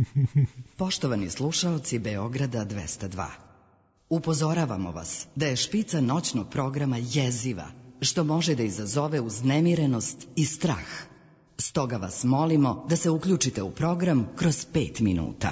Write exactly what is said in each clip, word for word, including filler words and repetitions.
Poštovani slušaoci Beograda dvesta dva, upozoravamo vas da je špica noćnog programa jeziva, što može da izazove uznemirenost i strah. Stoga vas molimo da se uključite u program kroz pet minuta.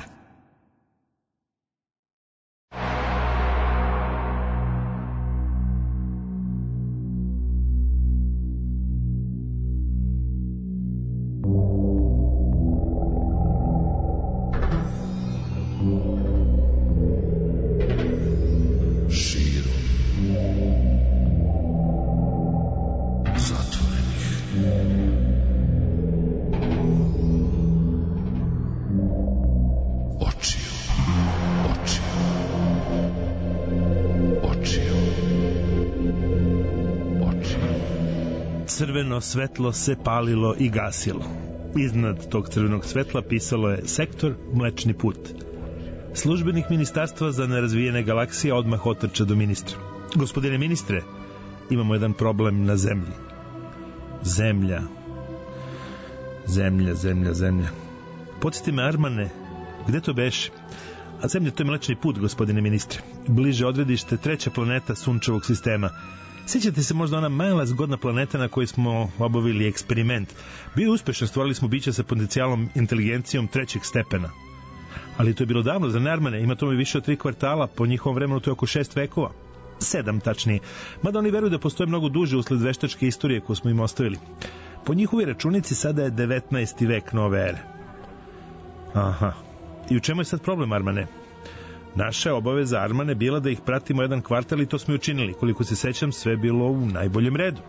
Crveno svetlo se palilo i gasilo. Iznad tog crvenog svetla pisalo je sektor Mlečni put. Službenik Ministarstva za nerazvijene galaksije odmah otrča do ministra. Gospodine ministre, imamo jedan problem na zemlji. Zemlja. Zemlja, zemlja, zemlja. Podsjeti me, Armane, gde to beše? A zemlja, to je Mlečni put, gospodine ministre. Bliže odredište treća planeta sunčevog sistema. Sjećate se možda ona mala zgodna planeta na kojoj smo obavili eksperiment. Bio je uspešan, stvorili smo bića sa potencijalom inteligencijom trećeg stepena. Ali to je bilo davno, za Armane, ima tome više od tri kvartala, po njihovom vremenu to je oko šest vekova. Sedam tačnije. Mada oni veruju da postoje mnogo duže usled veštačke istorije koju smo im ostavili. Po njihovi računici sada je devetnaesti vek nove ere. Aha. I u čemu je sad problem, Armane? Naša obaveza, Armane, bila da ih pratimo jedan kvartal i to smo i učinili. Koliko se sećam, sve je bilo u najboljem redu.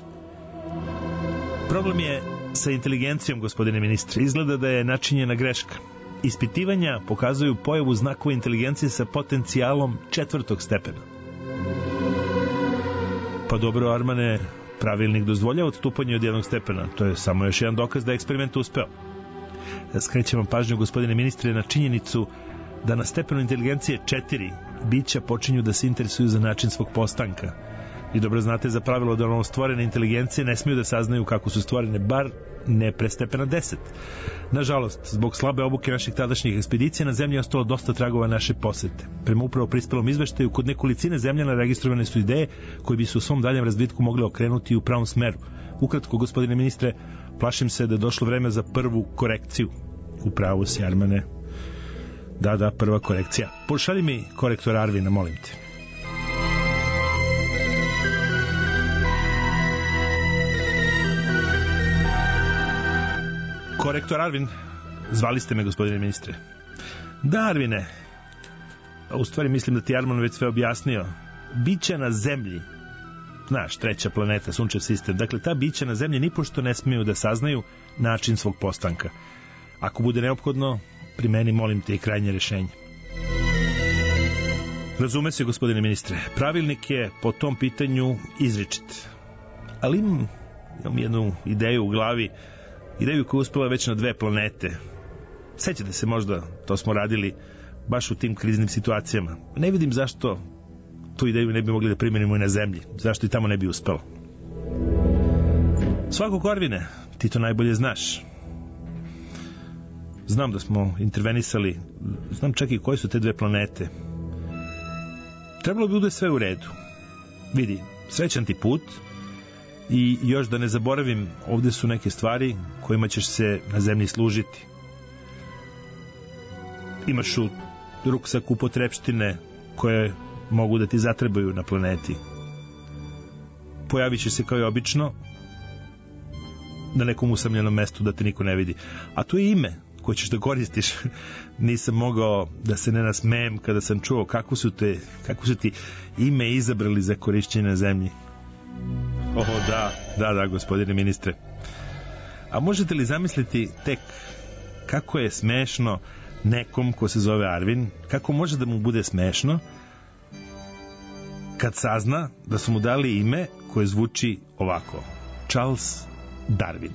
Problem je sa inteligencijom, gospodine ministre. Izgleda da je načinjena greška. Ispitivanja pokazuju pojavu znakova inteligencije sa potencijalom četvrtog stepena. Pa dobro, Armane, pravilnik dozvoljava odstupanje od jednog stepena. To je samo još jedan dokaz da je eksperiment uspeo. Skrećem vam pažnju, gospodine ministre, na činjenicu da na stepenu inteligencije četiri bića počinju da se interesuju za način svog postanka. I dobro znate za pravilo da novostvorene inteligencije ne smiju da saznaju kako su stvorene, bar ne pre stepena deset. Nažalost, zbog slabe obuke naših tadašnjih ekspedicija na zemlji je ostalo dosta tragova naše posete. Prema upravo prispelom izveštaju, kod nekolicine zemljana registrovane su ideje koje bi se u svom daljem razvitku mogli okrenuti u pravom smeru. Ukratko, gospodine ministre, plašim se da je došlo vreme za prvu korekciju. U pravu si, Armane. Da, da, prva korekcija. Pošalji mi korektor Arvina, molim te. Korektor Arvin, zvali ste me, gospodine ministre. Da, Arvine. U stvari mislim da ti Arman već sve objasnio. Bića na zemlji, znaš, treća planeta, sunčev sistem, dakle ta bića na zemlji nipošto ne smiju da saznaju način svog postanka. Ako bude neophodno, primeni, molim te, i krajnje rešenje. Razume se, gospodine ministre, pravilnik je po tom pitanju izričit. Ali imam, imam jednu ideju u glavi, ideju koja je uspela već na dve planete. Sećate se možda, to smo radili baš u tim kriznim situacijama. Ne vidim zašto tu ideju ne bi mogli da primenimo i na zemlji. Zašto i tamo ne bi uspelo. Svako Korvine, ti to najbolje znaš. Znam da smo intervenisali, znam čak i koje su te dve planete. Trebalo bi bude sve u redu. Vidi, srećan ti put i još da ne zaboravim, ovde su neke stvari kojima ćeš se na zemlji služiti. Imaš u ruksaku potrepštine koje mogu da ti zatrebaju na planeti. Pojavit će se kao i obično na nekom usamljenom mestu da te niko ne vidi. A to je ime koje ćeš da koristiš. Nisam mogao da se ne nasmejem kada sam čuo kako su te, kako su ti ime izabrali za korišćenje na zemlji. Oho, da, da, da, gospodine ministre. A možete li zamisliti tek kako je smešno nekom ko se zove Arvin, kako može da mu bude smešno kad sazna da su mu dali ime koje zvuči ovako: Charles Darwin.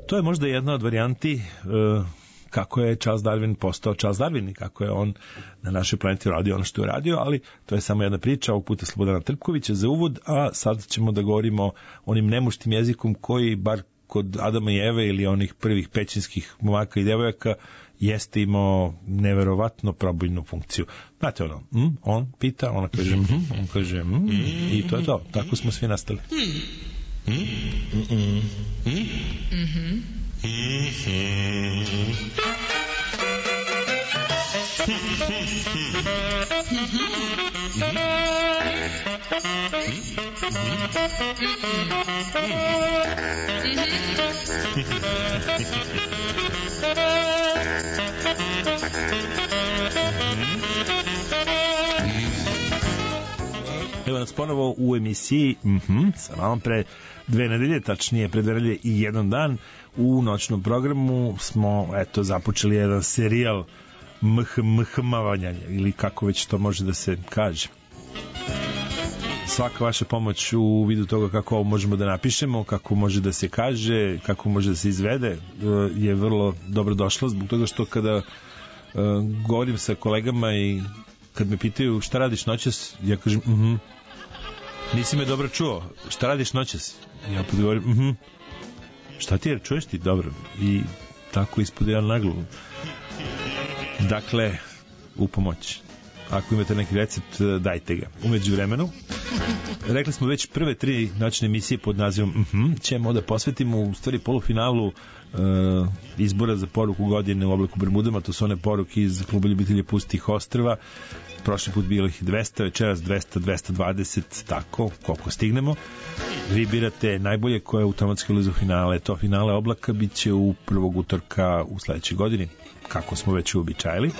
To je možda jedna od varijanti uh, kako je Charles Darwin postao Charles Darwin i kako je on na našoj planeti radio ono što je radio, ali to je samo jedna priča, ovog puta Slobodana Trpkovića za uvod, a sad ćemo da govorimo onim nemuštim jezikom koji, bar kod Adama i Eve ili onih prvih pećinskih momaka i devojaka, jeste imao neverovatno probojnu funkciju. Znate ono, mm, on pita, ona kaže mm, on kaže mm, i to je to. Tako smo svi nastali. Mm, mm, mm, mm, mm. Evo nas ponovo u emisiji mm-hmm, sa vama pre dve nedelje, tačnije pre dve nedelje i jedan dan. U noćnom programu smo eto započeli jedan serijal mh-mh-mavanja ili kako već to može da se kaže. Svaka vaša pomoć u vidu toga kako ovo možemo da napišemo, kako može da se kaže, kako može da se izvede je vrlo dobro došlo, zbog toga što kada uh, govorim sa kolegama i kad me pitaju šta radiš noćas, ja kažem mhm. Nisi me dobro čuo, šta radiš noćas? Ja opet govorim mhm. Šta ti je, čuješ ti? Dobro. I tako ispod jedan naglu. Dakle, u pomoć. Ako imate neki recept, dajte ga. Umeđu vremenu, rekli smo već prve tri noćne emisije pod nazivom mm-hmm, ćemo da posvetimo u stvari polufinalu uh, izbora za poruku godine u oblaku Bermudama. To su one poruke iz Kluba ljubitelja pustih ostrva. Prošli put bilo ih dvesta, večeras dvesta, dvesta dvadeset, tako, koliko stignemo. Vi birate najbolje koje automatski ulaze u finale. To finale oblaka bit će u prvog utorka u sledećoj godini, kako smo već uobičajili.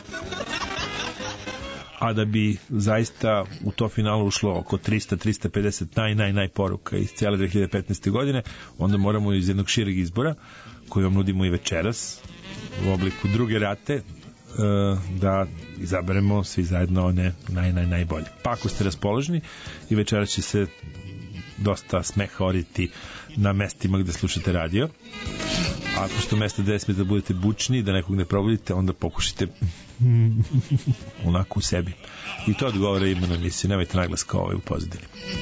A da bi zaista u to finalu ušlo oko trista do trista pedeset naj, naj, naj poruka iz cijele dve hiljade petnaeste. godine, onda moramo iz jednog šireg izbora, koji vam nudimo i večeras, u obliku druge rate, da izaberemo svi zajedno one naj, naj, najbolje. Pa ako ste raspoloženi, i večeras će se dosta smeha oriti na mestima gde slušate radio. A ako što mesta gde smete da budete bučni, da nekog ne probudite, onda pokušajte onako u sebi. I to odgovara imenu emisije, nemojte naglas kao ovaj u pozadini.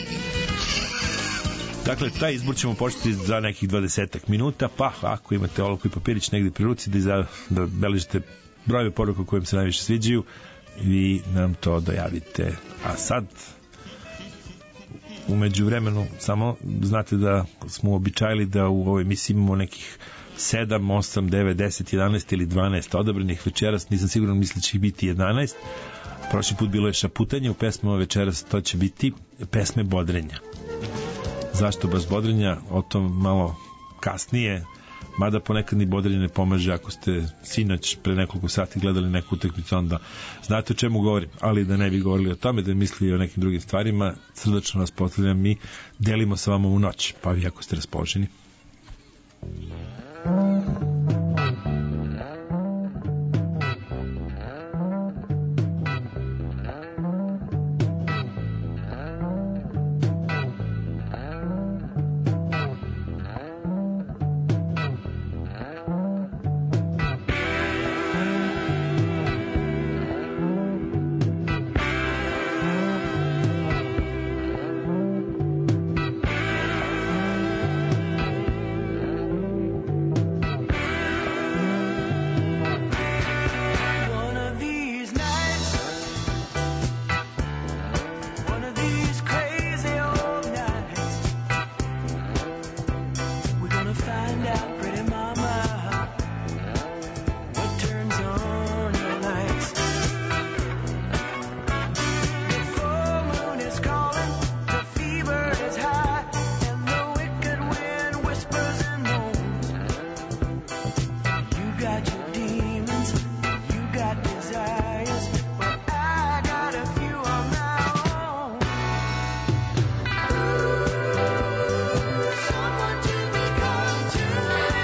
Dakle, taj izbor ćemo početi za nekih dvadesetak minuta, pa ako imate olovku i papirić negde pri ruci da, iza, da beležite brojeve poruka kojim se najviše sviđaju, vi nam to dojavite. A sad, umeđu vremenu, samo znate da smo običajili da u ovoj emisiji imamo nekih sedam, osam, devet, deset, jedanaest ili dvanaest odabranih. Večeras nisam siguran, mislim da će ih biti jedanaest. Prošli put bilo je šaputanje u pesmama, večeras to će biti pesme bodrenja. Zašto baš bodrenja? O tom malo kasnije, mada ponekad ni bodrenje ne pomaže. Ako ste sinoć pre nekoliko sati gledali neku utakmicu, onda znate o čemu govorim, ali da ne bi govorili o tome, da mislili o nekim drugim stvarima, srdačno vas pozdravljam i delimo sa vama u noć, pa vi ako ste raspoloženi. Someone to be called to.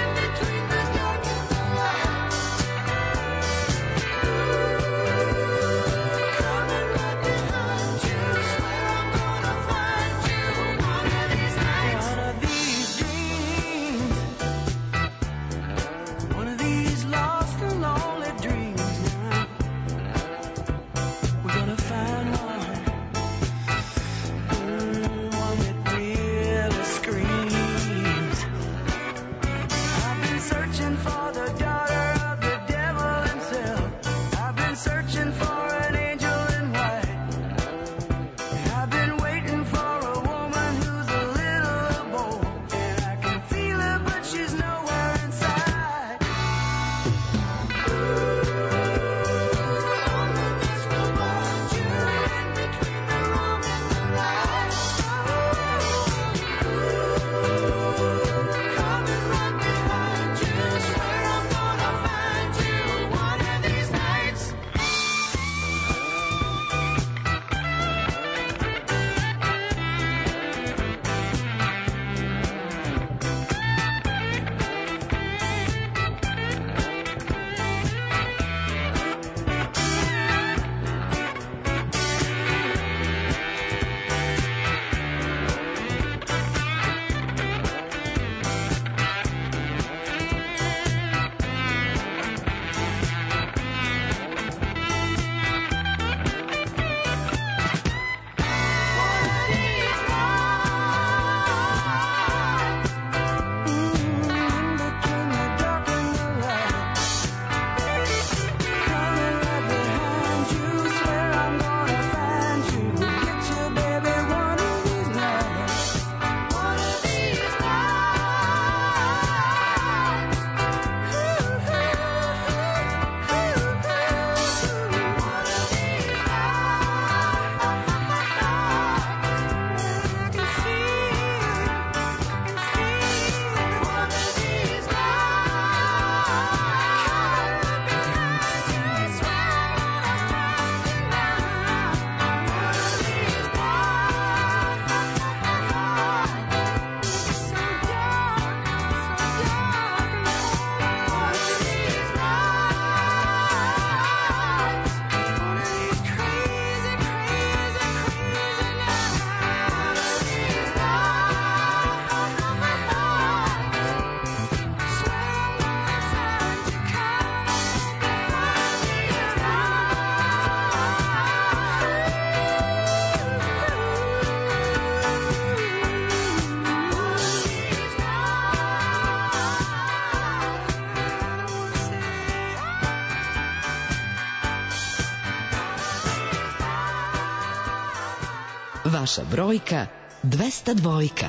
Vaša brojka dvesta dvojka.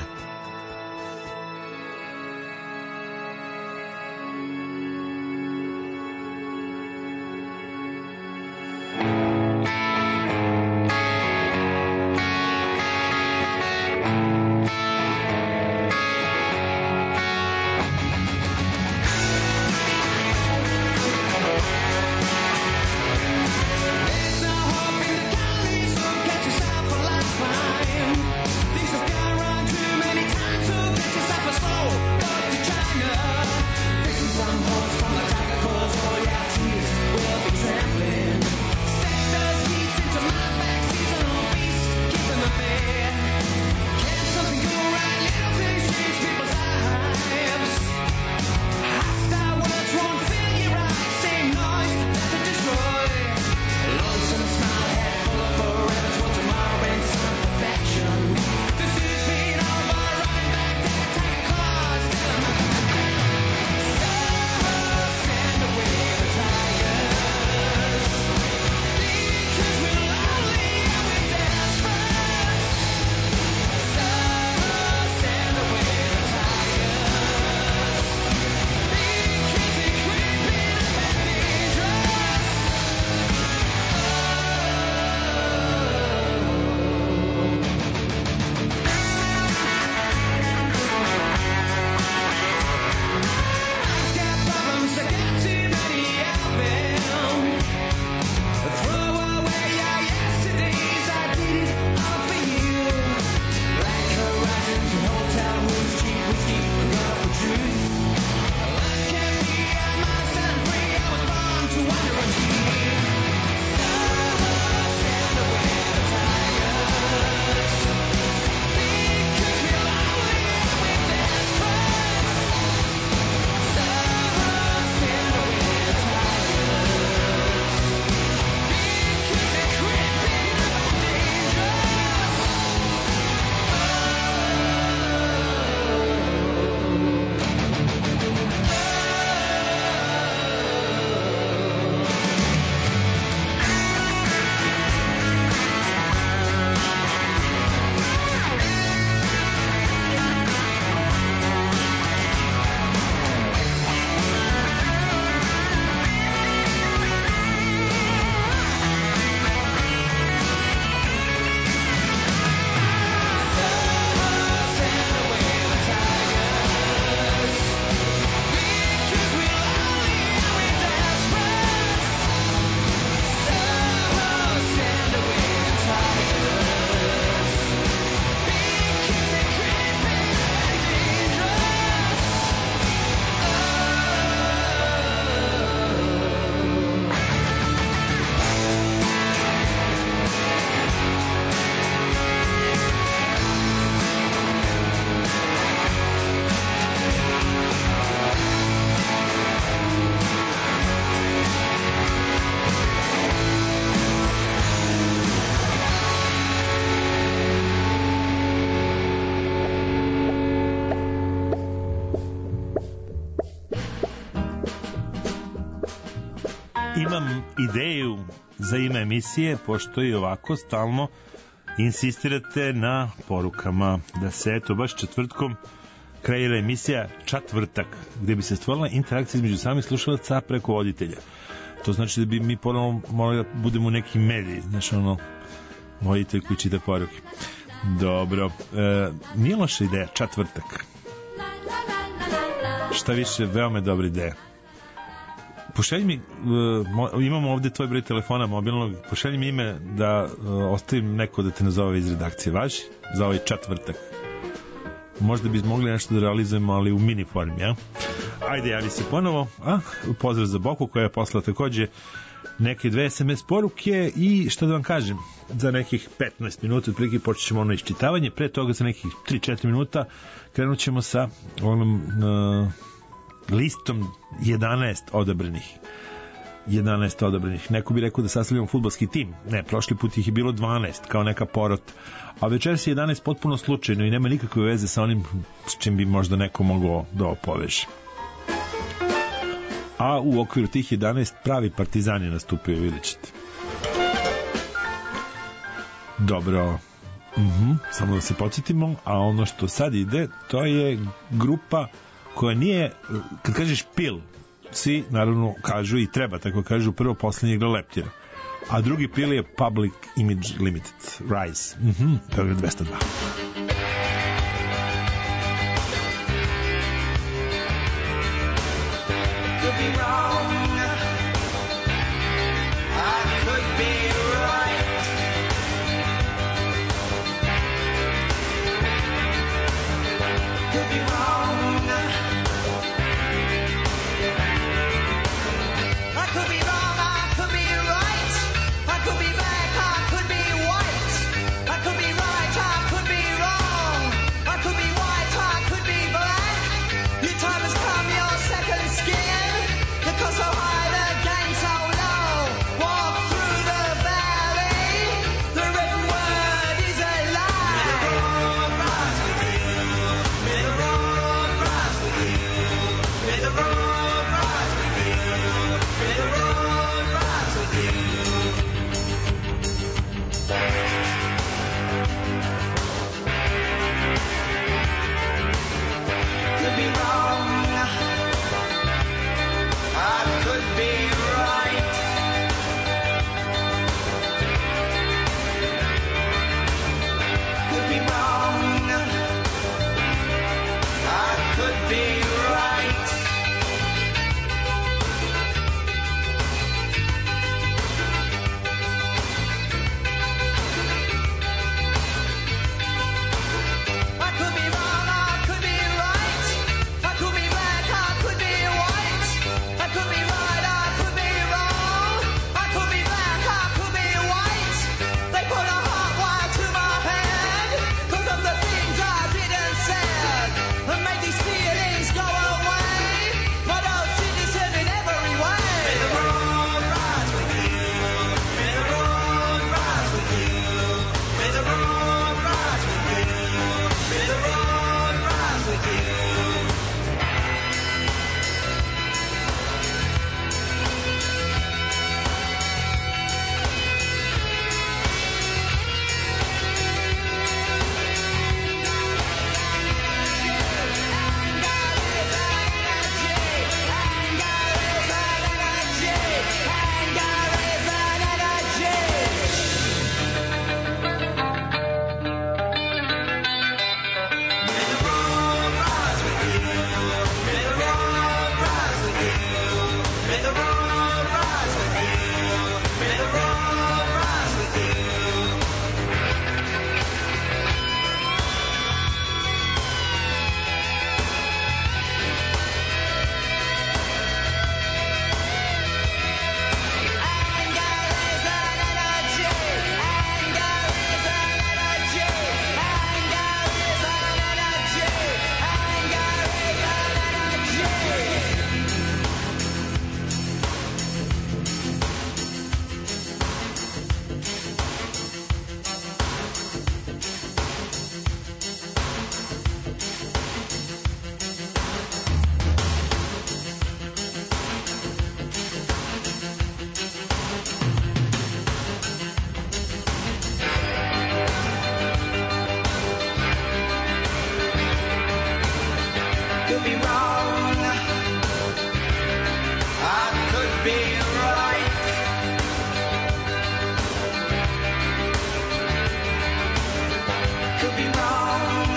Imam ideju za ime emisije, pošto i ovako stalno insistirate na porukama da se eto baš četvrtkom kreira emisija Čatvrtak, gde bi se stvorila interakcija između samih slušalaca preko voditelja. To znači da bi mi ponovno morali da budemo neki mediji, znači ono, voditelj koji čita poruke. Dobro, e, nije loša ideja, Čatvrtak. Šta više, veoma je dobra ideja. Pošalji mi, uh, imamo ovde tvoj broj telefona mobilnog, pošalji mi ime da uh, ostavim neko da te nazove iz redakcije. Važi? Za ovaj Čatvrtak. Možda bi mogli nešto da realizujemo, ali u mini formi, ja? Ajde, javi se ponovo. A, pozdrav za Boku koja je poslala takođe neke dve es em es poruke i što da vam kažem, za nekih petnaest minuta otprilike počet ćemo ono iščitavanje, pre toga za nekih tri četiri minuta krenut ćemo sa onom uh, listom jedanaest odabranih jedanaest odabranih. Neko bi rekao da sastavljamo fudbalski tim. Ne, prošli put ih je bilo dvanaest, kao neka porota. A večeras je jedanaest potpuno slučajno i nema nikakve veze sa onim s čim bi možda neko mogao da opoveže. A u okviru tih jedanaest pravi partizani nastupio, vidjet ćete. Dobro. Mm-hmm. Samo da se podsjetimo, a ono što sad ide, to je grupa koja nije, kad kažeš Pil, svi naravno kažu i treba tako kažu, prvo poslednje igra Leptira, a drugi Pil je Public Image Limited, Rise. Mm-hmm. Beograd dvesta dva. Could be wrong, I could be right. Could be wrong, I could be wrong, I could be right. I could be black, I could be white. I could be right, I could be wrong. I could be white, I could be black. Your time has come, your second skin. Because so high, the game's so low. Walk through the valley. The written word is a lie. May the road rise with you. May the road rise with you. May the road rise with you. May the road rise with you. Could be wrong. I could be right. Could be wrong. I could be right. I could be wrong, I could be right. I could be black, I could be white. I could be right, I could be wrong. I could be black, I could be white. They put a hot wire to my head 'cause of the things I didn't say. And made these feelings go away. My old citizen in every way. May the road rise with you. May the road rise with you. May the road rise with you. May the road rise with you. Could be wrong. I could be right. Could be wrong.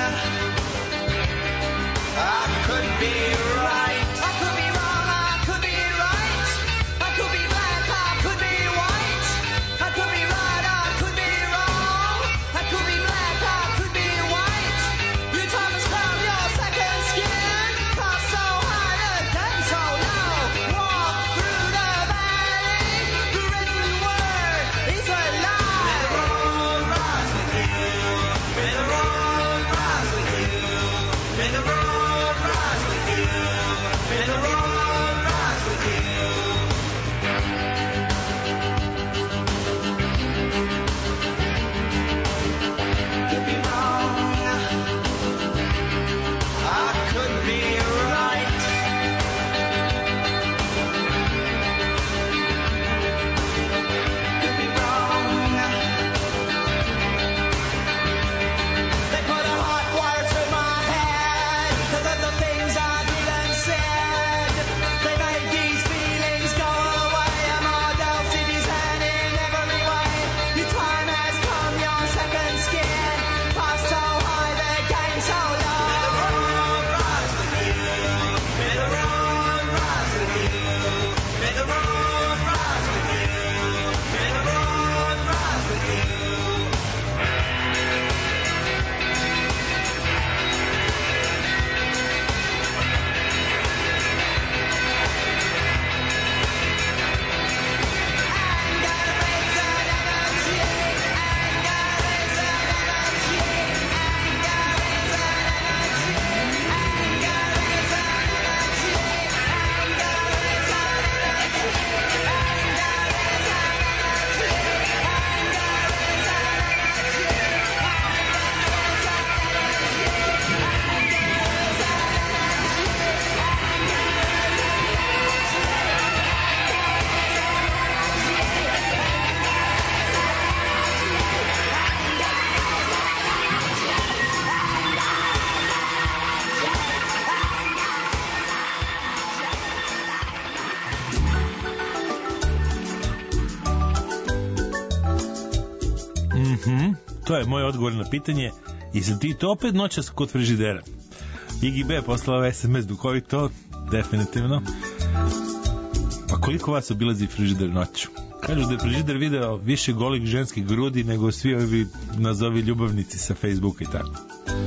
I could be right. I could be wrong. I could be right. I could be black. I could be white. I could be right. I could be wrong. I could be black. I could be white. Your time has come. Your second skin. Cause so high, the game's so low. Walk through the valley. The written word is a lie. May the road rise with you. May the road rise with you. May the road rise with you. To je moj odgovor na pitanje. I sad ti to opet noćas kod frižidera. Igi B poslao es em es duhovito, definitivno. Pa koliko vas obilazi frižider noću? Kažu da je frižider video više golih ženskih grudi nego svi ovi nazovi ljubavnici sa Facebooka i tako.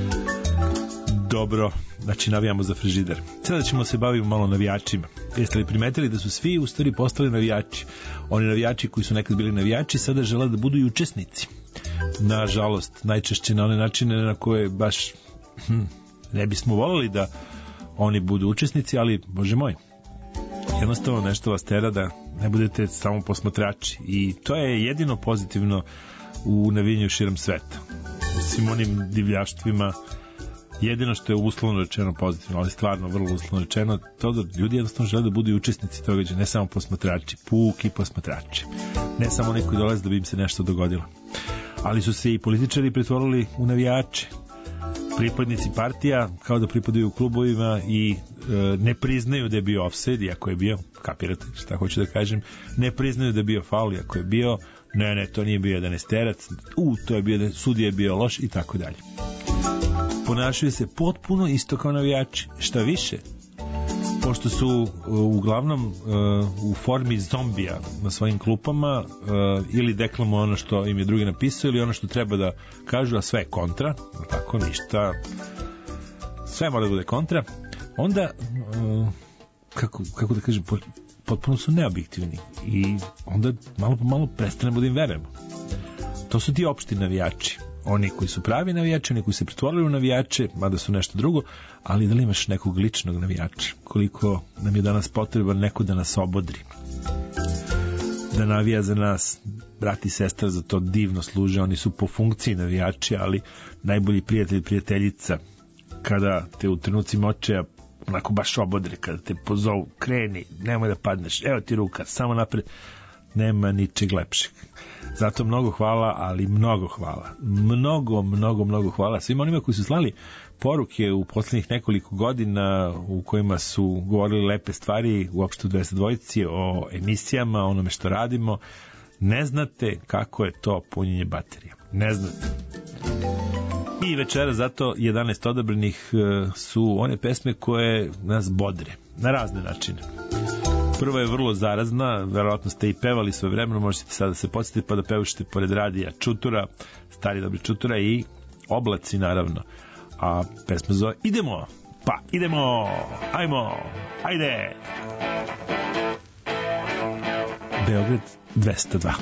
Dobro, znači navijamo za frižider. Sada ćemo se baviti malo navijačima. Jeste li primetili da su svi u stvari postali navijači? Oni navijači koji su nekad bili navijači sada žele da budu i učesnici. Nažalost, najčešće na one načine na koje baš hm, ne bismo voleli da oni budu učesnici, ali, bože moj, jednostavno nešto vas tera da ne budete samo posmatrači i to je jedino pozitivno u navijanju širom sveta. U svim onim divljaštvima jedino što je uslovno rečeno pozitivno, ali stvarno vrlo uslovno rečeno, to da ljudi jednostavno žele da budu i učesnici toga, ne samo posmatrači, puki posmatrači. Ne samo oni koji dolaze da bi im se nešto dogodilo. Ali su se i političari pretvorili u navijače. Pripadnici partija kao da pripadaju klubovima i e, ne priznaju da je bio ofsajd, iako je bio, kapirate šta hoću da kažem, ne priznaju da je bio faul, iako je bio, ne, ne, to nije bio jedanesterac, u, to je bio, sudija je bio loš i tako dalje. Ponašaju se potpuno isto kao navijači, šta više, pošto su uh, uglavnom uh, u formi zombija na svojim klupama, uh, ili deklamuju ono što im je drugi napisao ili ono što treba da kažu, a sve je kontra, tako ništa, sve mora da bude kontra, onda uh, kako, kako da kažem, potpuno su neobjektivni i onda malo po malo prestanemo da im verujemo. To su ti opšti navijači. Oni koji su pravi navijači, oni koji se pretvorili u navijače, mada su nešto drugo, ali da li imaš nekog ličnog navijača? Koliko nam je danas potreban neko da nas obodri, da navija za nas. Brat i sestra za to divno služe, oni su po funkciji navijači, ali najbolji prijatelj, prijateljica, kada te u trenucima očaja onako baš obodre, kada te pozovu, kreni, nemoj da padneš, evo ti ruka, samo napred, nema ničeg lepšeg. Zato mnogo hvala, ali mnogo hvala. Mnogo, mnogo, mnogo hvala svima onima koji su slali poruke u poslednjih nekoliko godina u kojima su govorili lepe stvari uopšte u dvesta dvojici o emisijama, onome što radimo. Ne znate kako je to punjenje baterija. Ne znate. I večera zato jedanaest odabranih su one pesme koje nas bodre na razne načine. Prva je vrlo zarazna, verovatno ste i pevali svoje vremeno, možete sada se podsjetiti pa da pevušite pored radija Čutura, stari dobri Čutura i Oblaci naravno. A pesma zove Idemo, pa idemo, ajmo, ajde. Beograd dvesta dva.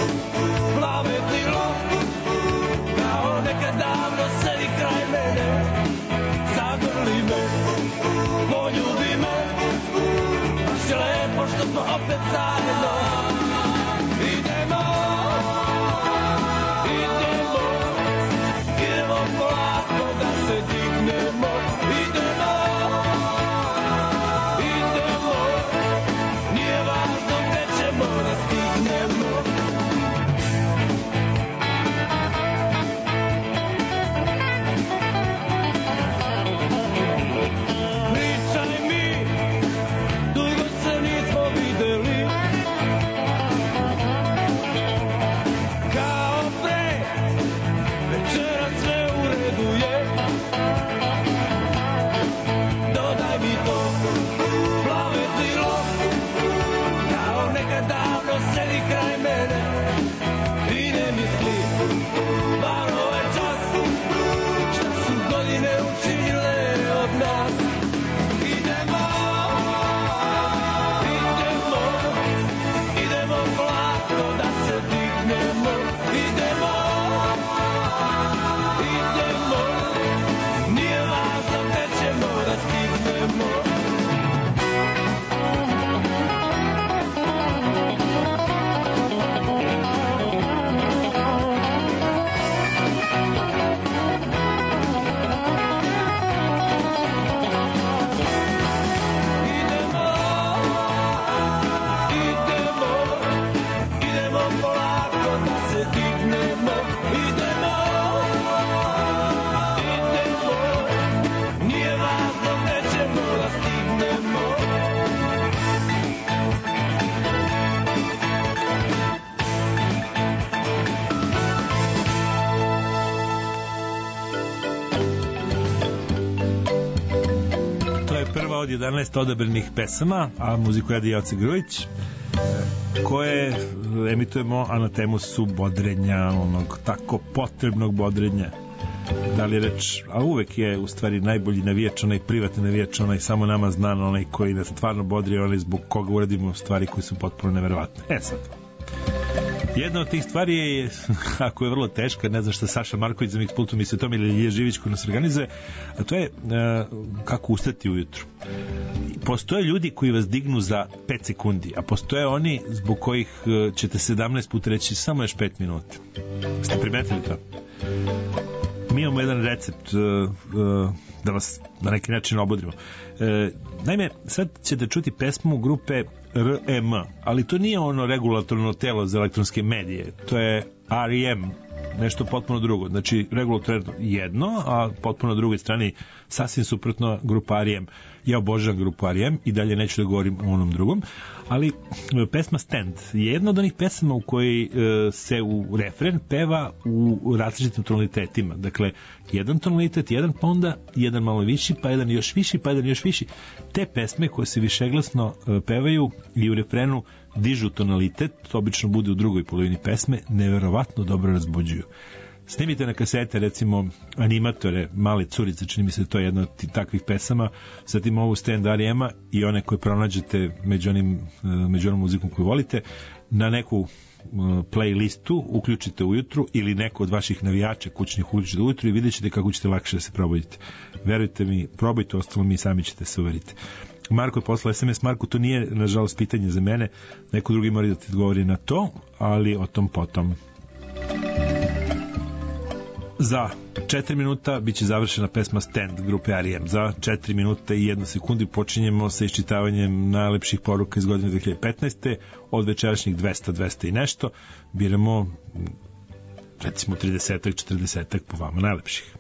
Davno sedi kraj mene. od jedanaest odabranih pesama, a muziku radi Joce Grujić, koje emitujemo, a na temu su bodrenja, onog tako potrebnog bodrenja. Da li je reč, a uvek je u stvari najbolji navijač, onaj privatni navijač, onaj samo nama znan, onaj koji nas stvarno bodri, onaj zbog koga uradimo stvari koje su potpuno neverovatne. E sad, jedna od tih stvari je, ako je vrlo teška, ne znam šta Saša Marković za Mixpultom i Svetomir Ilija Živić koji nas organizuje, a to je uh, kako ustati ujutru. Postoje ljudi koji vas dignu za pet sekundi, a postoje oni zbog kojih uh, ćete sedamnaest puta reći samo još pet minuta. Ste primetili to? Mi imamo jedan recept uh, uh, da vas na neki način obudrimo. E, naime, sad ćete čuti pesmu grupe R E M, ali to nije ono regulatorno telo za elektronske medije, to je R E M, nešto potpuno drugo. Znači, regulatorno jedno, a potpuno drugoj strani sasvim suprotno grupa R E M. Ja obožavam grupu R E M i dalje neću da govorim o onom drugom, ali pesma Stand je jedna od onih pesama u kojoj se u refren peva u različitim tonalitetima. Dakle, jedan tonalitet, jedan pa onda jedan malo viši, pa jedan još viši, pa jedan još viši. Te pesme koje se višeglasno pevaju i u refrenu dižu tonalitet, to obično bude u drugoj polovini pesme, neverovatno dobro razbuđuju. Snimite na kasete, recimo, animatore, male curice, čini mi se to je jedna od takvih pesama, zatim ovu Stand R E M-a i one koje pronađete među, onim, među onom muzikom koju volite, na neku playlistu uključite ujutru ili neko od vaših navijača kućnih uključite ujutru i vidjet ćete kako ćete lakše da se probudite. Verujte mi, probajte, ostalo mi sami ćete se uveriti. Marko je poslao S M S. Marko, to nije nažalost pitanje za mene, neko drugi mora da ti odgovori na to, ali o tom potom. Za četiri minuta biće završena pesma Stand grupe R E M. Za četiri minuta i jednu sekundi počinjemo sa iščitavanjem najlepših poruka iz godine dve hiljade petnaeste. Od večerašnjih dvesta, dvesta i nešto biramo recimo trideset, četrdeset po vama najlepših.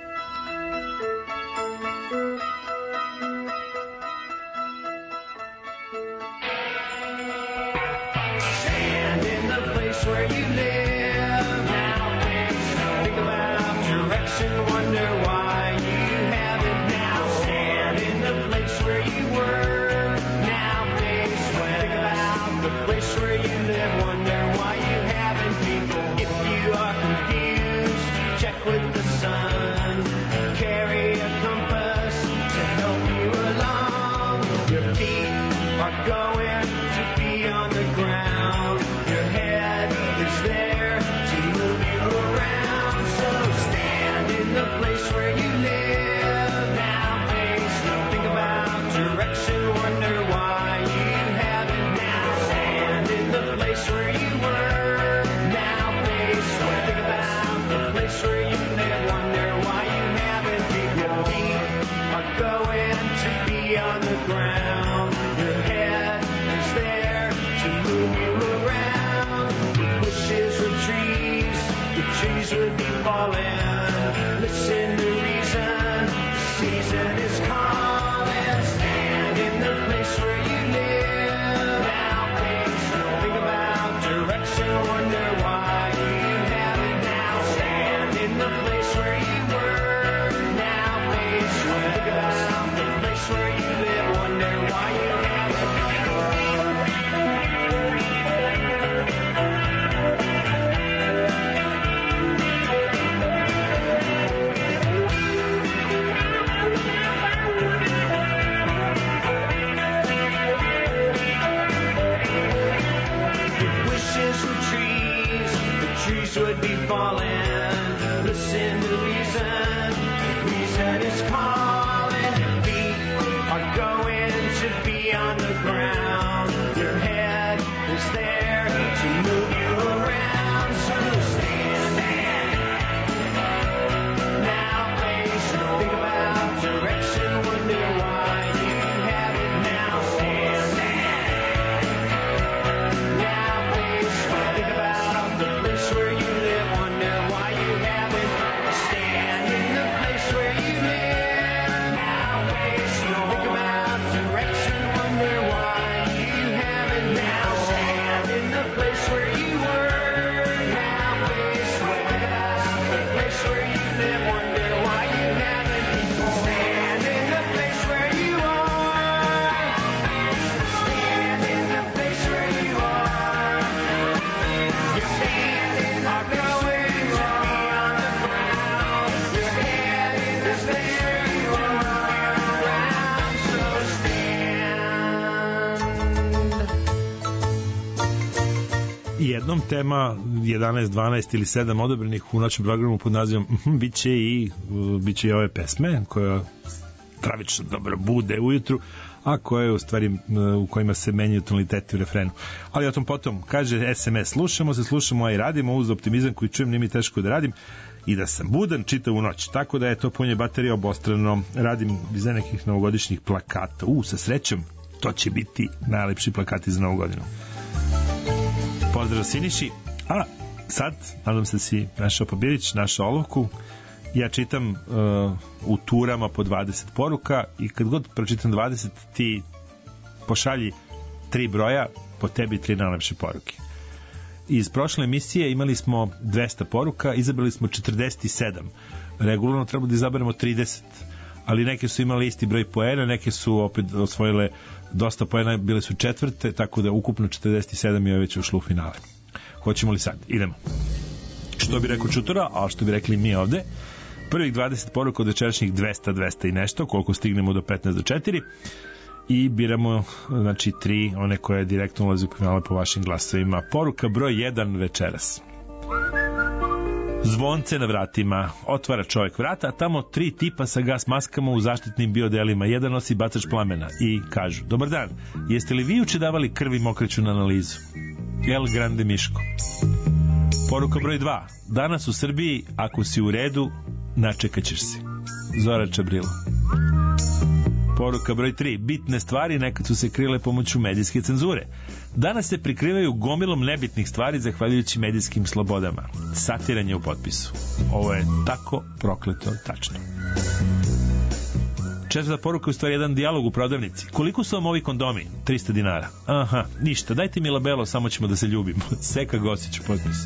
Stand in the place where you live now. Think about direction, wonder why you haven't now. Stand in the place where you were now. Face when think about the place where you live, wonder why you haven't. People, if you are confused, check with the sun. Carry a compass to help you along. Your feet are going to be on the ground. Your head is there to move you around. So stand in the place where you live now. Face, think about direction, wonder why you haven't now. Stand in the place where you were now. Face, think about the place where you live, wonder why you haven't. Your feet are going to be on the ground. Your head is there to move you around. With bushes or trees, the trees would be falling. Listen to reason, the season is calling. Stand in the place where you live now. Face, think about direction, wonder why you haven't now. Stand in the place where you were now. Face, think about the place where you live, wonder why you haven't. Trees would be falling. Listen to reason. Reason is calling. Your feet are going to be on the ground. Your head is there to move you around. So stand now, face. Think about direction. Wonder why you have it now. Stand now, face. Think about the place where you live, wonder why you haven't. Stand tema jedanaest, dvanaest ili sedam odobrenih u noćnom programu pod nazivom mm, biće i biće i ove pesme koja travično dobro bude ujutru, a koje u stvari u kojima se menjaju tonaliteti u refrenu. Ali o tom potom, kaže es em es, slušamo se, slušamo, a i radimo uz optimizam koji čujem, nije mi teško da radim i da sam budan čitavu noć. Tako da je to punje baterije obostrano. Radim iz nekih novogodišnjih plakata. U, sa srećom, to će biti najlepši plakati za novu godinu. Pozdrav Siniši. A sad, nadam se da si našao Pabirić, našao olovku. Ja čitam uh, u turama po dvadeset poruka i kad god pročitam dvadeset, ti pošalji tri broja, po tebi tri najlepše poruke. Iz prošle emisije imali smo dvesta poruka, izabrali smo četrdeset sedam. Regularno treba da izaberemo trideset, ali neke su imali isti broj poena, neke su opet osvojile dosta poena, bile su četvrte, tako da ukupno četrdeset sedam je već ušlo u finale. Hoćemo li sad? Idemo. Što bi rekao Čutora, a što bi rekli mi ovde, prvih dvadeset poruka od večerašnjih dvesta, dvesta i nešto, koliko stignemo do petnaest do četiri, i biramo, znači, tri, one koje direktno ulaze u finale po vašim glasovima. Poruka broj jedan večeras. Zvonce na vratima. Otvara čovjek vrata, a tamo tri tipa sa gas maskama u zaštitnim biodelima. Jedan nosi bacač plamena i kažu: dobar dan, jeste li vi juče davali krvi mokreću na analizu? El Grande Miško. Poruka broj dva. Danas u Srbiji, ako si u redu, načekat ćeš se. Zora Čabrilo. Poruka broj tri. Bitne stvari nekad su se krile pomoću medijske cenzure. Danas se prikrivaju gomilom nebitnih stvari zahvaljujući medijskim slobodama. Satiranje u potpisu. Ovo je tako prokleto tačno. Četvrta poruka je u stvari jedan dijalog u prodavnici. Koliko su vam ovi kondomi? trista dinara. Aha, ništa, dajte mi labelo, samo ćemo da se ljubimo. Seka Gosić u potpisu.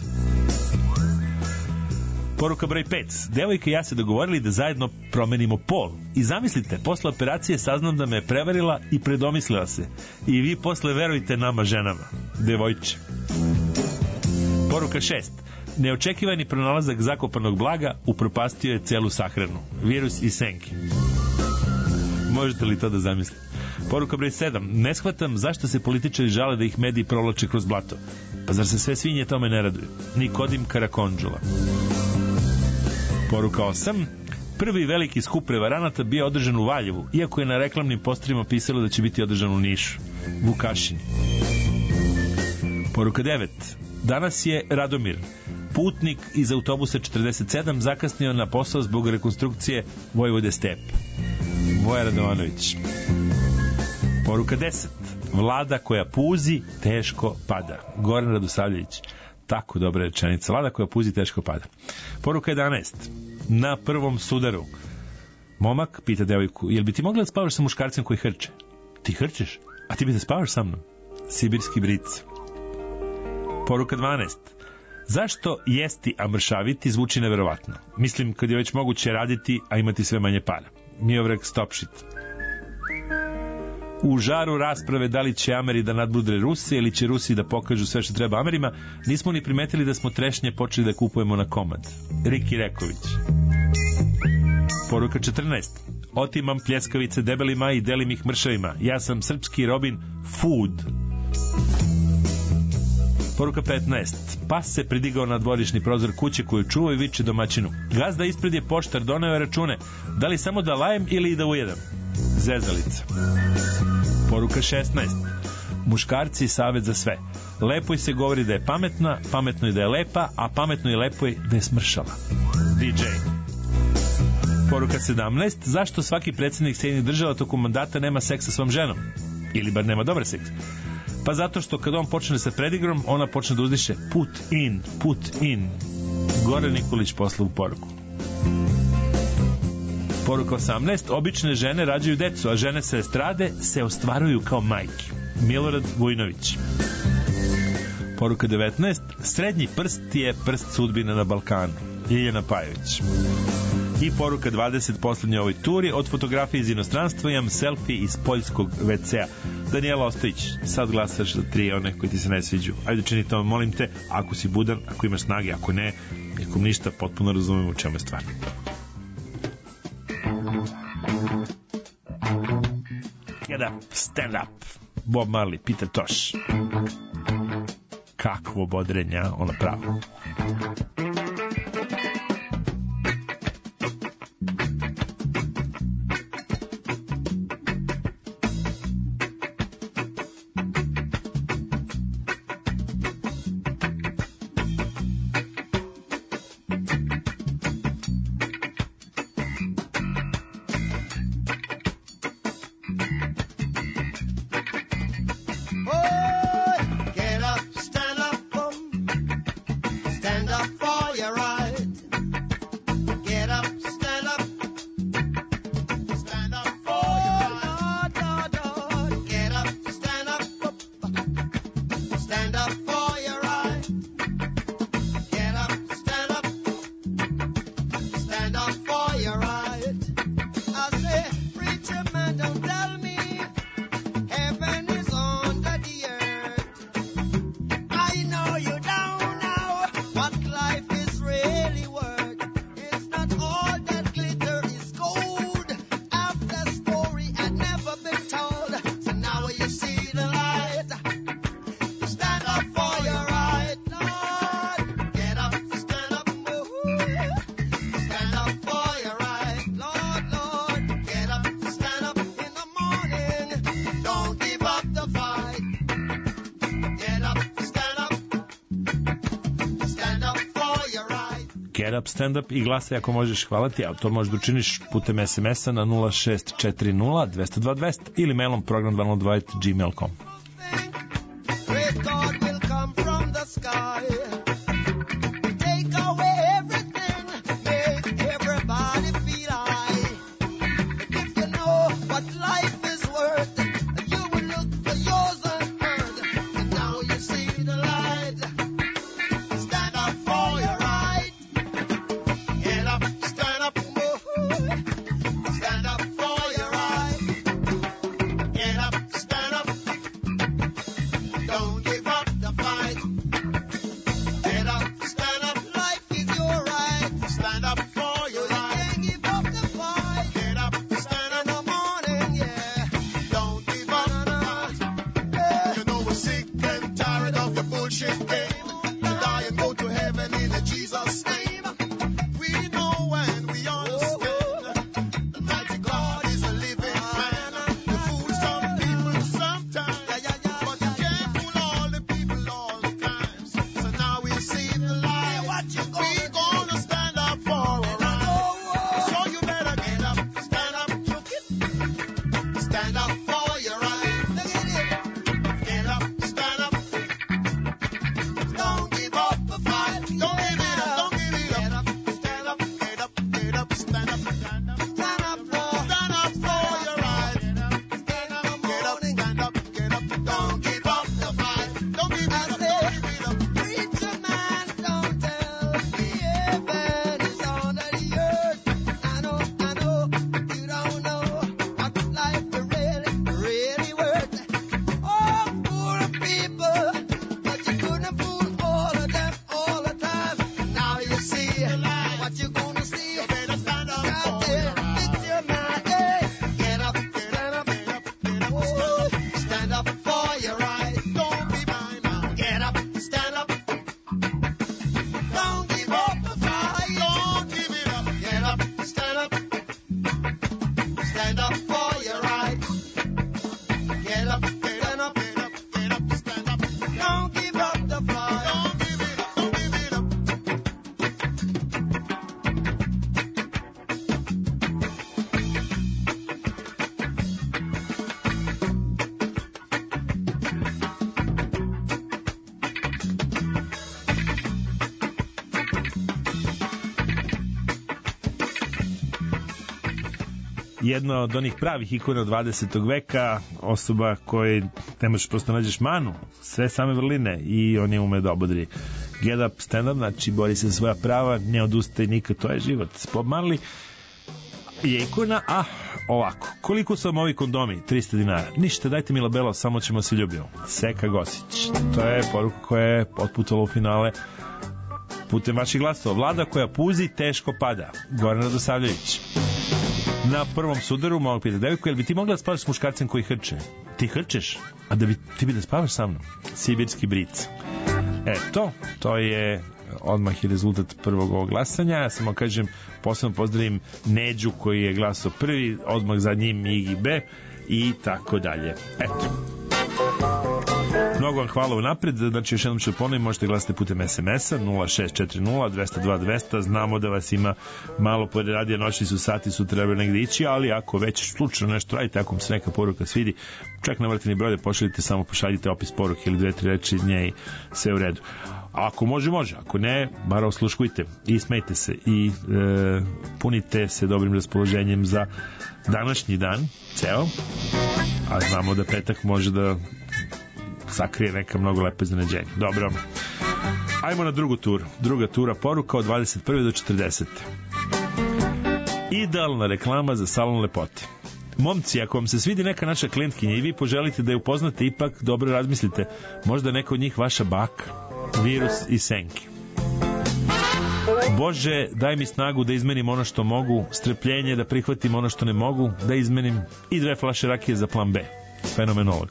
Poruka broj pet. Devojka i ja se dogovorili da zajedno promenimo pol. I zamislite, posle operacije saznam da me je prevarila i predomislila se. I vi posle verujte nama ženama. Devojče. Poruka šest. Neočekivani pronalazak zakopanog blaga upropastio je celu sahranu. Virus i senke. Možete li to da zamislite? Poruka broj sedam. Ne shvatam zašto se političari žale da ih mediji provlače kroz blato. Pa zar se sve svinje tome ne raduju? Nikodim Karakondžula. Poruka osam. Prvi veliki skup prevaranata bio održan u Valjevu, iako je na reklamnim posterima pisalo da će biti održan u Nišu. Vukašin. Poruka devet. Danas je Radomir, putnik iz autobusa četrdeset sedam, zakasnio na posao zbog rekonstrukcije Vojvode Stepe. Voja Radovanović. Poruka deset. Vlada koja puzi, teško pada. Goran Radosavljević. Tako dobra rečenica. Vlada koja puzi, teško pada. Poruka jedanaest. Na prvom sudaru. Momak pita devojku: jel bi ti mogla da spavaš sa muškarcem koji hrče? Ti hrčeš? A ti bi da spavaš sa mnom? Sibirski bric. Poruka dvanaest. Zašto jesti, a mršaviti zvuči neverovatno? Mislim, kad je već moguće raditi, a imati sve manje para. Miovrek Stopšit. U žaru rasprave da li će Ameri da nadbudre Ruse ili će Rusi da pokažu sve što treba Amerima, nismo ni primetili da smo trešnje počeli da kupujemo na komad. Riki Reković. Poruka četrnaest. Otimam pljeskavice debelima i delim ih mršavima. Ja sam srpski Robin Food. Poruka petnaest. Pas se pridigao na dvorišni prozor kuće koju čuva i viče domaćinu: gazda ispred je poštar, doneo je račune. Da li samo da lajem ili i da ujedam? Zezalica. Poruka šesnaest. Muškarci savet za sve. Lepoj se govori da je pametna, pametno je da je lepa, a pametno i lepoj da je smršala. D J. Poruka sedamnaest. Zašto svaki predsjednik Sjedinjenih država tokom mandata nema seks sa svom ženom? Ili bar nema dobar seks? Pa zato što kad on počne sa predigrom, ona počne da uzdiše put in, put in. Goran Nikolić poslao u poruku. Poruka osamnaest. Obične žene rađaju decu, a žene sa estrade se ostvaruju kao majke. Milorad Vujnović. Poruka devetnaest. Srednji prst je prst sudbine na Balkanu. Ljiljana Pajović. I poruka dvadeset, poslednje ovoj turi. Od fotografije iz inostranstva imam selfie iz poljskog ve cea. Danijela Ostojić, sad glasaš za tri one koji ti se ne sviđu. Ajde, čini to, molim te, ako si budan, ako imaš snage, ako ne, nikom ništa, potpuno razumemo u čemu je stvar. Get up, stand up. Bob Marley, Peter Tosh. kakvo bodrenja, ono pravo. Get Up, Stand Up i glasaj ako možeš, hvala ti, a to možeš da učiniš putem es em es-a na nula šest četiri nula dva nula dva dva nula nula ili mailom program dva nula dva at gmail dot com. Jedna od onih pravih ikona dvadesetog veka, osoba koji ne možeš prosto nađeš manu, sve same vrline i on je ume da obodri. Get Up, Stand Up, znači bori se za svoja prava, ne odustaje nikad, to je život. Bob Marley je ikona, a ovako, koliko su vam ovi kondomi? trista dinara. Ništa, dajte mi labelo, samo ćemo se ljubimo. Seka Gosić. To je poruka koja je otputala u finale putem vaših glasova. Vlada koja puzi, teško pada. Goran Radosavljević. Na prvom sudaru mogu pitati, devojko, jel bi ti mogla da spavaš s muškarcem koji hrče? Ti hrčeš? A da bi ti bi da spavaš sa mnom? Sibirski bric. Eto, to je odmah i rezultat prvog ovog glasanja. Ja samo kažem, posebno pozdravim Neđu koji je glasao prvi, odmah za njim Igi B i tako dalje. Eto. Mnogo vam hvala unapred, znači još jednom ću ponoviti, možete glasati putem es em es-a nula šest četiri nula dvesta dva dvesta, znamo da vas ima malo pored radija, noćni su sati, su trebali negde ići, ali ako već slučajno nešto radite, ako vam se neka poruka svidi, čak ne morate ni broj da pošaljite, samo pošaljite opis poruke ili dve, tri reči iz nje i sve u redu. A ako može, može, ako ne, bar osluškujte i smejte se i e, punite se dobrim raspoloženjem za današnji dan, ceo, a znamo da petak može da sakrije neka mnogo lepa iznenađenja. Dobro. Ajmo na drugu turu. Druga tura poruka od dvadeset prve do četrdesete. Idealna reklama za salon lepote. Momci, ako vam se svidi neka naša klijentkinja i vi poželite da je upoznate, ipak dobro razmislite. Možda neka od njih vaša baka. Virus i senke. Bože, daj mi snagu da izmenim ono što mogu, strpljenje da prihvatim ono što ne mogu, da izmenim i dve flaše rakije za plan B. Fenomenolog.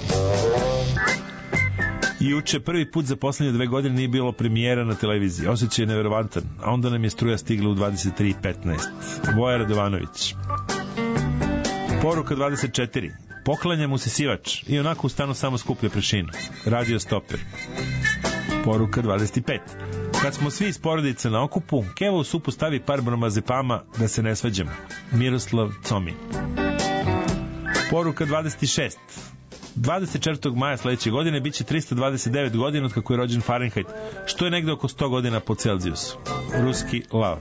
Juče prvi put za poslednje dve godine nije bilo premijera na televiziji. Osjećaj je neverovatan, a onda nam je struja stigla u dvadeset tri petnaest. Voja Radovanović. Poruka dvadeset četiri. Poklanja mu se sivač i onako u stanu samo skuplja prašinu. Radio Stoper. Poruka dvadeset pet. Kad smo svi iz porodice na okupu, Keva u supu stavi par bromazepama da se ne svađamo. Miroslav Comin. Poruka dvadeset šest. dvadeset četvrtog maja sledeće godine biće trista dvadeset devet godina od kako je rođen Fahrenheit, što je negde oko sto godina po Celzijusu. Ruski lav.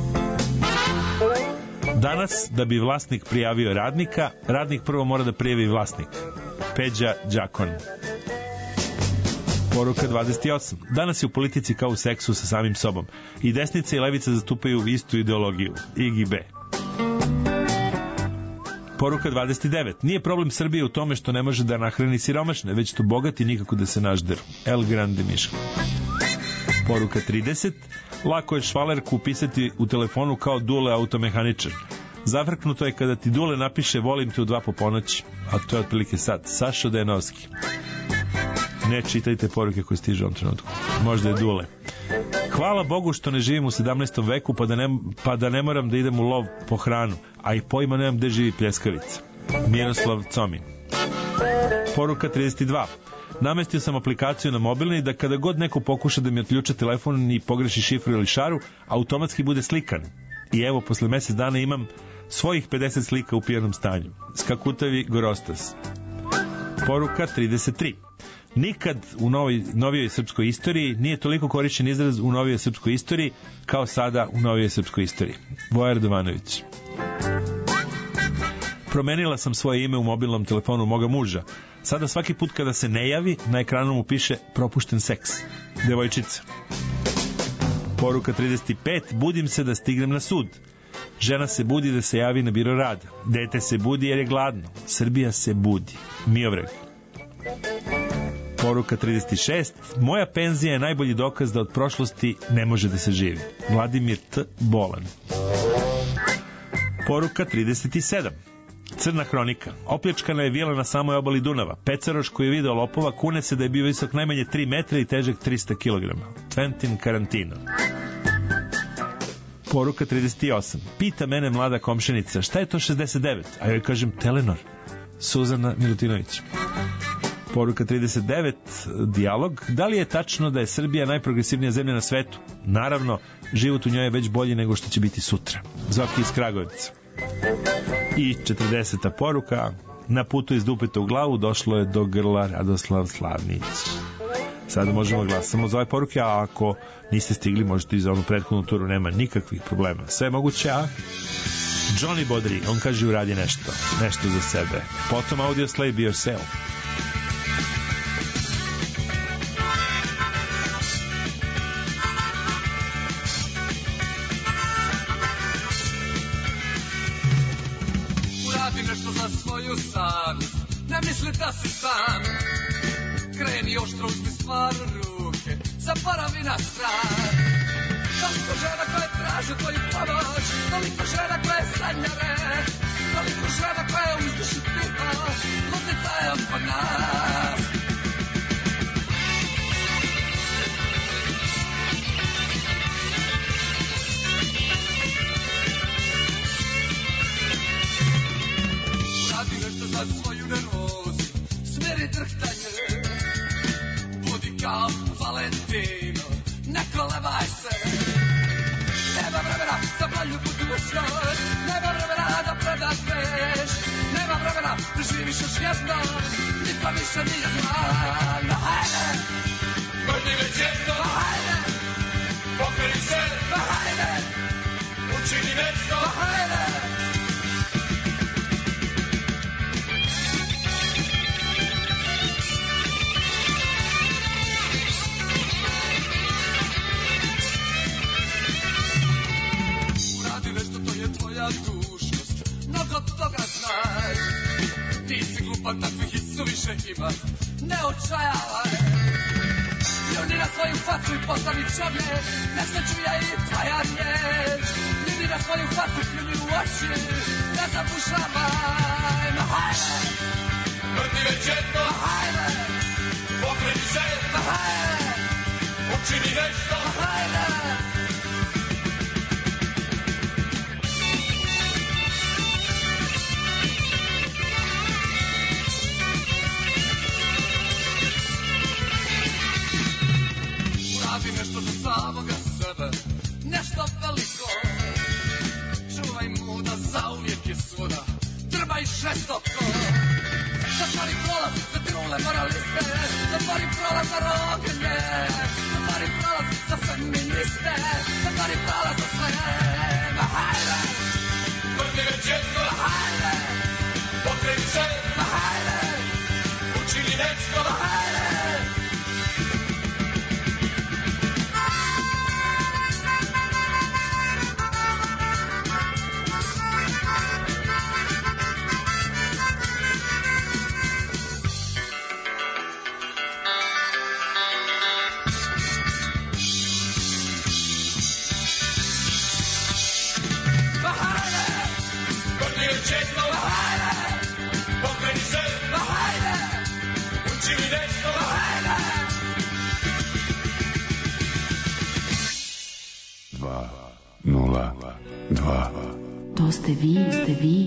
Danas, da bi vlasnik prijavio radnika, radnik prvo mora da prijavi vlasnik. Peđa Đakon. Poruka dvadeset osam. Danas je u politici kao u seksu sa samim sobom. I desnica i levica zastupaju istu ideologiju. Igi B. Poruka dvadeset devet. Nije problem Srbije u tome što ne može da nahrani siromašne, već to bogati nikako da se nažderu. El Grande Miško. Poruka trideset. Lako je švalerku upisati u telefonu kao Dule automehaničar. Zafrknuto je kada ti Dule napiše volim te u dva po ponoći, a to je otprilike sad. Sašo Dejanovski. Ne čitajte poruke koje stižu u ovom trenutku. Možda je Dule. Hvala Bogu što ne živim u sedamnaestom veku pa da ne, pa da ne moram da idem u lov po hranu, a i pojma nemam gde živi pljeskavica. Miroslav Comin. Poruka trideset dva. Namestio sam aplikaciju na mobilni da kada god neko pokuša da mi otključa telefon i pogreši šifru ili šaru, automatski bude slikan. I evo, posle mesec dana imam svojih pedeset slika u pijanom stanju. Skakutavi Gorostas. Poruka trideset tri. Nikad u novoj, novijoj srpskoj istoriji nije toliko korišćen izraz u novijoj srpskoj istoriji kao sada u novijoj srpskoj istoriji. Voja Radovanović. Promenila sam svoje ime u mobilnom telefonu moga muža. Sada svaki put kada se ne javi, na ekranu mu piše propušten seks. Devojčica. Poruka trideset pet. Budim se da stignem na sud. Žena se budi da se javi na biro rada. Dete se budi jer je gladno. Srbija se budi. Miovreg. Poruka trideset šest. Moja penzija je najbolji dokaz da od prošlosti ne može da se živi. Vladimir T. Bolan. Poruka trideset sedam. Crna hronika. Opljačkana je vila na samoj obali Dunava. Pecaroš koji je video lopova kune se da je bio visok najmanje tri metra i težak trista kilograma. Tventin Karantino. Poruka trideset osam. Pita mene mlada komšenica šta je to šezdeset devet, a joj kažem Telenor. Suzana Milutinović. Poruka trideset devet. Dijalog. Da li je tačno da je Srbija najprogresivnija zemlja na svetu? Naravno, život u njoj je već bolji nego što će biti sutra. Zoki iz Kragujevca. I četrdeseta poruka. Na putu iz dupeta u glavu došlo je do grla Radoslav Slavnić. Sada možemo glasamo za ove poruke, a ako niste stigli možete i za onu prethodnu turu, nema nikakvih problema. Sve je moguće, a Johnny Bodri, on kaže uradi nešto, nešto za sebe. Potom Audio Slave Be Yourself. Ne misli da si sam. Kreni oštro uzmi stvar u ruke, zaboravi na strah. Toliko žena koje traže tvoju pomoć, toliko žena koje sanjare, toliko žena koje uzdišu tiho, ludnica je oko nas. davaj se. Nema vremena za bolju budućnost, nema vremena da predadneš, nema vremena da živiš još jedno, niko više nije zvan. Hajde! Vrni već jedno! Hajde! Pokreni se! Hajde! Učini nešto! Hajde! Tvoja dužnost, mnogo toga znaj. Nisi glupan, takvih i suviše ima. Ne očajavaj. Ljudi na svoju facu i postani čovjek. Ne se čuje i tvoja riječ. Ljudi na svoju facu, ljudi u oči. Ne zabušavaj. Ma hajde! Vrti već jedno. Ma hajde! Pokreni se. Ma hajde! Učini nešto. Ma hajde! Nešto za samoga sebe, nešto veliko. Čuvaj muda, zauvijek je svuda, trmaj žestoko. Zatvori prolaz za trule moraliste, zatvori prolaz za rogenje, zatvori prolaz za feministe, zatvori prolaz za sve. Ma hajde! Vrni već jedno! Ma hajde! Pokreni se! Ma hajde! Učini nešto! Ma hajde! To ste vi, ste vi.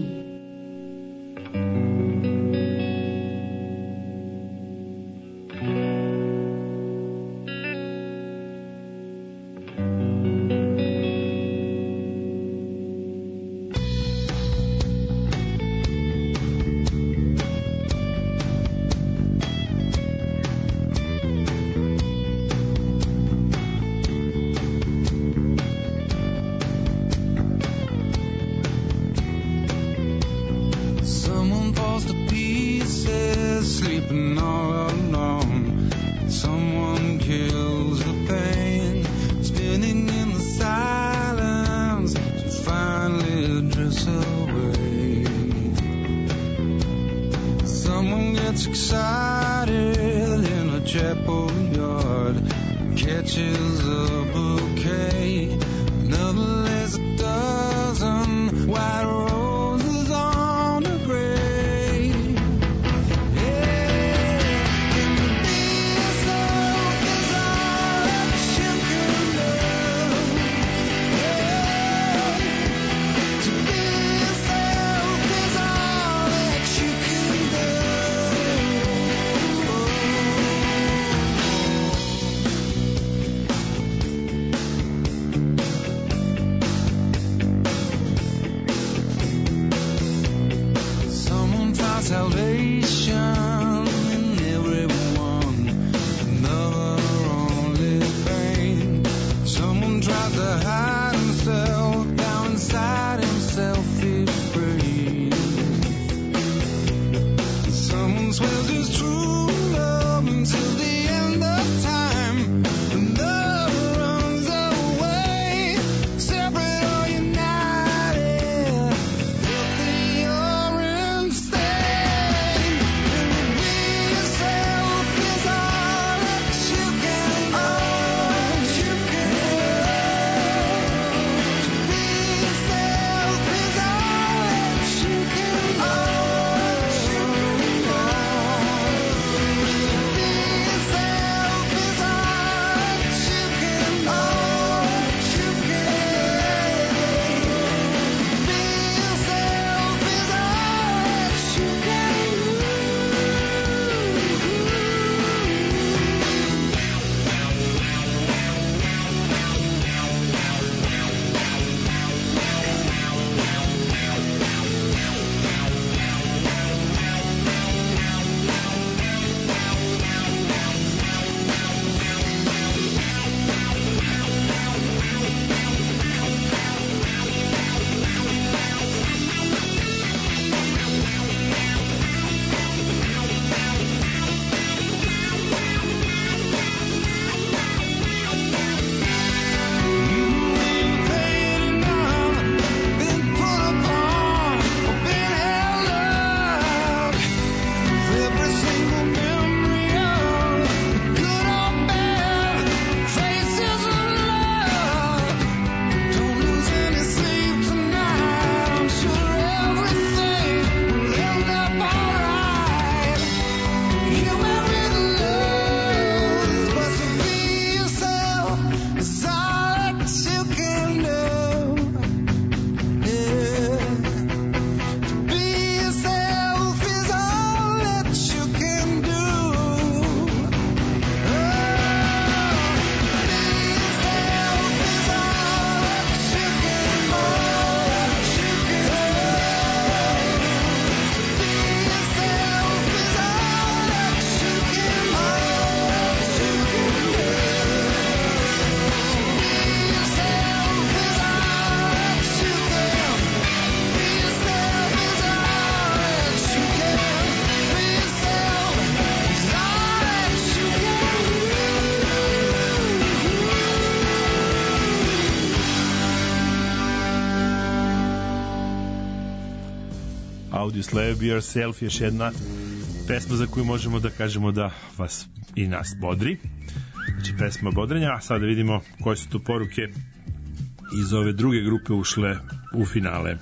Audio Slave Yourself, još jedna pesma za koju možemo da kažemo da vas i nas bodri. Znači pesma bodrenja, a sada vidimo koje su tu poruke iz ove druge grupe ušle u finale.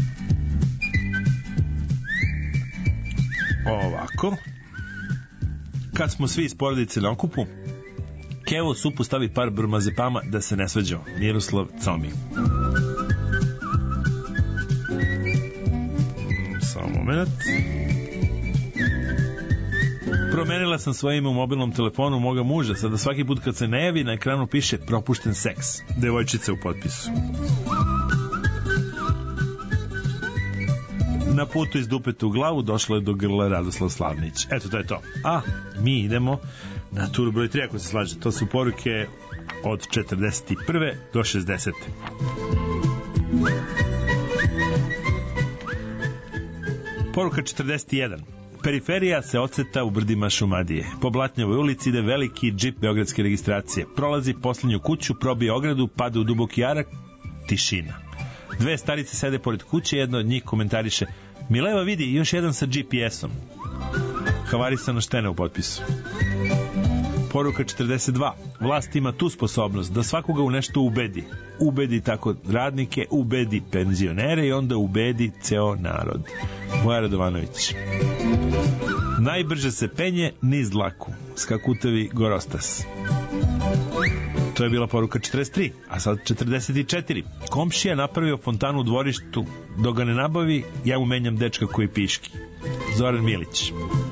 Ovako. Kad smo svi iz porodice na okupu, Kevo supu stavi par brmazepama da se ne svađao. Miroslav Comi. Samo moment. Promenila sam svoje ime u mobilnom telefonu moga muža, sada svaki put kad se ne javi na ekranu piše propušten seks. Devojčica u potpisu. Na putu iz dupeta u glavu došlo je do grla Radoslav Slavnić. Eto, to je to. A mi idemo na tur broj tri, ako se slaže. To su poruke od četrdeset prve do šezdesete. Poruka četrdeset jedan. Periferija se oceta u brdima Šumadije. Po Blatnjevoj ulici ide veliki džip beogradske registracije. Prolazi poslednju kuću, probije ogradu, pada u duboki jarak, tišina. Dve starice sede pored kuće, jedna od njih komentariše: Mileva, vidi, još jedan sa G P S-om. Havarisano štene u potpisu. Poruka četrdeset dva. Vlast ima tu sposobnost da svakoga u nešto ubedi. Ubedi tako radnike, ubedi penzionere i onda ubedi ceo narod. Moja Radovanović. Najbrže se penje niz dlaku. Skakutavi Gorostas. To je bila poruka četrdeset tri, a sad četrdeset četiri. Komšija napravio fontanu u dvorištu, dok ga ne nabavi, ja mu menjam dečka koji piški. Zoran Milić.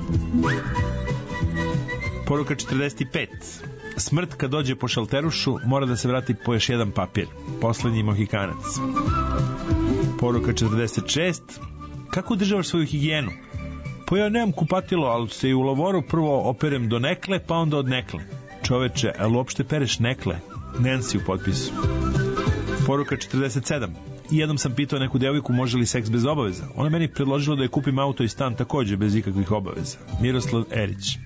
Poruka četrdeset pet. Smrt kad dođe po šalterušu mora da se vrati po još jedan papir. Poslednji Mohikanac. Poruka četrdeset šest. Kako održavaš svoju higijenu? Pa ja nemam kupatilo, ali se i u lavoru prvo operem do nekle, pa onda od nekle. Čoveče, ali uopšte pereš nekle? Nancy u potpisu. Poruka četrdeset sedam. I jednom sam pitao neku devojku može li seks bez obaveza. Ona meni predložila da je kupim auto i stan takođe bez ikakvih obaveza. Miroslav Erić.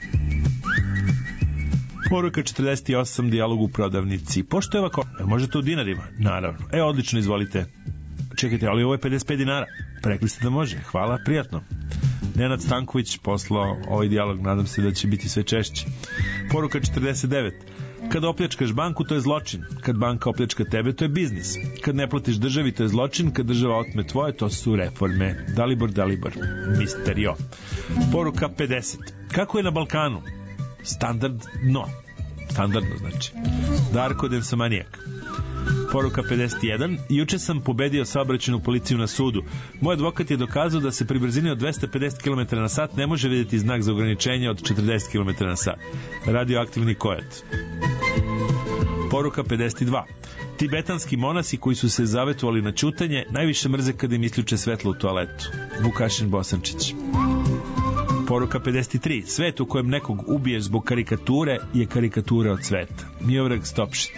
Poruka četrdeset osam. Dijalog u prodavnici. Pošto je ovako, možete u dinarima? Naravno. E, odlično, izvolite. Čekajte, ali ovo je pedeset pet dinara. Pa rekli ste da može. Hvala, prijatno. Nenad Stanković poslao ovaj dijalog, nadam se da će biti sve češće. Poruka četrdeset devet. Kad opljačkaš banku, to je zločin. Kad banka opljačka tebe, to je biznis. Kad ne platiš državi, to je zločin. Kad država otme tvoje, to su reforme. Dalibor, Dalibor. Misterio. Poruka pedeset. Kako je na Balkanu? Standardno. Standardno znači. Darko Densomanijak. Poruka pedeset jedan. Juče sam pobedio saobraćajnu policiju na sudu. Moj advokat je dokazao da se pri brzini od dvesta pedeset kilometara na sat ne može vidjeti znak za ograničenje od četrdeset kilometara na sat. Radioaktivni kojat. Poruka pedeset dva. Tibetanski monasi koji su se zavetovali na ćutanje najviše mrze kada im isključe svetlo u toaletu. Vukašin Bosančić. Poruka pedeset tri. Svet u kojem nekog ubiješ zbog karikature je karikatura od sveta. Miovrag Stopšit.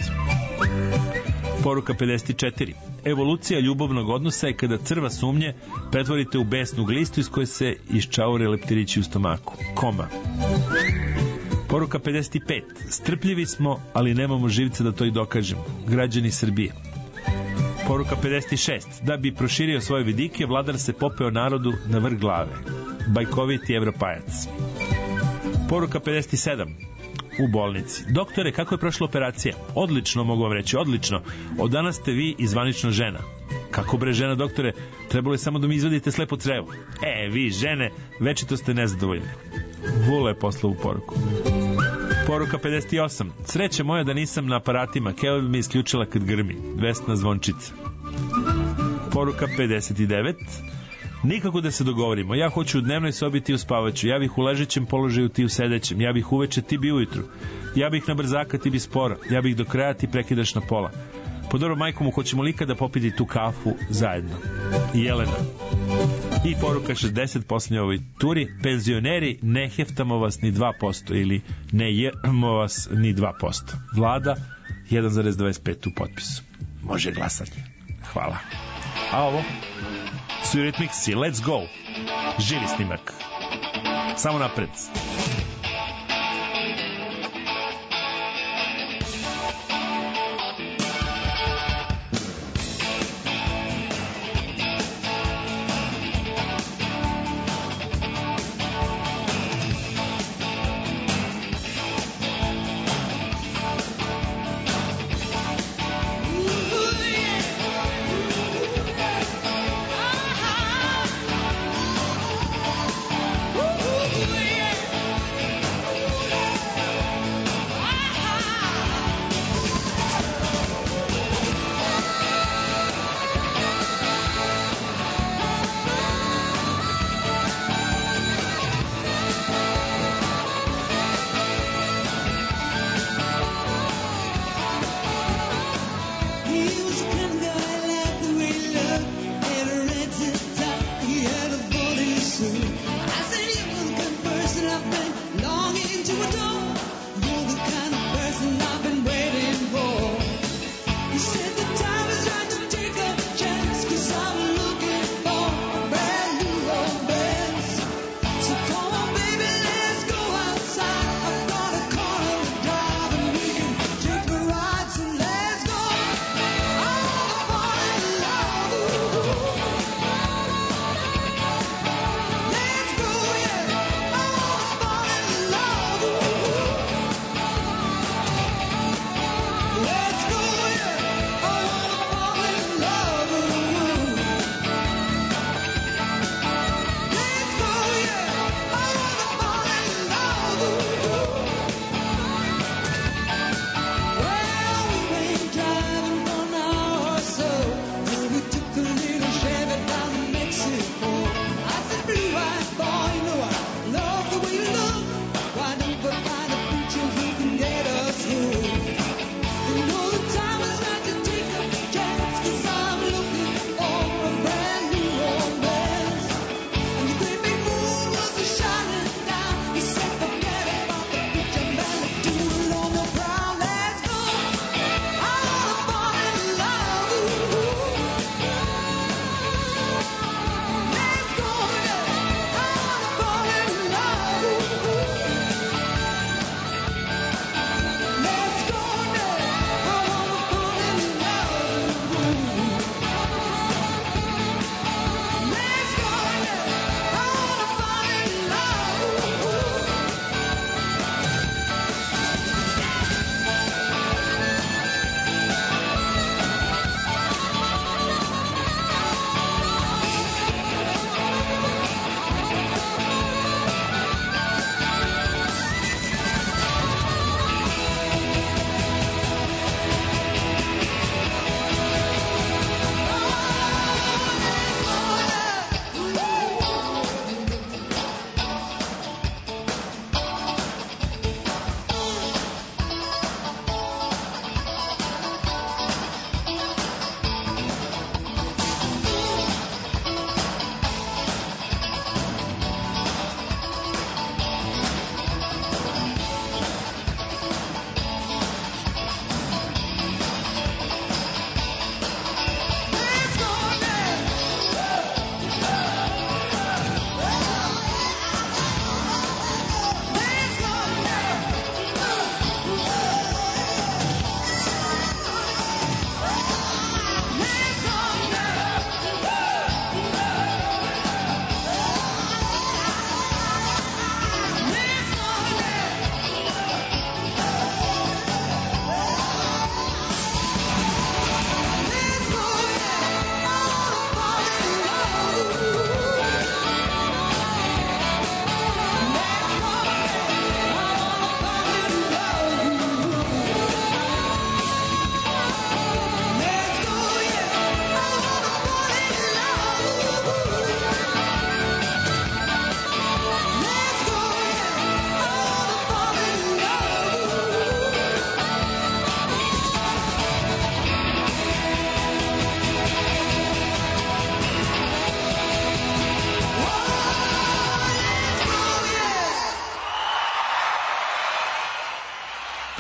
Poruka pedeset četiri. Evolucija ljubavnog odnosa je kada crva sumnje pretvorite u besnu glistu iz koje se iščaure leptirići u stomaku. Koma. Poruka pedeset pet. Strpljivi smo, ali nemamo živce da to i dokažemo. Građani Srbije. Poruka pedeset šest. Da bi proširio svoje vidike, vladar se popeo narodu na vrh glave. Bajkoviti Evropajac. Poruka pedeset sedam. U bolnici. Doktore, kako je prošla operacija? Odlično, mogu vam reći, odlično. Od danas ste vi i zvanično žena. Kako bre žena, doktore? Trebalo je samo da mi izvadite slepo crevo. E, vi žene, večito ste nezadovoljni. Vule je poslao u poruku. Poruka pedeset osam. Sreća moja da nisam na aparatima. Keva bi mi isključila kad grmi. Vesna Zvončica. Poruka pedeset devet. Nikako da se dogovorimo. Ja hoću u dnevnoj sobi, ti u spavaću. Ja bih u ležećem položaju, ti u sedećem. Ja bih uveče, ti bi ujutru. Ja bih na brzaka, ti bi sporo. Ja bih do kraja, ti prekidaš na pola. Po dobro majkomu, hoćemo li ikada popiti tu kafu zajedno? Jelena. I poruka šezdeset posljednje ovoj turi. Penzioneri, ne heftamo vas ni dva posto ili ne jemo vas ni dva posto. Vlada, jedan zarez dvadeset pet u potpisu. Može glasanje. Hvala. A ovo? Su Eurythmicsi, Let's Go. Živi snimak. Samo napred.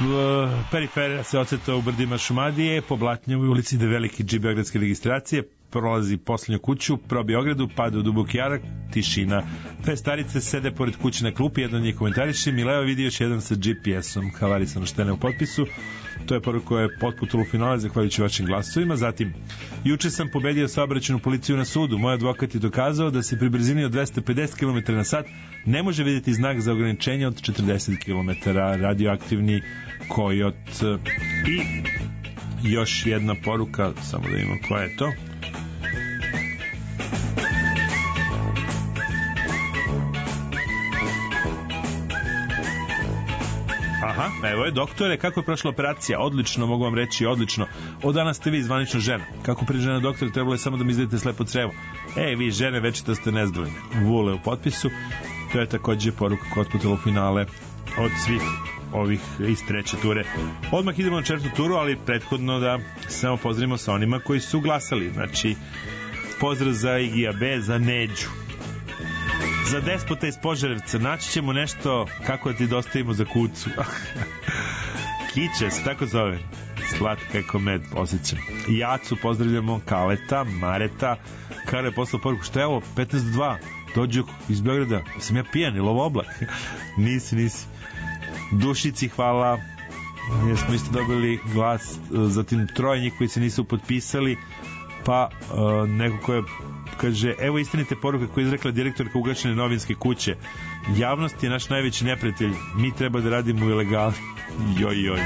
periferija se oceta u brdima Šumadije, po Blatnjevoj ulici ide veliki džip beogradske registracije, prolazi poslednju kuću, probije ogradu, pada u duboki jarak, tišina. Dve starice sede pored kuće na klupi, jedan od njih komentariše, Mileva vidi još jedan sa G P S-om, havarica naštene u potpisu. To je poruka koja je potputula u finale zahvaljujući vašim glasovima. Zatim, juče sam pobedio saobraćajnu policiju na sudu. Moj advokat je dokazao da se pri brzini od dvesta pedeset kilometara na sat ne može vidjeti znak za ograničenje od četrdeset kilometara. Radioaktivni kojot. I još jedna poruka, samo da imamo koja je to. Aha, evo je, doktore, kako je prošla operacija? Odlično, mogu vam reći, odlično. Od danas ste vi zvanično žena. Kako pri žena doktor, trebalo je samo da mi izdajete slepo crevo. Ej, vi žene, već da ste nezadovoljni. Vule u potpisu. To je takođe poruka koja otputila u finale od svih ovih iz treće ture. Odmah idemo na četvrtu turu, ali prethodno da samo pozdravimo sa onima koji su glasali. Znači, pozdrav za Igija B, za Neđu. Za despota iz Požarevca naći ćemo nešto kako da ti dostavimo za kucu. Kiće se tako zove. Slatka je komed, osjećam. Jacu pozdravljamo, Kaleta, Mareta. Karo je poslao poruku, šta je ovo, petnaest do dva, dođu iz Beograda, sam ja pijan ili ovo oblak? Nisi, nisi. Dušici, hvala. Jer smo isto dobili glas, zatim troje njih koji se nisu potpisali, pa uh, neko ko je kaže, evo istinite poruke koje je izrekla direktorka ugašene novinske kuće. Javnost je naš najveći neprijatelj. Mi treba da radimo u ilegali. Joj, joj.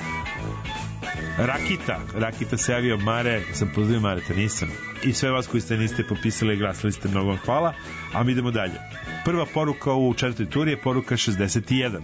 Rakita. Rakita se javio, Mare. Sam pozdravio Mareta, nisam. I sve vas koji ste niste popisali i glasali ste, mnogo vam hvala. A mi idemo dalje. Prva poruka u četvrtoj turi je poruka šezdeset jedan.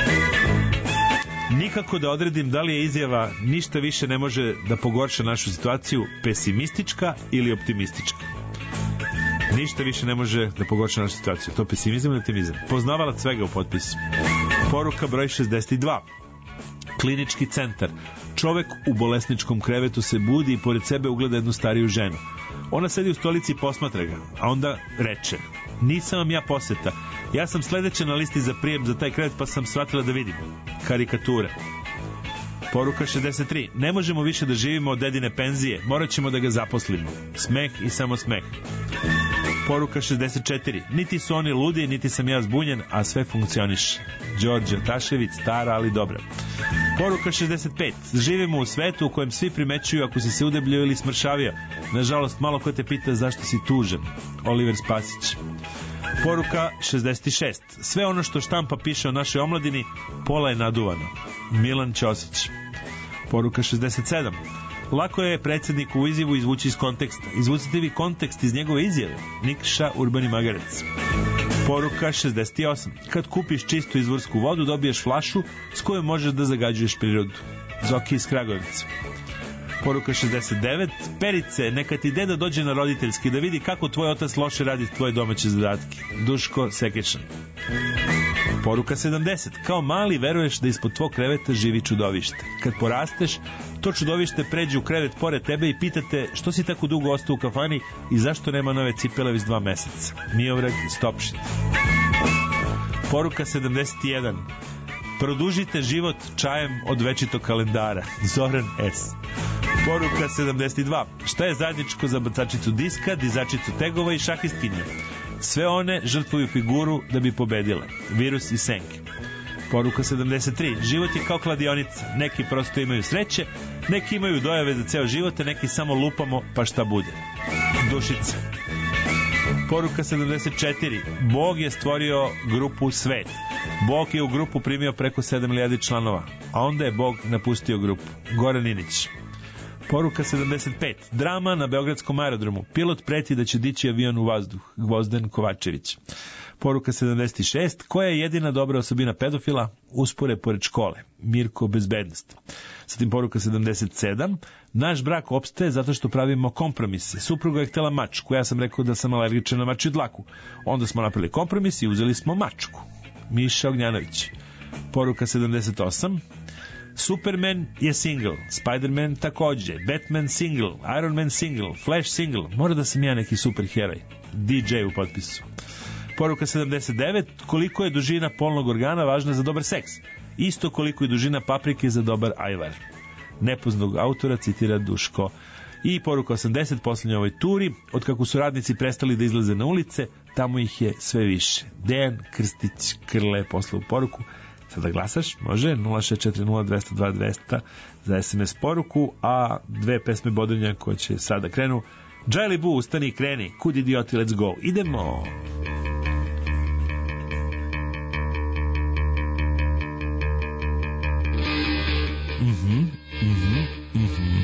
Nikako da odredim da li je izjava ništa više ne može da pogorša našu situaciju pesimistička ili optimistička. Ništa više ne može da pogorša našu situaciju. To pesimizam ili optimizam. Poznavalac svega u potpisu. Poruka broj šezdeset dva. Klinički centar. Čovek u bolesničkom krevetu se budi i pored sebe ugleda jednu stariju ženu. Ona sedi u stolici i posmatra ga, a onda reče, nisam vam ja poseta, ja sam sledeća na listi za prijem za taj krevet pa sam shvatila da vidim. Karikature. Poruka šezdeset tri. Ne možemo više da živimo od dedine penzije, morat ćemo da ga zaposlimo. Smeh i samo smeh. Poruka šezdeset četiri. Niti su oni ludi, niti sam ja zbunjen, a sve funkcioniše. Đorđe Tašević, stara ali dobra. Poruka šezdeset pet. Živimo u svetu u kojem svi primećuju ako si se udebljio ili smršavio. Nažalost, malo ko te pita zašto si tužan. Oliver Spasić. Poruka šezdeset šest. Sve ono što štampa piše o našoj omladini, pola je naduvano. Milan Ćosić. Poruka šezdeset sedam. Lako je predsjedniku u izjavu izvući iz konteksta. Izvucite vi kontekst iz njegove izjave. Nikša Urbani Magarec. Poruka šezdeset osam. Kad kupiš čistu izvorsku vodu, dobiješ flašu s kojom možeš da zagađuješ prirodu. Zoki iz Kragujevca. Poruka šezdeset devet. Perice, neka ti deda dođe na roditeljski da vidi kako tvoj otac loše radi tvoje domaće zadatke. Duško Sekešan. Poruka sedamdeset. Kao mali veruješ da ispod tvog kreveta živi čudovište. Kad porasteš, to čudovište pređe u krevet pored tebe i pitate što si tako dugo ostao u kafani i zašto nema nove cipele već dva meseca. Miovrag Stopšit. Poruka sedamdeset jedan. Produžite život čajem od večitog kalendara. Zoran S. Poruka sedamdeset dva. Šta je zajedničko za bacačicu diska, dizačicu tegova i šahistkinje? Sve one žrtvuju figuru da bi pobedile. Virus i senke. Poruka sedamdeset tri. Život je kao kladionica. Neki prosto imaju sreće, neki imaju dojave za ceo život, a neki samo lupamo pa šta bude. Dušica. Poruka sedamdeset četiri. Bog je stvorio grupu Svet. Bog je u grupu primio preko sedam milijardi članova, a onda je Bog napustio grupu. Goran Inić. Poruka sedamdeset pet. Drama na Beogradskom aerodromu. Pilot preti da će dići avion u vazduh. Gvozden Kovačević. Poruka sedamdeset šest. Koja je jedina dobra osobina pedofila? Uspore pored škole. Mirko Bezbednost. Zatim poruka sedamdeset sedam. Naš brak opstaje zato što pravimo kompromise. Supruga je htela mačku. Ja sam rekao da sam alergičan na mačju dlaku. Onda smo napravili kompromis i uzeli smo mačku. Miša Ognjanović. Poruka sedamdeset osam. Superman je single, Spider-Man takođe, Batman single, Iron Man single, Flash single. Mora da sam ja neki superheroj. D J u potpisu. Poruka sedamdeset devet. Koliko je dužina polnog organa važna za dobar seks? isto koliko i dužina paprike za dobar ajvar. Nepoznatog autora citira Duško. I poruka osamdeset, poslednje ovoj turi, od kako su radnici prestali da izlaze na ulice, tamo ih je sve više. Dejan Krstić Krle poslao poruku. Sada glasaš, može, nula šest četiri nula dva nula dva dva nula za es em es poruku, a dve pesme bodrenja koje će sada krenu. Džajli Bu, ustani i kreni, kud idioti, let's go, idemo! Mhm, mhm, mhm.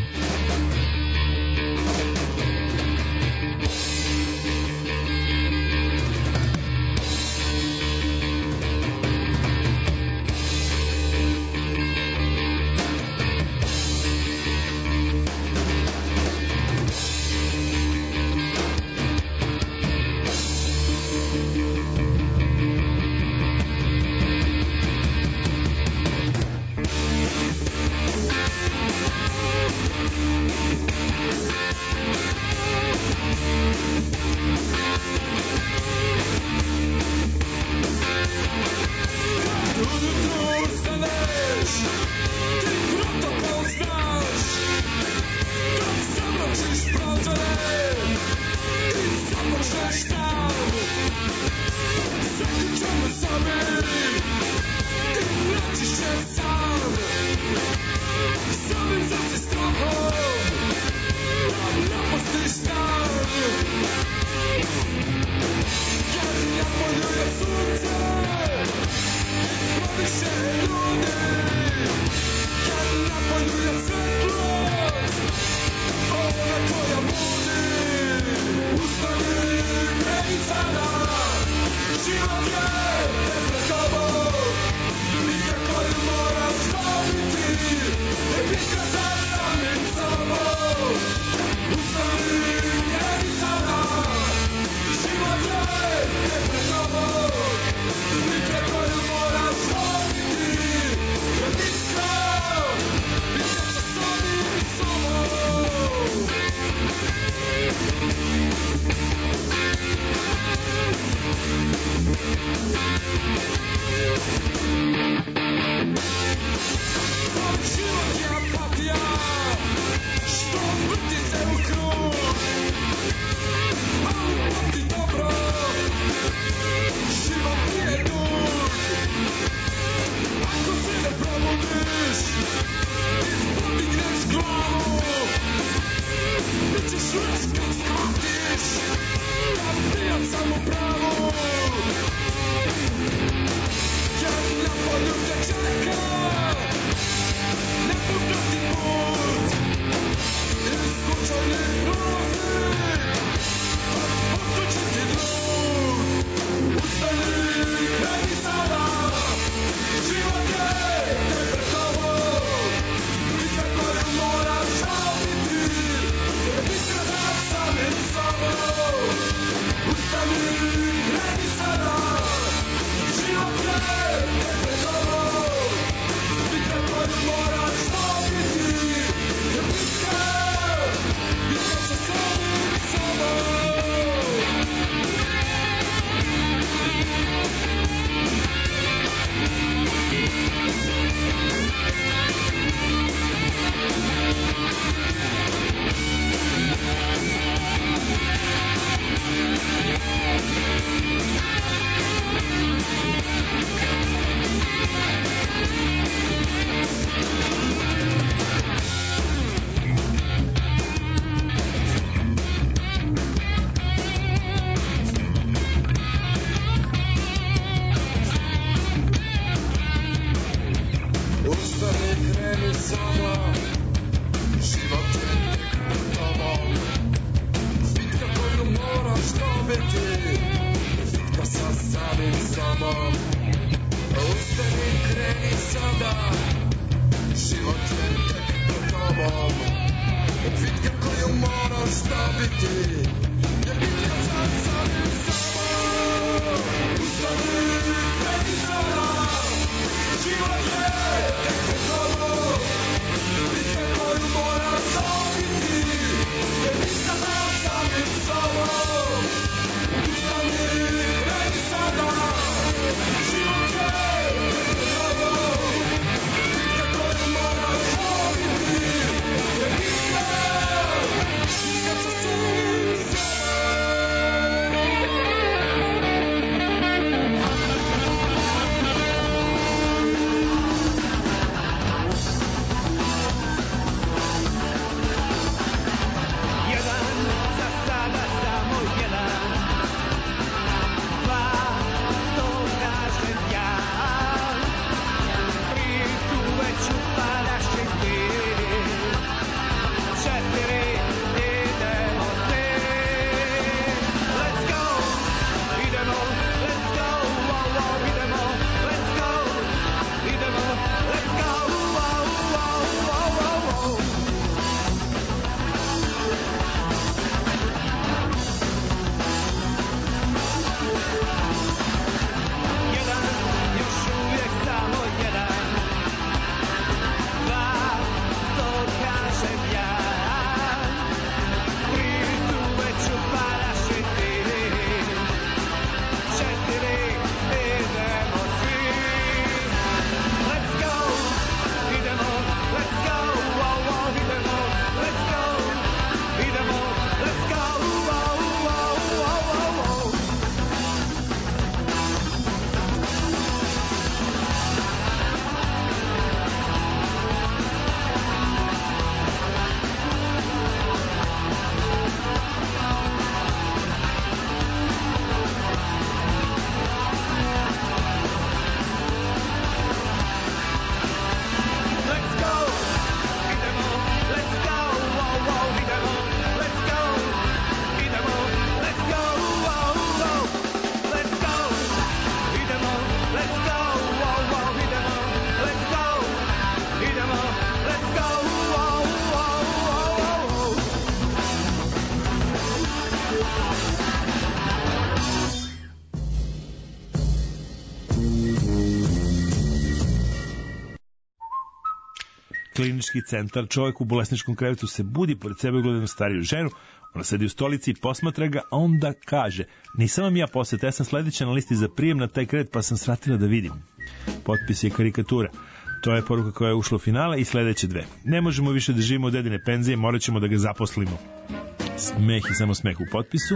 klinički centar, čovjek u bolesničkom krevetu se budi, pored sebe gleda jednu stariju ženu, ona sedi u stolici i posmatra ga, a onda kaže, nisam vam ja posjeta, ja sam sledeća na listi za prijem na taj krevet, pa sam svratila da vidim. Potpis je karikatura. To je poruka koja je ušla u finale i sledeće dve. Ne možemo više da živimo od dedine penzije, morat ćemo da ga zaposlimo. Smeh i samo smeh u potpisu.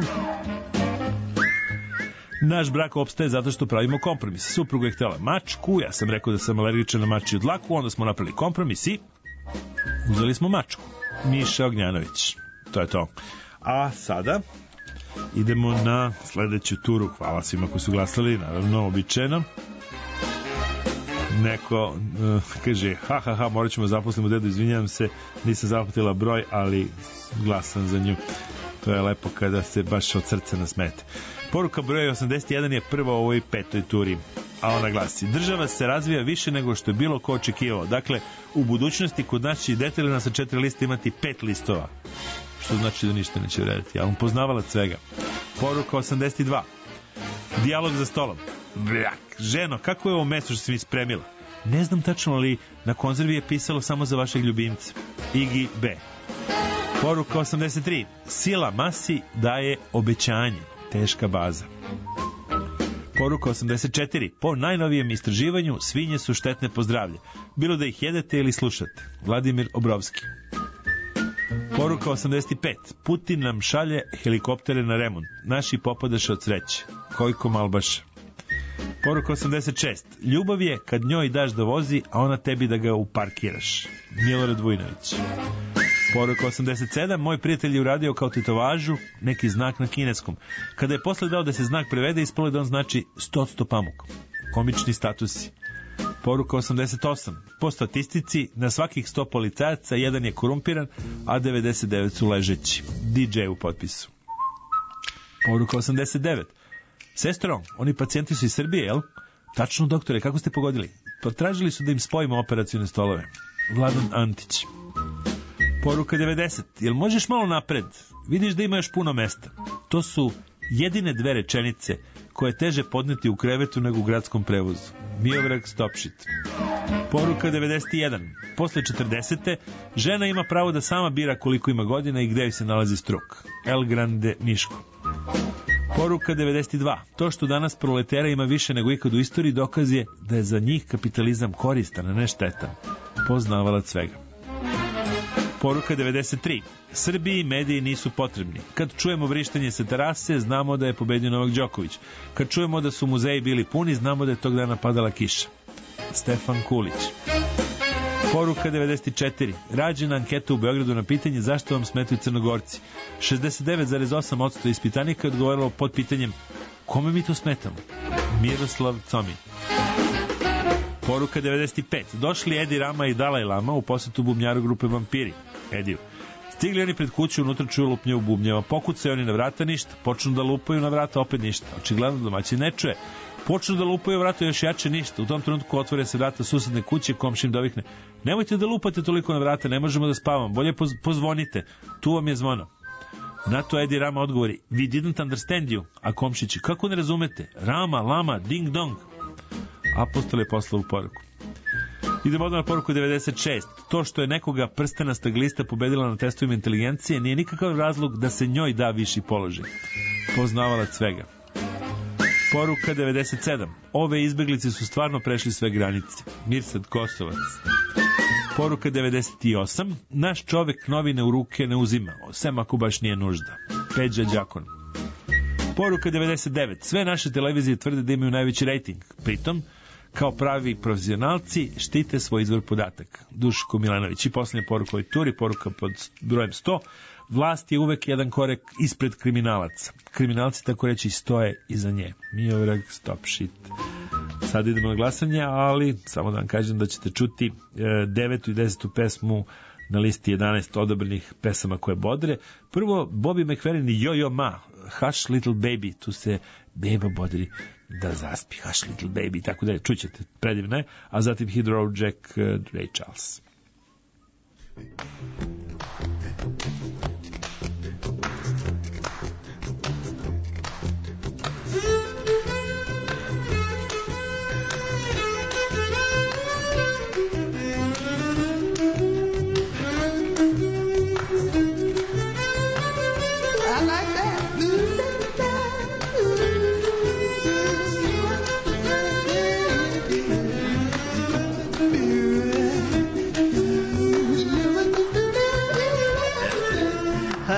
Naš brak opstaje zato što pravimo kompromis. Supruga je htjela mačku, ja sam rekao da sam alergičan na mačiju dlaku, onda smo napravili kompromis i uzeli smo mačku. Miša Ognjanović. To je to. A sada idemo na sledeću turu. Hvala svima koji su glasali, naravno, običajno. Neko uh, kaže, ha ha ha, morat ćemo zaposlimo dedu, izvinjam se, nisam zapatila broj, ali glasam za nju. To je lepo kada se baš od srca nasmete. Poruka broj osamdeset jedan je prva u ovoj petoj turi, a ona glasi, država se razvija više nego što je bilo ko očekivao. Dakle, u budućnosti kod nas će deteljena sa četiri liste imati pet listova, što znači da ništa neće vrediti, a on poznavala svega. Poruka osamdeset dva, dijalog za stolom. Bljak, ženo, kako je ovo meso što si mi spremila? Ne znam tačno, ali na konzervi je pisalo samo za vašeg ljubimca. Igi B. Poruka osamdeset tri, sila masi daje obećanje. Teška baza. Poruka osamdeset četiri, po najnovijem istraživanju svinje su štetne po zdravlje, bilo da ih jedete ili slušate. Vladimir Obrovski. Poruka osamdeset pet, Putin nam šalje helikoptere na remont, naši popadaše od sreće. Kojko Malbaša. Poruka osamdeset šest, ljubav je kad njoj daš da vozi, a ona tebi da ga uparkiraš. Milorad Vujnović. Poruka osamdeset sedam, moj prijatelj je uradio kao tetovažu neki znak na kineskom. Kada je posle dao da se znak prevede, ispalo da on znači sto sto pamuk. Komični statusi. Poruka osamdeset osam, po statistici na svakih sto policajaca jedan je korumpiran, a devedeset devet su ležeći. D J u potpisu. Poruka osamdeset devet, sestro, oni pacijenti su iz Srbije, jel? Tačno, doktore, kako ste pogodili? Potražili su da im spojimo operacione stolove. Vladan Antić. Poruka devedeset, jel možeš malo napred? Vidiš da ima još puno mesta. To su jedine dve rečenice koje je teže podneti u krevetu nego u gradskom prevozu. Miovrag Stopšit. Poruka devedeset jedan, posle četrdesete žena ima pravo da sama bira koliko ima godina i gde joj se nalazi struk. El Grande Miško. Poruka devedeset dva, to što danas proletera ima više nego ikad u istoriji dokaz je da je za njih kapitalizam koristan, a ne štetan. Poznavalac svega. Poruka devedeset tri, Srbiji mediji nisu potrebni. Kad čujemo vrištanje sa terase, znamo da je pobedio Novak Đoković. Kad čujemo da su muzeji bili puni, znamo da je tog dana padala kiša. Stefan Kulić. Poruka devedeset četiri, rađena anketa u Beogradu na pitanje zašto vam smetaju Crnogorci. šezdeset devet zarez osam posto ispitanika je odgovorilo pod pitanjem kome mi to smetamo? Miroslav Comi. Poruka devedeset pet, došli Edi Rama i Dalaj Lama u posetu bubnjaru grupe Vampiri. Ediju. Stigli oni pred kuću, unutra čuju lupnje u bubnjeva, pokucaju oni na vrata, ništa, počnu da lupaju na vrata, opet ništa. Očigledno domaćin ne čuje. Počnu da lupaju vrata, još jače ništa. U tom trenutku otvore se vrata susedne kuće, komšin dovikne: nemojte da lupate toliko na vrata, ne možemo da spavamo, bolje poz pozvonite, tu vam je zvono. Na to Edi Rama odgovori: we didn't understand you. A komšići: kako ne razumete? Rama, lama, ding dong. Apostol je poslao u poruku. Idemo odmah na poruku devedeset šest. To što je nekoga prstenasta glista pobedila na testovima inteligencije nije nikakav razlog da se njoj da viši položaj. Poznavalac svega. Poruka devedeset sedam. Ove izbeglice su stvarno prešli sve granice. Mirsad Kosovac. Poruka devedeset osam. Naš čovek novine u ruke ne uzima, sem ako baš nije nužda. Peđa Đakon. Poruka devedeset devet. Sve naše televizije tvrde da imaju najveći rejting. Pritom, kao pravi profesionalci, štite svoj izvor podataka. Duško Milanović. I posljednja poruka ovoj turi, poruka pod brojem sto. Vlast je uvek jedan korek ispred kriminalaca. Kriminalci, tako reći, stoje iza nje. Miovrag Stopšit. Sad idemo na glasanje, ali samo da vam kažem da ćete čuti devetu i desetu pesmu na listi jedanaest odabranih pesama koje bodre. Prvo, Bobby McFerrin i Yo Yo Ma, Hush Little Baby, tu se beba bodri da zaspi, Hush Little Baby, tako da je, čućete, predivno je, a zatim Hit Road Jack, uh, Ray Charles.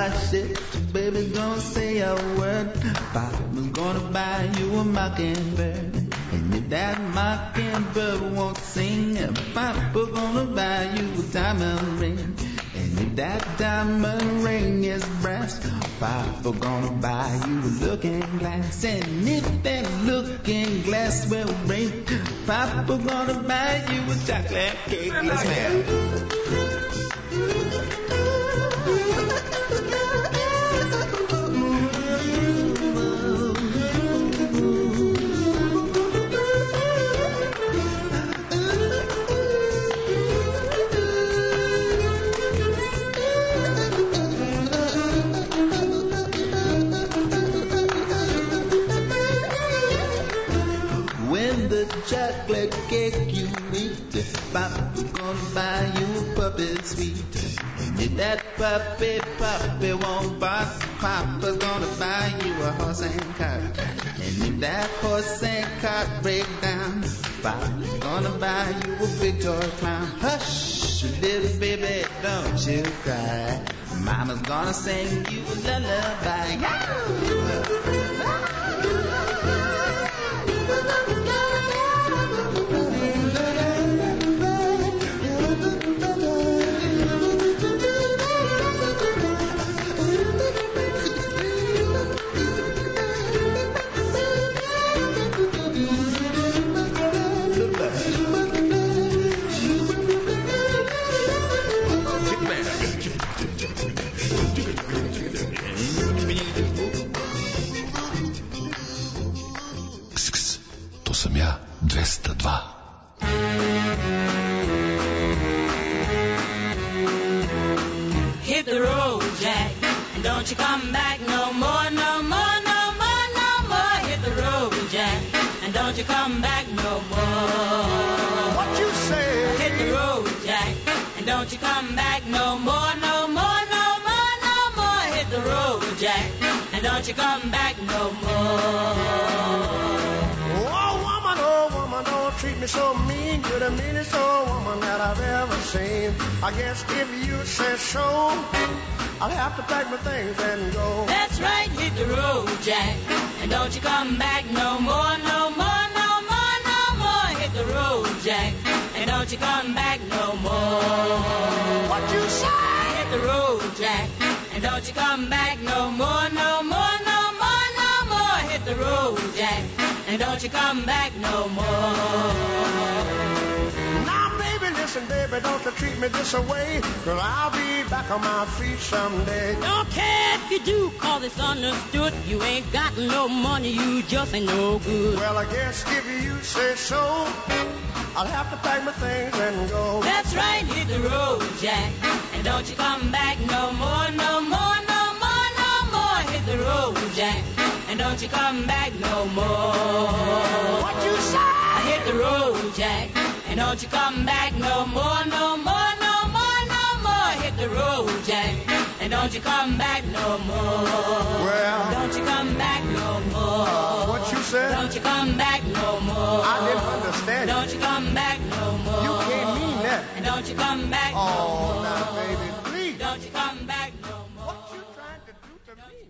my shit, baby, don't say a word. Papa's gonna buy you a mockingbird. And if that mockingbird won't sing, Papa's gonna buy you a diamond ring. And if that diamond ring is brass, Papa gonna buy you a looking glass. And if that looking glass will break, Papa gonna buy you a chocolate cake. Let's have chocolate cake you eat, Papa's gonna buy you a puppy sweet. And if that puppy, puppy won't bark, Papa's gonna buy you a horse and cart. And if that horse and cart break down, Papa's gonna buy you a big toy clown. Hush, little baby, don't you cry. Mama's gonna sing you a lullaby. dvesta dva. Hit the road, Jack, and don't you come back no more, no more, no more, no more. Hit the road, Jack, and don't you come back no more. What you say? Hit the road, Jack, and don't you come back no more, no more, no more, no more. Hit the road, Jack, and don't you come back no more. Don't treat me so mean, you're the meanest old woman that I've ever seen. I guess if you say so, I'll have to pack my things and go. That's right, hit the road, Jack, and don't you come back no more, no more, no more, no more. Hit the road, Jack, and don't you come back no more. What you say? Hit the road, Jack, and don't you come back no more, no more, no more, no more. Hit the road, Jack, and don't you come back no more. Now, baby, listen, baby, don't you treat me this away, 'cause I'll be back on my feet someday. Don't care if you do, 'cause it's understood. You ain't got no money, you just ain't no good. Well, I guess if you say so, I'll have to pack my things and go. That's right, hit the road, Jack, and don't you come back no more, no more, no more, no more. Hit the road, Jack, and don't you come back no more. What you say? I hit the road, Jack, and don't you come back no more, no more, no more, no more. Hit the road, Jack, and don't you come back no more. Well, don't you come back no more. What you said? Don't you come back no more. I didn't understand. Don't you come back no more. You can't mean that. And don't you come back no more. Oh, now, baby, please. Don't you come back no more. What you trying to do to me?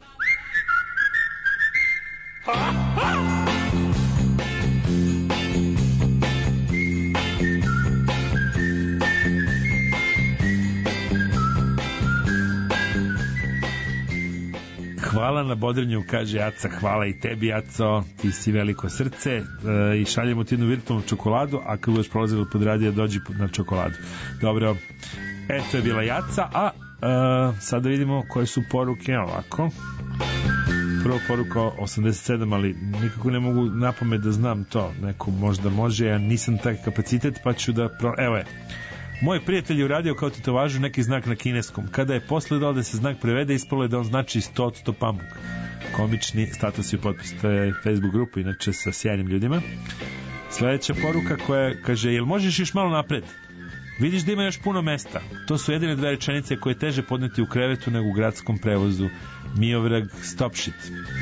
Hvala na bodrenju, kaže Aca, hvala i tebi, Aco, ti si veliko srce, e, i šaljemo ti jednu virtualnu čokoladu, a kad budeš prolazila pod radija, dođi na čokoladu. Dobro, eto je bila Jaca, a e, sada vidimo koje su poruke, ovako. Prvo poruka osamdeset sedam, ali nikako ne mogu napamet da znam to, neko možda može, ja nisam taj kapacitet, pa ću da, pro... evo je. Moj prijatelj je uradio kao tetovažu neki znak na kineskom. Kada je posle dao da se znak prevede, ispalo je da on znači sto posto pamuk. Komični status i potpis. To je Facebook grupa, inače sa sjajnim ljudima. Sledeća poruka koja kaže, jel možeš još malo napred? Vidiš da ima još puno mesta. To su jedine dve rečenice koje je teže podneti u krevetu nego u gradskom prevozu. Miovrag stop shit.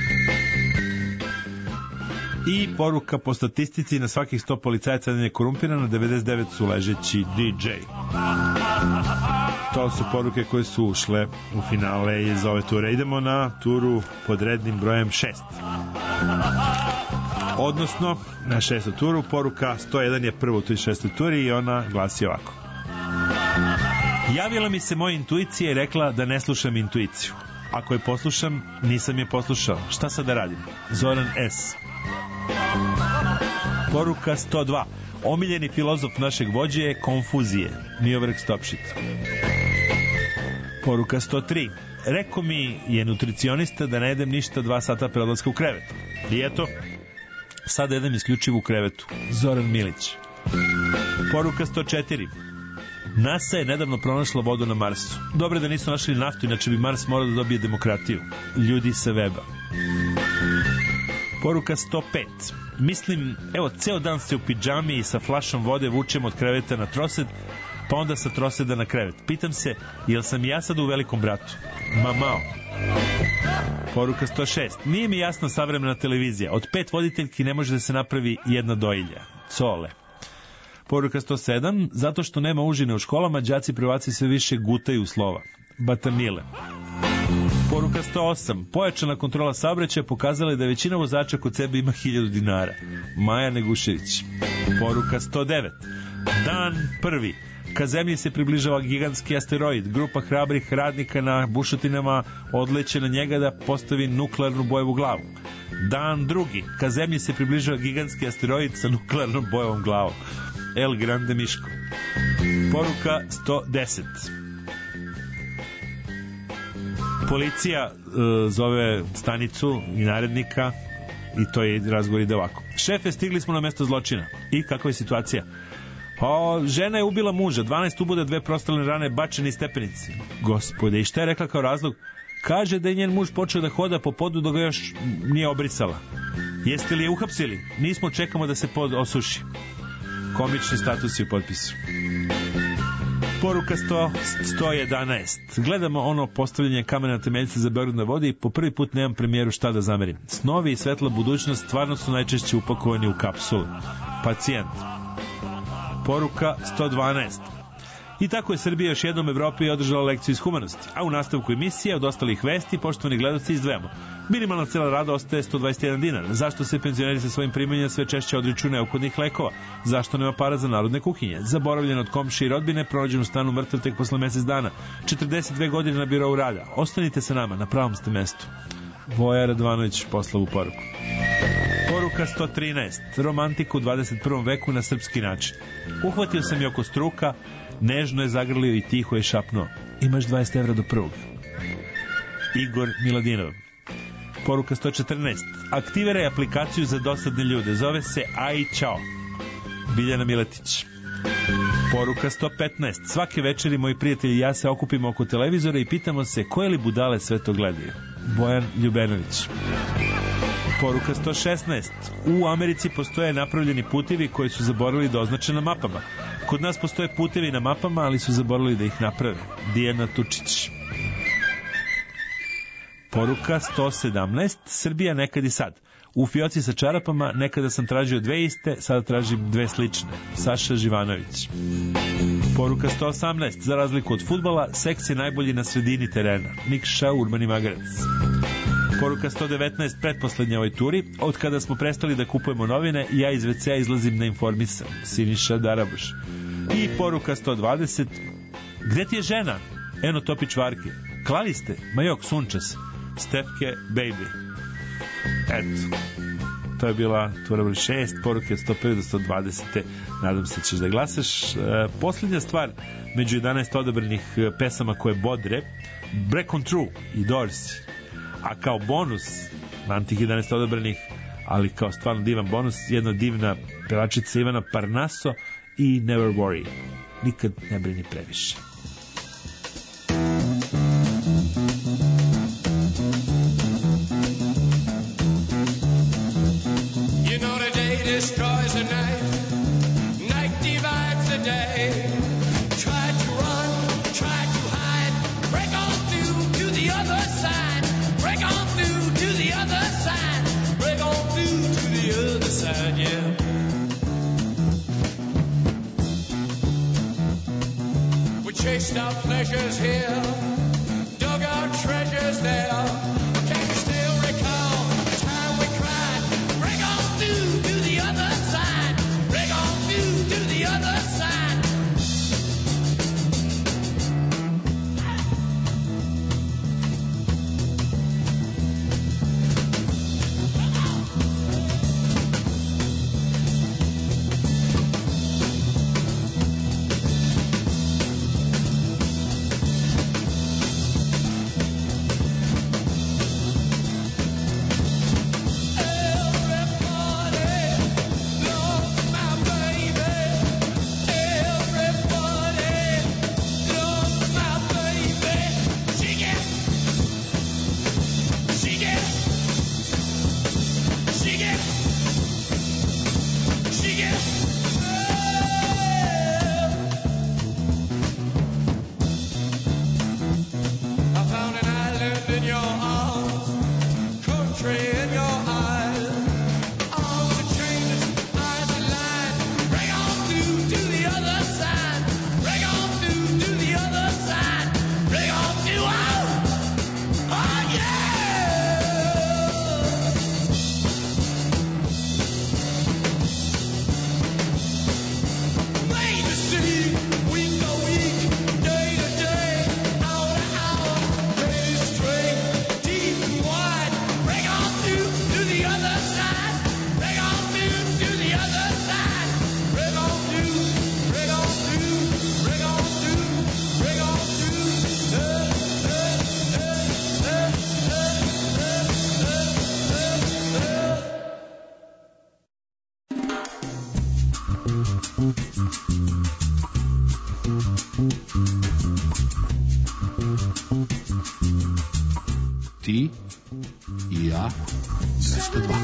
I poruka po statistici, na svakih sto policajaca jedan je korumpiran, na devedeset devet su ležeći D J. To su poruke koje su ušle u finale iz ove ture. Idemo na turu pod rednim brojem šest. Odnosno, na šestu turu, poruka sto jedan je prvo u toj šestoj turi i ona glasi ovako. Javila mi se moja intuicija i rekla da ne slušam intuiciju. Ako je poslušam, nisam je poslušao. Šta sad da radim? Zoran S. Poruka sto dva. Omiljeni filozof našeg vođe je konfuzije. Miovrh Stopšit. Poruka sto tri. Rekao mi je nutricionista da ne jedem ništa dva sata pre odlaska u krevet. I eto, sad jedem isključivo u krevetu. Zoran Milić. Poruka sto četiri. NASA je nedavno pronašla vodu na Marsu. Dobro da nisu našli naftu, inače bi Mars morao da dobije demokratiju. Ljudi sa weba. Poruka sto pet. Mislim, evo, ceo dan se u pidžami i sa flašom vode vučem od kreveta na trosed, pa onda sa troseda na krevet. Pitam se, jel sam i ja sad u velikom bratu? Mamao. Poruka sto šest. Nije mi jasna savremena televizija. Od pet voditeljki ne može da se napravi jedna dojilja. Cole. Poruka sto sedam. Zato što nema užine u školama, đaci prvaci sve više gutaju slova. Batamile. Poruka sto osam. Pojačana kontrola saobraćaja pokazala je da većina vozača kod sebe ima hiljadu dinara. Maja Negušević. Poruka sto devet. Dan prvi. Ka zemlji se približava gigantski asteroid. Grupa hrabrih radnika na bušotinama odleće na njega da postavi nuklearnu bojevu glavu. Dan drugi. Ka zemlji se približava gigantski asteroid sa nuklearnom bojevom glavom. El Grande Miško. Poruka sto deset. Policija e, zove stanicu i narednika i to je razgovor ide ovako. Šefe, stigli smo na mesto zločina. I kakva je situacija? Pa, žena je ubila muža, dvanaest uboda, dve prostalne rane, bačeni stepenici. Gospode, i šta je rekla kao razlog? Kaže da je njen muž počeo da hoda po podu dok ga još nije obrisala. Jeste li je uhapsili? Nismo, čekamo da se pod osuši. Komični statusi u potpisu. Poruka sto, sto jedanaest. Gledamo ono postavljanje kamena temeljca za Beograd na vodi i po prvi put nemam premijeru šta da zamerim. Snovi i svetla budućnost stvarno su najčešće upakovani u kapsulu. Pacijent. Poruka sto dvanaest. I tako je Srbija još jednom Evropi održala lekciju iz humanosti. A u nastavku emisije od ostalih vesti, poštovani gledaoci, izdvajamo. Minimalna cela rada ostaje sto dvadeset jedan dinar. Zašto se penzioneri sa svojim primanjima sve češće odriču neophodnih lekova? Zašto nema para za narodne kuhinje? Zaboravljen od komšije i rodbine, pronađen u stanu mrtav tek posle mesec dana. četrdeset dve godine na birovu rada. Ostanite sa nama, na pravom ste mestu. Voja Radvanović poslao u poruku. Poruka sto trinaest. Romantiku u dvadeset prvom veku na srpski način. Uhvatio sam je oko struka, nežno je zagrlio i tiho je šapnuo. Imaš dvadeset evra do prvog. Igor Miladinov. Poruka sto četrnaest. Aktiviraj aplikaciju za dosadne ljude. Zove se Ai Ćao. Biljana Miletić. Poruka sto petnaest. Svake večeri moji prijatelji i ja se okupimo oko televizora i pitamo se koje li budale sve to gledaju. Bojan Ljubenović. Poruka sto šesnaest. U Americi postoje napravljeni putevi koji su zaboravili da označe na mapama. Kod nas postoje putevi na mapama, ali su zaboravili da ih naprave. Dijana Tučić. Poruka sto sedamnaest. Srbija nekad i sad. U fioci sa čarapama nekada sam tražio dve iste, sada tražim dve slične. Saša Živanović. Poruka sto osamnaest. Za razliku od fudbala, seks je najbolji na sredini terena. Nikša Urbani Magarac. Poruka sto devetnaest. Pretposlednja ovoj turi. Od kada smo prestali da kupujemo novine, ja iz ve ce a izlazim na informisan. Siniša Darabuš. I poruka sto dvadeset. Gde ti je žena? Eno topi čvarke. Klali ste? Ma jok, sunča se. Stefke Baby. Eto. To je bila tura broj šest, poruke od sto prve do sto dvadesete. Nadam se ćeš da glasaš. E, posljednja stvar među jedanaest odabranih pesama koje bodre, Break on True i Doors. A kao bonus na tih jedanaest odabranih, ali kao stvarno divan bonus, jedna divna pevačica Ivana Parnaso i Never Worry. Nikad ne brini previše. You know the day destroys the night, night divides the day. Try to run, try to hide, break on through to the other side, break on through to the other side, break on through to the other side, yeah. We chased out pleasures here, dug our treasures there. Can you still recall the time we cried? Break on through to the other side. Break on through to the other side. Ti i ja dvesta dva.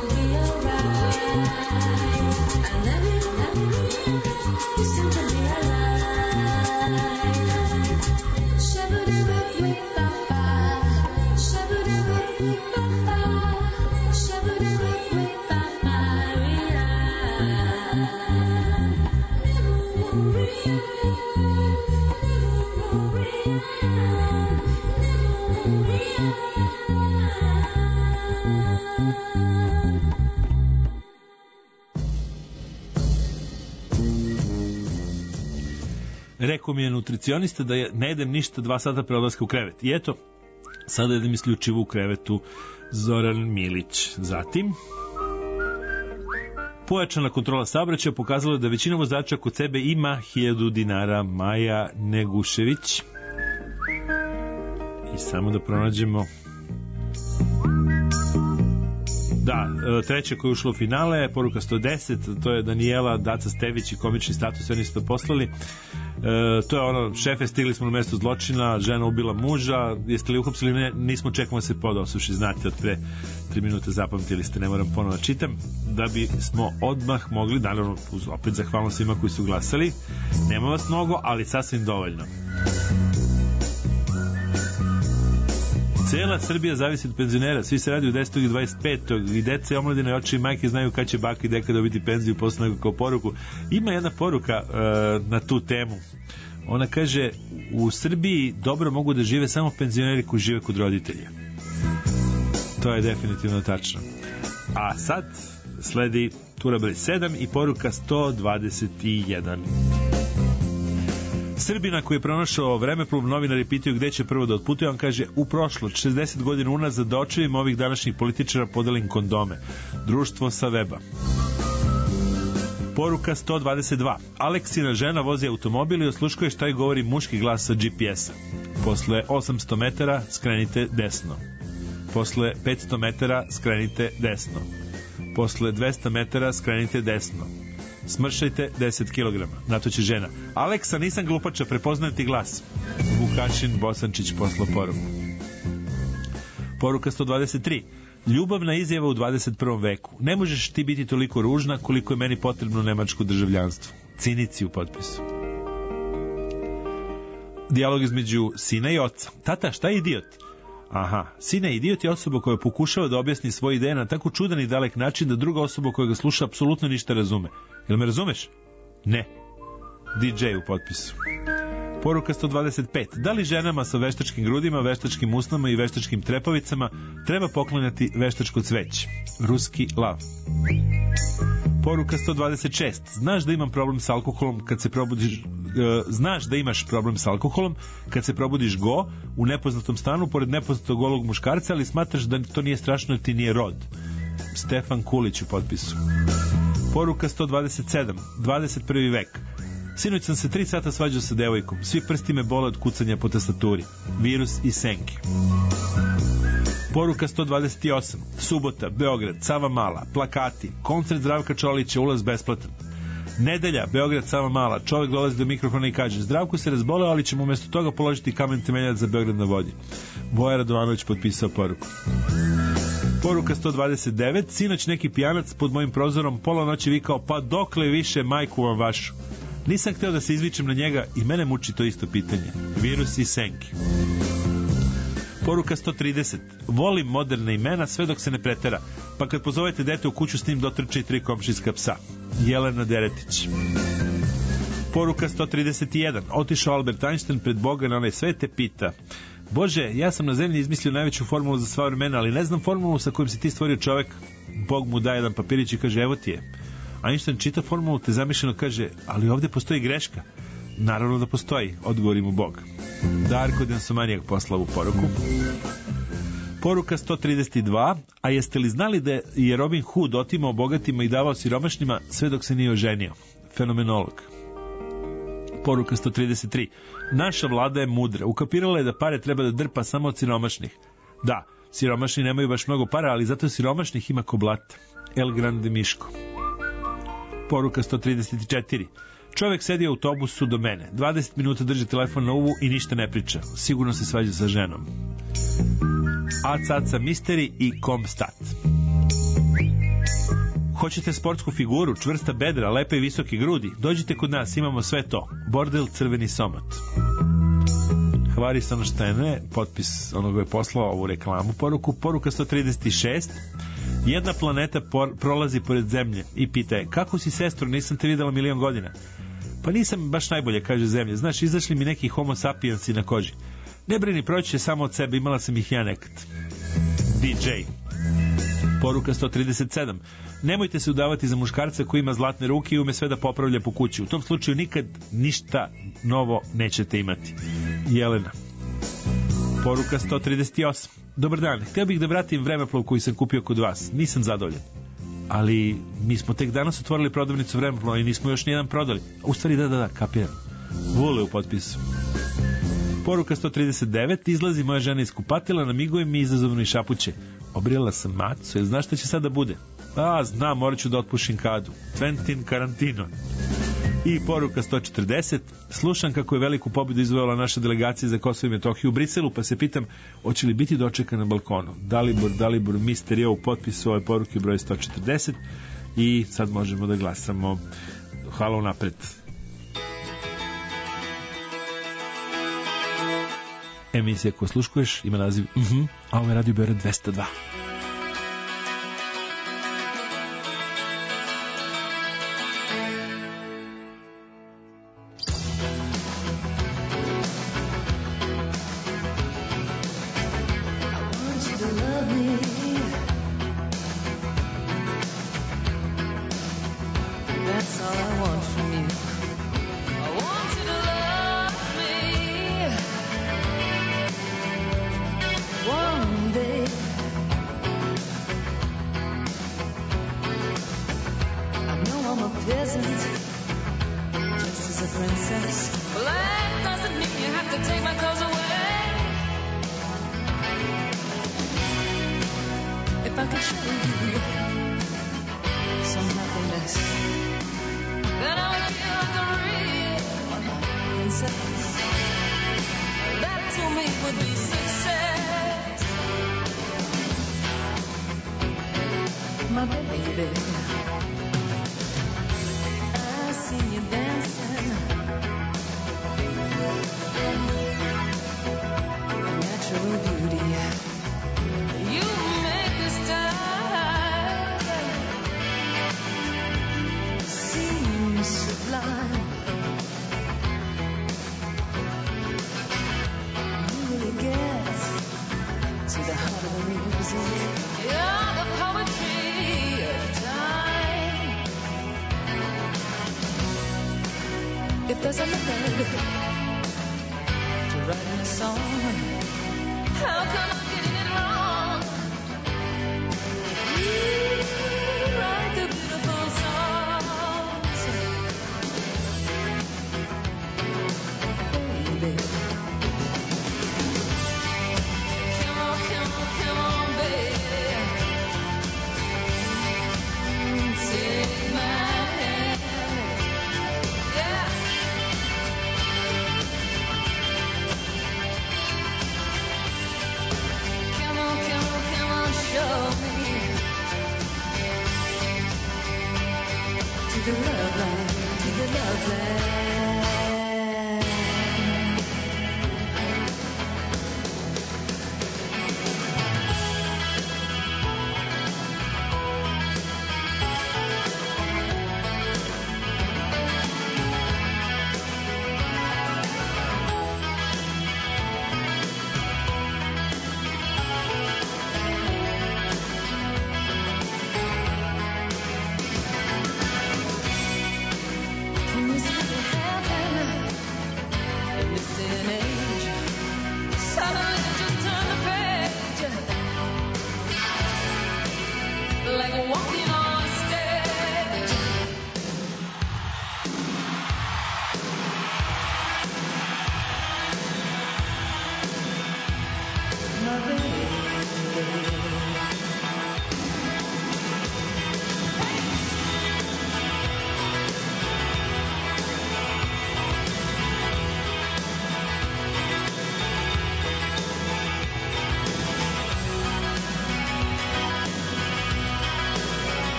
Listen to me. Rekao mi je nutricionista da ne jedem ništa dva sata pre odlaska u krevet. I eto, sada jedem isključivo u krevetu. Zoran Milić. Zatim, pojačana kontrola saobraćaja pokazala da većina vozača kod sebe ima hiljadu dinara. Maja Negušević. I samo da pronađemo... Da, treća koja je ušla u finale, poruka sto deset, to je Danijela, Daca Stević i komični status, oni su to poslali. E, to je ono, šefe, stigli smo na mesto zločina, žena ubila muža, jeste li uhapsili? Ne, nismo, čekamo se pod osuši, znate, od pre tri minute zapamtili ste, ne moram ponovno čitam, da bi smo odmah mogli, naravno, opet zahvalno svima koji su glasali, nema vas mnogo, ali sasvim dovoljno. Cela Srbija zavisi od penzionera, svi se radi u desetog i dvadeset petog i deca i omladine i oči i majke znaju kad će baka i deka dobiti penziju posle nego kao poruku. Ima jedna poruka uh, na tu temu. Ona kaže, u Srbiji dobro mogu da žive samo penzioneri koji žive kod roditelja. To je definitivno tačno. A sad sledi tura broj sedam i poruka sto dvadeset jedan. Srbina koji je pronašao vremeplov, novinari pitaju gde će prvo da otputuje, on kaže u prošlo, šezdeset godina unazad da očevima ovih današnjih političara podelim kondome. Društvo sa weba. Poruka sto dvadeset dva. Aleksina žena vozi automobil i osluškuje šta je govori muški glas sa G P S-a. Posle osamsto metara skrenite desno. Posle petsto metara skrenite desno. Posle dvesta metara skrenite desno. Smršajte deset kilograma. Na to će žena. Aleksa, nisam glupača, prepoznajem ti glas. Vukašin Bosančić poslao poruku. Poruka sto dvadeset tri. Ljubavna izjava u dvadeset prvom veku. Ne možeš ti biti toliko ružna koliko je meni potrebno nemačko državljanstvo. Cinici u potpisu. Dijalog između sina i oca. Tata, šta je idiot? Aha, sine, idiot je osoba koja pokušava da objasni svoje ideje na tako čudan i dalek način da druga osoba koja ga sluša apsolutno ništa razume. Jel me razumeš? Ne. D J u potpisu. Poruka sto dvadeset pet. Da li ženama sa veštačkim grudima, veštačkim usnama i veštačkim trepavicama treba poklanjati veštačko cveće? Ruski lav. Poruka sto dvadeset šest. Znaš da imam problem sa alkoholom kad se probudiš... Uh, znaš da imaš problem sa alkoholom kad se probudiš go u nepoznatom stanu pored nepoznatog golog muškarca, ali smatraš da to nije strašno jer ti nije rod. Stefan Kulić u potpisu. Poruka sto dvadeset sedam. dvadeset prvi vek. Sinoć sam se tri sata svađao sa devojkom. Svi prsti me bole od kucanja po tastaturi. Virus i senke. Poruka sto dvadeset osam. Subota, Beograd, Sava Mala, plakati, koncert Zdravka Čolića, ulaz besplatan. Nedelja, Beograd, Sava Mala, čovjek dolazi do mikrofona i kaže Zdravko se razboleo, ali ćemo umjesto toga položiti kamen temeljac za Beograd na vodi. Boja Radovanović potpisao poruku. Poruka sto dvadeset devet. Sinoć neki pijanac pod mojim prozorom pola noći vikao, pa dokle više majku vam vašu. Nisam hteo da se izvičem na njega i mene muči to isto pitanje. Virus i senke. Poruka sto trideset. Volim moderne imena sve dok se ne pretera, pa kad pozovete dete u kuću s njim dotrče i tri komšijska psa. Jelena Deretić. Poruka sto trideset jedan. Otišao Albert Einstein pred Boga na onaj svete, pita Bože, ja sam na zemlji izmislio najveću formulu za sva vremena, ali ne znam formulu sa kojom si ti stvorio čovek. Bog mu daje jedan papirić i kaže, evo ti je. Einstein čita formulu, te zamišljeno kaže, ali ovde postoji greška. Naravno da postoji, odgovori mu Bog. Darko Densomanijak poslao u poruku. Poruka sto trideset dva. A jeste li znali da je Robin Hood otimao bogatima i davao siromašnima sve dok se nije oženio? Fenomenolog. Poruka sto trideset tri. Naša vlada je mudra. Ukapirala je da pare treba da drpa samo od siromašnih. Da, siromašni nemaju baš mnogo para, ali zato siromašnih ima ko blata. El Grande Miško. Poruka sto trideset četiri. Čovjek sedi u autobusu do mene. dvadeset minuta drži telefon na uvu i ništa ne priča. Sigurno se svađa sa ženom. Acaca Misteri i Komstat. Hoćete sportsku figuru, čvrsta bedra, lepe i visoke grudi? Dođite kod nas, imamo sve to. Bordel Crveni somot. Hvari se ono što je ne, potpis onoga je poslao ovu reklamu poruku. Poruka sto trideset šest. Jedna planeta por, prolazi pored zemlje i pita je, kako si sestro, nisam te videla milion godina. Pa nisam baš najbolje, kaže zemlja. Znaš, izašli mi neki homo sapiensi na koži. Ne brini, proći će samo od sebe, imala sam ih ja nekad. D J. Poruka sto trideset sedam. Nemojte se udavati za muškarca koji ima zlatne ruke i ume sve da popravlja po kući. U tom slučaju nikad ništa novo nećete imati. Jelena. Poruka sto trideset osam. Dobar dan, htio bih da vratim vremeplov koji sam kupio kod vas. Nisam zadovoljan. Ali mi smo tek danas otvorili prodavnicu vremeplova i nismo još nijedan prodali. U stvari da, da, da, kapiram. Vule u potpisu. Poruka sto trideset devet. Izlazi moja žena iz kupatila, namiguje mi izazovno i šapuće. Obrijala sam macu, jer znaš šta će sada bude? A, znam, morat ću da otpušim kadu. Quentin Karantino. I poruka sto četrdeset. Slušam kako je veliku pobjedu izvojala naša delegacija za Kosovo i Metohiju u Briselu, pa se pitam, hoće li biti dočekan na balkonu? Dalibor, Dalibor, Misterio u potpisu ove poruke broj sto četrdeset. I sad možemo da glasamo. Hvala unapred. Emisija koju sluškuješ ima naziv uh-huh, a ovo je Radio Beograd dvesta dva.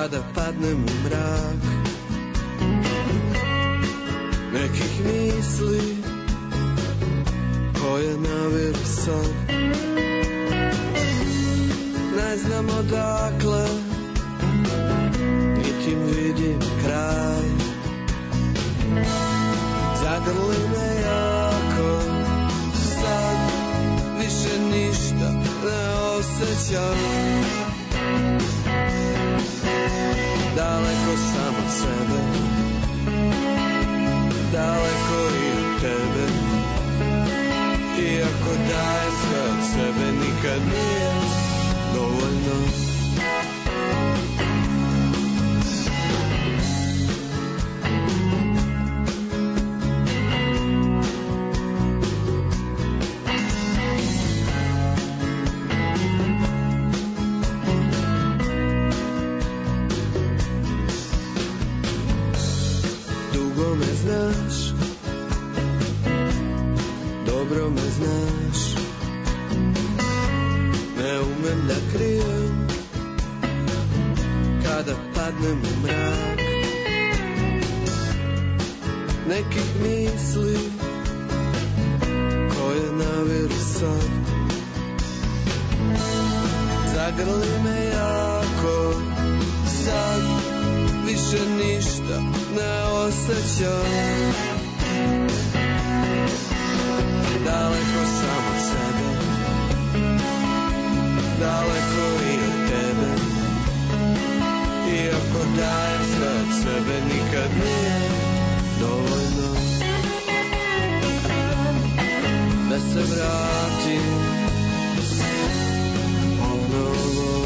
kada padnem u mrak nekih misli koje naviru sad. Ne znam odakle, niti im vidim kraj. Zagrli me jako, sad više ništa ne osjećam. Daleko sam od sebe, daleko i od tebe. Iako dajem sve od sebe, nikad nije dovoljno. Dugo me znaš, dobro me znaš, ne umem da krijem kada padnem u mrak nekih misli koje naviru sad. Zagrli me jako, sad više ništa ne osjećam. Daleko sam od sebe, daleko i od tebe. Iako dajem sve od sebe, nikad nije dovoljno. Da se vratim ponovo.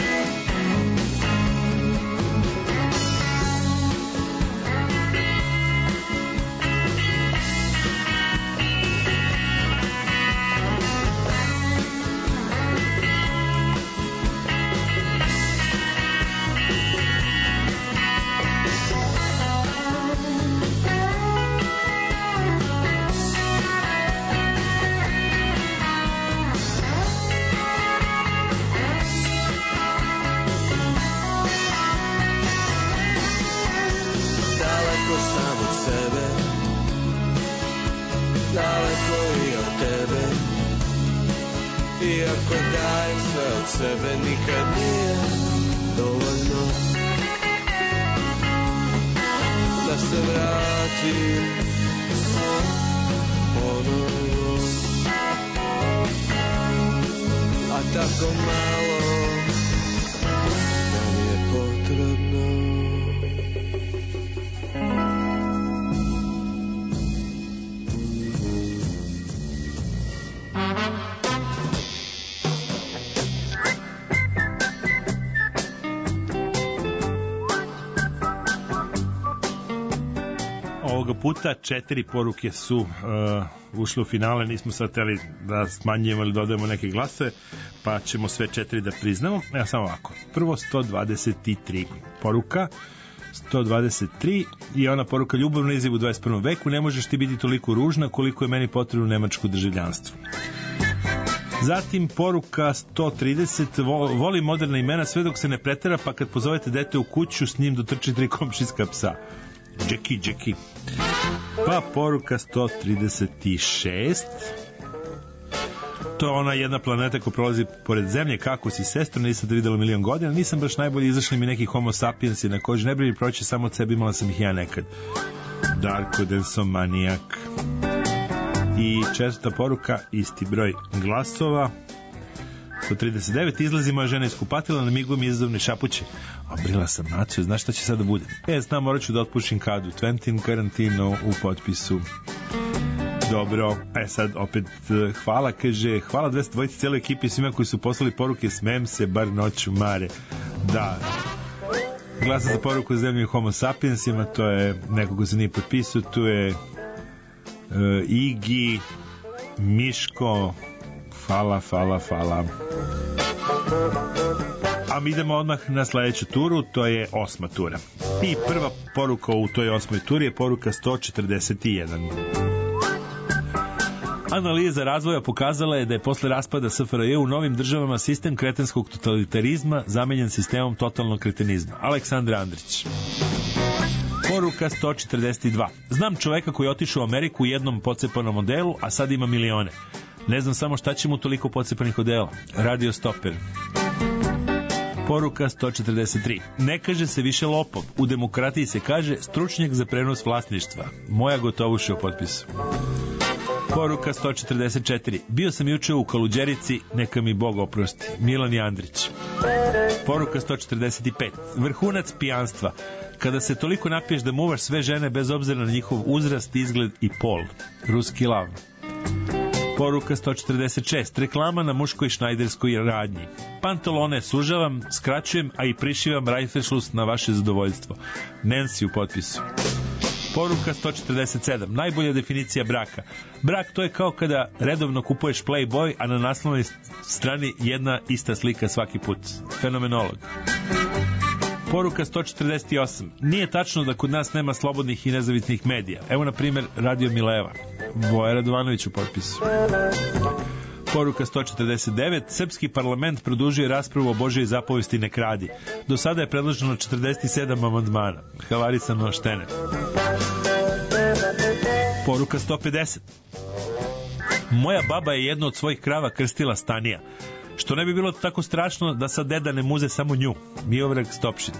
Iako dajem sve od sebe, nikad nije dovoljno. Da se vratim ponovo. A tako malo nam je potrebno. Ovoga puta četiri poruke su uh, ušle u finale, nismo sad teli da smanjujemo ili dodajemo neke glase, pa ćemo sve četiri da priznamo. Evo samo ovako. Prvo sto dvadeset tri poruka, sto dvadeset tri i ona poruka: ljubavna izjava u dvadeset prvom veku, ne možeš ti biti toliko ružna koliko je meni potrebno nemačko državljanstvo. Zatim poruka sto trideset, voli moderna imena sve dok se ne pretera, pa kad pozovete dete u kuću s njim dotrči tri komšijska psa. Jackie, Jackie. Pa poruka sto trideset šest, to je ona jedna planeta koja prolazi pored zemlje. Kako si, sestro, nisam te videla milion godina, nisam baš najbolji, izašli mi neki homo sapiensi na koži, ne brini proći samo od sebe, imala sam ih ja nekad. Darko Densomanijak. I četvrta poruka, isti broj glasova, sto trideset devet, izlazi moja žena iz kupatila, namigujem izazovne šapuće. A brila sam naciju, znaš šta će sada bude? E, znam, morat ću da otpušim kadu. Twentin Karantino u potpisu. Dobro, e sad opet hvala, kaže, hvala dvesta dvojici cijeloj ekipi i svima koji su poslali poruke, smijem se bar noću mare. Da, glasa za poruku zemlju homo sapiensima, to je neko ko se nije potpisao, tu je uh, Igi, Miško, hvala, hvala, hvala. A mi idemo odmah na sledeću turu, to je osma tura. I prva poruka u toj osmoj turi je poruka sto četrdeset jedan. Analiza razvoja pokazala je da je posle raspada S F R J u novim državama sistem kretenskog totalitarizma zamenjen sistemom totalnog kretenizma. Aleksandar Andrić. Poruka sto četrdeset dva. Znam čoveka koji je otišao u Ameriku u jednom pocepanom modelu, a sad ima milione. Ne znam samo šta će mu toliko pocepanih odela. Radio Stoper. Poruka sto četrdeset tri. Ne kaže se više lopov. U demokratiji se kaže stručnjak za prenos vlasništva. Moja Gotovuša u potpisu. Poruka sto četrdeset četiri. Bio sam juče u Kaluđerici, neka mi Bog oprosti. Milan Jandrić. Poruka sto četrdeset pet. Vrhunac pijanstva. Kada se toliko napiješ da muvaš sve žene bez obzira na njihov uzrast, izgled i pol. Ruski lav. Poruka sto četrdeset šest. Reklama na muškoj šnajderskoj radnji. Pantalone sužavam, skraćujem, a i prišivam rajfešlus na vaše zadovoljstvo. Nancy u potpisu. Poruka sto četrdeset sedam. Najbolja definicija braka. Brak to je kao kada redovno kupuješ Playboy, a na naslovnoj strani jedna ista slika svaki put. Fenomenolog. Poruka sto četrdeset osam. Nije tačno da kod nas nema slobodnih i nezavisnih medija. Evo na primjer Radio Mileva. Voja Radovanović u potpisu. Poruka sto četrdeset devet. Srpski parlament produžuje raspravu o Božjoj zapovesti ne kradi. Do sada je predloženo četrdeset sedam amandmana. Havarisano štene. Poruka sto pedeset. Moja baba je jedno od svojih krava krstila Stanija. Što ne bi bilo tako strašno da sad deda ne muze samo nju. Miovrag Stopšit.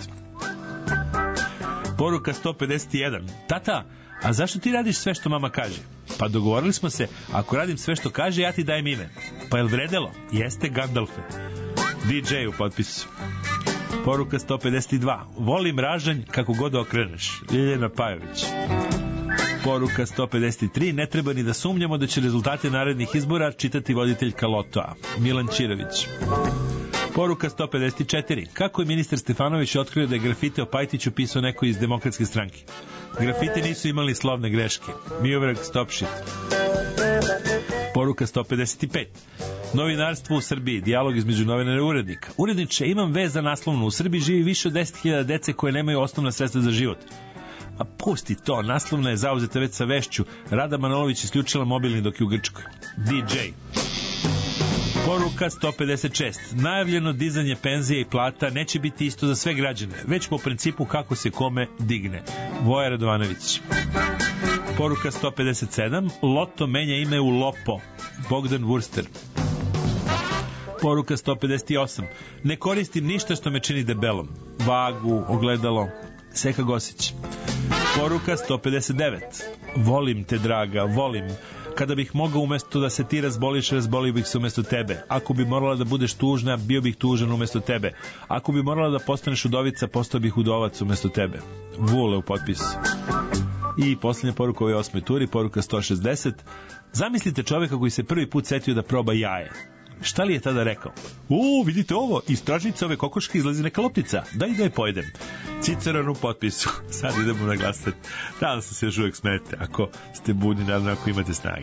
Poruka sto pedeset jedan. Tata, a zašto ti radiš sve što mama kaže? Pa dogovorili smo se, ako radim sve što kaže, ja ti dajem ime. Pa je li vredelo? Jeste, Gandalfe. D J u potpisu. Poruka sto pedeset dva. Volim ražanj kako god okreneš. Ljiljana Pajović. Poruka sto pedeset tri. Ne treba ni da sumnjamo da će rezultate narednih izbora čitati voditeljka Lotoa. Milan Čirović. Poruka sto pedeset četiri. Kako je ministar Stefanović otkrio da je grafite o Pajtiću pisao neko iz Demokratske stranke? Grafiti nisu imali slovne greške. Miovrag Stopšit. Poruka sto pedeset pet. Novinarstvo u Srbiji, dijalog između novinara i urednika. Uredniče, imam vez za naslovnu. U Srbiji živi više od deset hiljada dece koje nemaju osnovna sredstva za život. A pusti to, naslovna je zauzeta već sa vešću. Rada Manolović isključila mobilni dok je u Grčkoj. D J. Poruka sto pedeset šest. Najavljeno dizanje penzije i plata neće biti isto za sve građane, već po principu kako se kome digne. Voja Radovanović. Poruka sto pedeset sedam. Loto menja ime u Lopo. Bogdan Wurster. Poruka sto pedeset osam. Ne koristim ništa što me čini debelom. Vagu, ogledalo. Seka Gosić. Poruka sto pedeset devet. Volim te, draga, volim. Kada bih mogao umesto da se ti razboliš, razbolio bih se umesto tebe. Ako bi morala da budeš tužna, bio bih tužan umesto tebe. Ako bi morala da postaneš udovica, postao bih udovac umesto tebe. Vule u potpisu. I posljednja poruka u ovoj osmoj turi, poruka sto šezdeset. Zamislite čoveka koji se prvi put setio da proba jaje. Šta li je tada rekao? O, vidite ovo, iz tražnice ove kokoške izlazi neka loptica. Daj da je pojedem. Ciceron u potpisu. Sad idemo na glasat. Nadam se se još uvijek smete. Ako ste budni, nadam ako imate snage.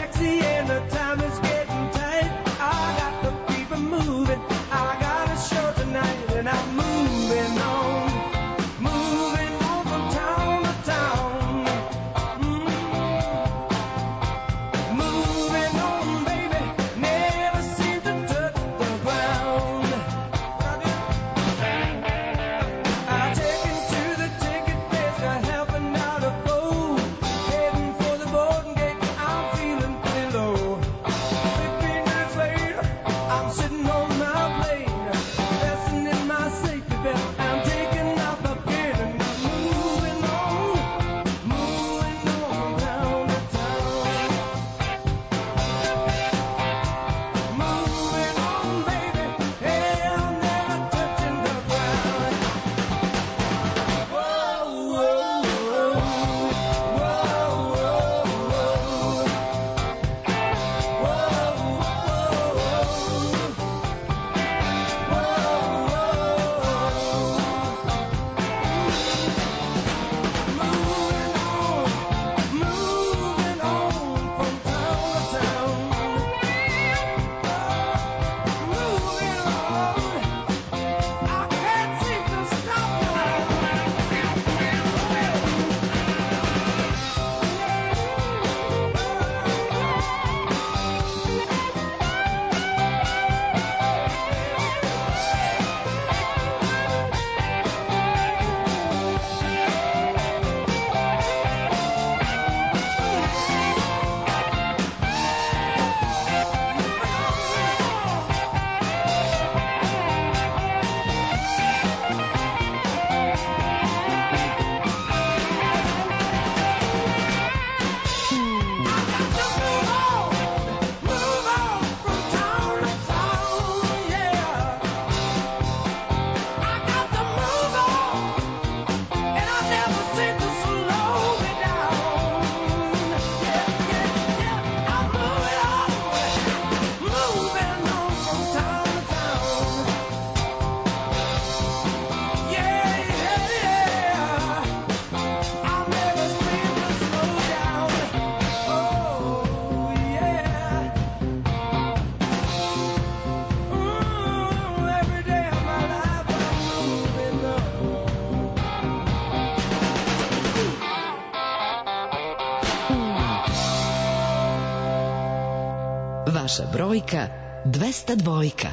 Moving, I gotta show Vaša brojka dvesta dvojka.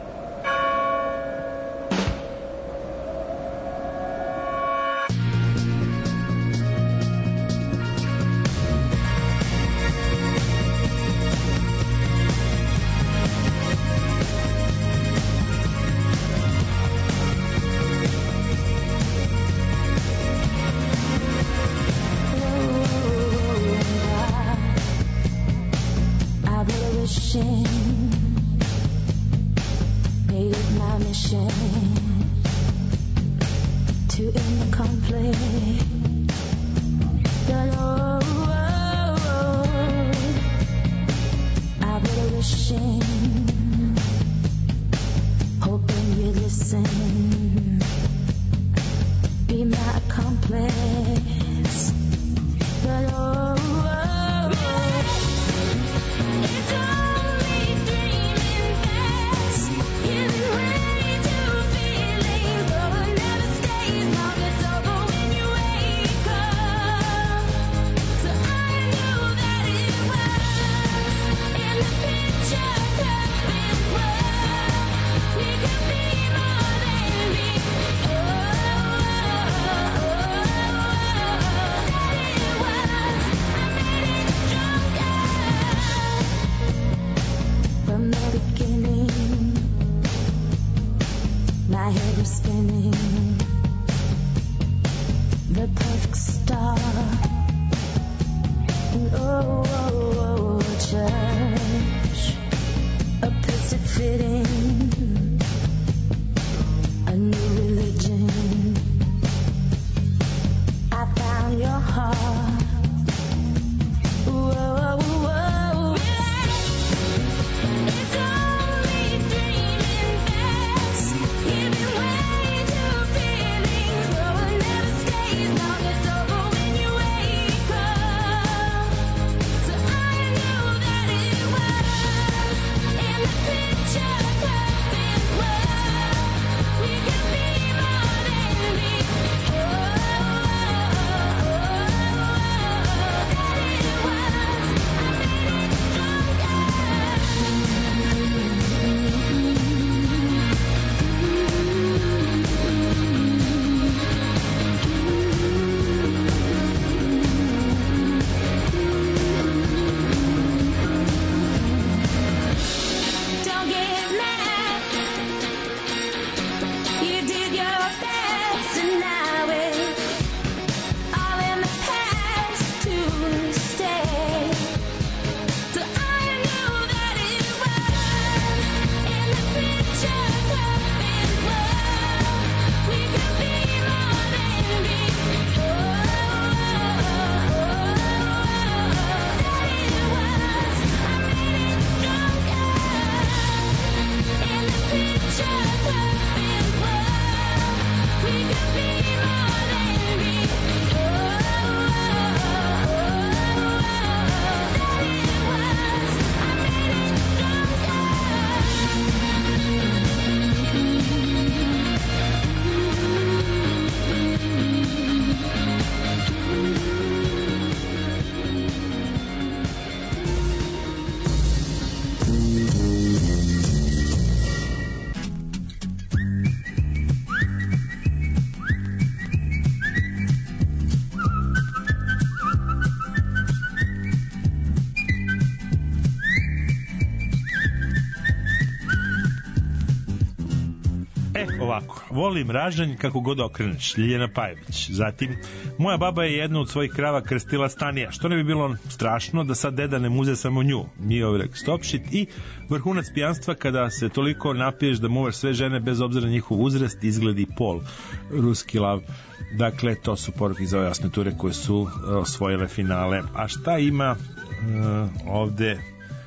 Volim ražanj kako god okreneš, Ljiljana Pajević. Zatim, moja baba je jednu od svojih krava krstila Stanija, što ne bi bilo strašno da sad deda ne muze samo nju, Mijovrek Stopšit, i vrhunac pijanstva kada se toliko napiješ da muvaš sve žene bez obzira na njihov uzrast, izgled i pol, Ruski lav. Dakle, to su poruke iz ove jasne ture koje su osvojile finale. A šta ima uh, ovde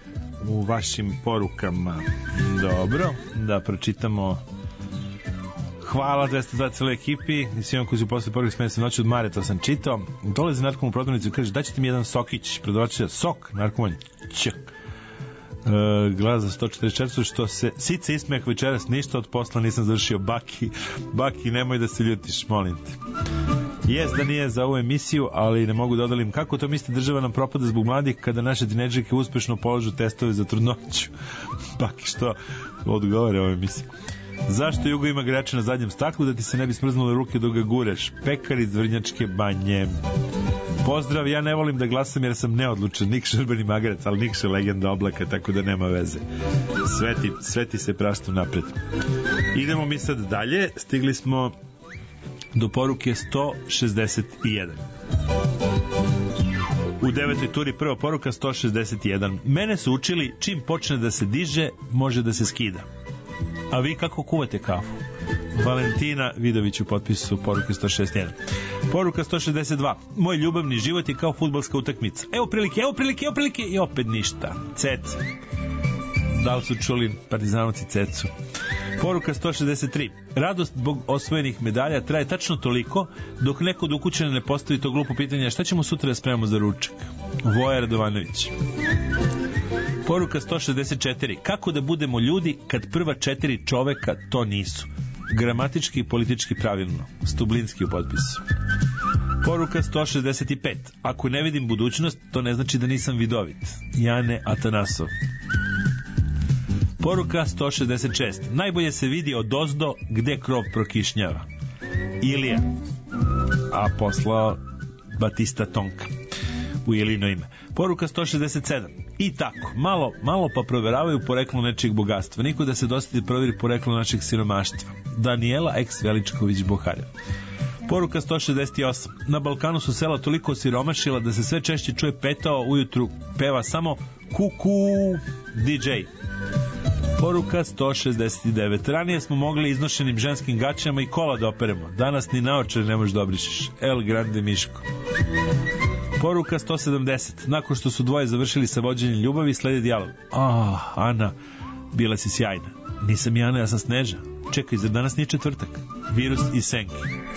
u vašim porukama? Dobro, da pročitamo. Hvala dvesta dva celoj ekipi i svima koji su posle poruke smene se noći od Mare, to sam čitao. Dolazi narkoman u prodavnicu i kaže daćete mi jedan sokić, prodavačica sok, narkoman ć. E, glas za sto četrdeset četiri, što se sice ismeh večeras, ništa od posla nisam završio. Baki, Baki, nemoj da se ljutiš, molim te. Jes da nije za ovu emisiju, ali ne mogu da odalim kako to mislite država nam propada zbog mladih kada naše tinejdžerke uspešno polažu testove za trudnoću. Baki što odgovore ove emisije. Zašto Jugo ima greče na zadnjem staklu da ti se ne bi smrznule ruke dok ga gureš? Pekar iz Vrnjačke Banje. Pozdrav, ja ne volim da glasam jer sam neodlučan. Nikša Urbani Magarac, ali Nikša legenda oblaka, tako da nema veze. Sveti, sveti se praštu napred. Idemo mi sad dalje. Stigli smo do poruke sto šezdeset jedan. U devetoj turi prva poruka sto šezdeset jedan. Mene su učili čim počne da se diže, može da se skida. A vi kako kuvate kafu? Valentina Vidović u potpisu poruke sto šezdeset jedan. Poruka sto šezdeset dva. Moj ljubavni život je kao fudbalska utakmica. Evo prilike, evo prilike, evo prilike i opet ništa. Cec. Da li su čuli partizanovci Cecu? Poruka sto šezdeset tri. Radost zbog osvojenih medalja traje tačno toliko dok neko od ukućena ne postavi to glupo pitanje šta ćemo sutra da spremamo za ručak. Voja Radovanović. Poruka sto šezdeset četiri. Kako da budemo ljudi kad prva četiri čoveka to nisu? Gramatički i politički pravilno. Stublinski u potpisu. Poruka sto šezdeset pet. Ako ne vidim budućnost, to ne znači da nisam vidovit. Jane Atanasov. Poruka sto šezdeset šest. Najbolje se vidi odozdo gde krov prokišnjava. Ilija. A poslao Batista Tonka u Ilino ime. Poruka sto šezdeset sedam. I tako, malo, malo pa proveravaju poreklo nečijeg bogatstva. Niko da se dostati proveri poreklo našeg siromaštva. Daniela X. Veličković Boharja. Poruka sto šezdeset osam. Na Balkanu su sela toliko siromašila da se sve češće čuje petao, ujutru peva samo kuku D J. Poruka sto šezdeset devet. Ranije smo mogli iznošenim ženskim gaćama i kola da operemo. Danas ni naočare ne možeš da obrišeš. El Grande Miško. Poruka sto sedamdeset. Nakon što su dvoje završili sa vođenjem ljubavi, sledi dijalog. Ah, Ana, bila si sjajna. Nisam Jana, ja sam Sneža. Čekaj, zar danas nije četvrtak? Virus i senki.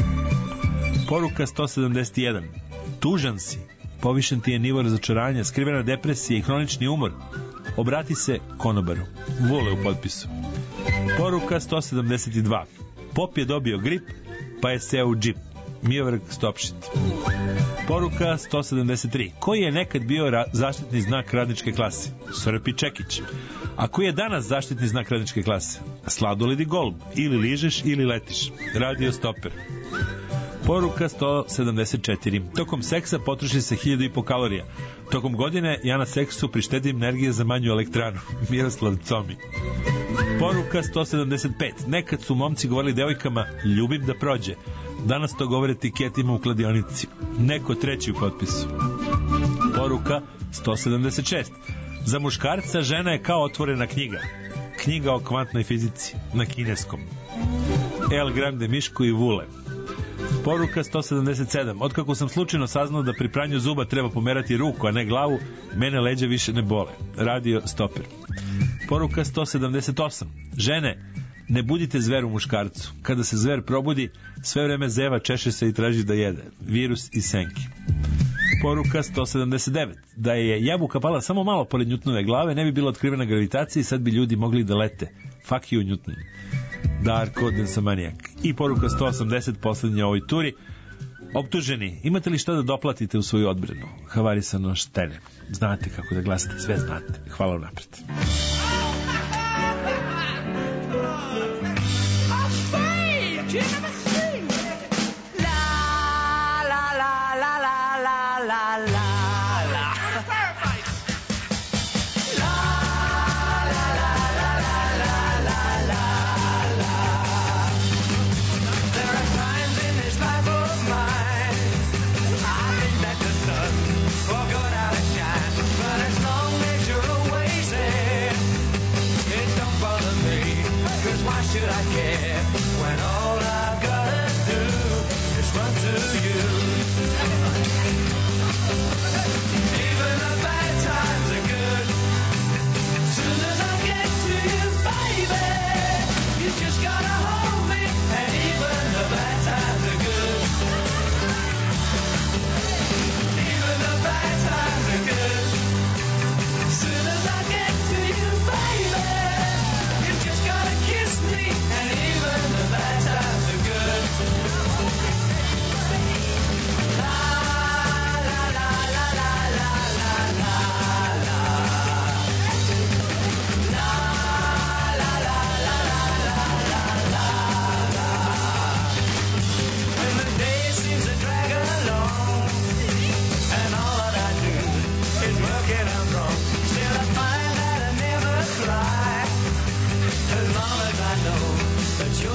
Poruka sto sedamdeset jedan. Tužan si. Povišen ti je nivo razočaranja, skrivena depresija i hronični umor. Obrati se konobaru. Vule u potpisu. Poruka sto sedamdeset dva. Pop je dobio grip, pa je seo u džip. Miovrg Stopšit. Poruka sto sedamdeset tri. Koji je nekad bio ra- zaštitni znak radničke klase? Srpi Čekić. A koji je danas zaštitni znak radničke klase? Sladoled i golub. Ili ližeš ili letiš. Radio Stoper. Poruka sto sedamdeset četiri. Tokom seksa potroši se hiljadu i po kalorija. Tokom godine ja na seksu prištedim energije za manju elektranu. Miroslav Comi. Poruka sto sedamdeset pet. Nekad su momci govorili devojkama ljubim da prođe. Danas to govore etiketima u kladionici. Neko treći u potpisu. Poruka sto sedamdeset šest. Za muškarca žena je kao otvorena knjiga. Knjiga o kvantnoj fizici na kineskom. El Grande Miško i Vule. Poruka sto sedamdeset sedam. Otkako sam slučajno saznao da pri pranju zuba treba pomerati ruku, a ne glavu, mene leđa više ne bole. Radio Stoper. Poruka sto sedamdeset osam. Žene, ne budite zver u muškarcu. Kada se zver probudi, sve vreme zeva, češe se i traži da jede. Virus i senki. Poruka sto sedamdeset devet. Da je jabuka pala samo malo pored Newtonove glave, ne bi bila otkrivena gravitacija i sad bi ljudi mogli da lete. Fuck you, Newton. Darko Densamanijak. I poruka sto osamdeset, poslednja u ovoj turi. Optuženi, imate li šta da doplatite u svoju odbranu? Havarisano štene. Znate kako da glasate, sve znate. Hvala vam napred.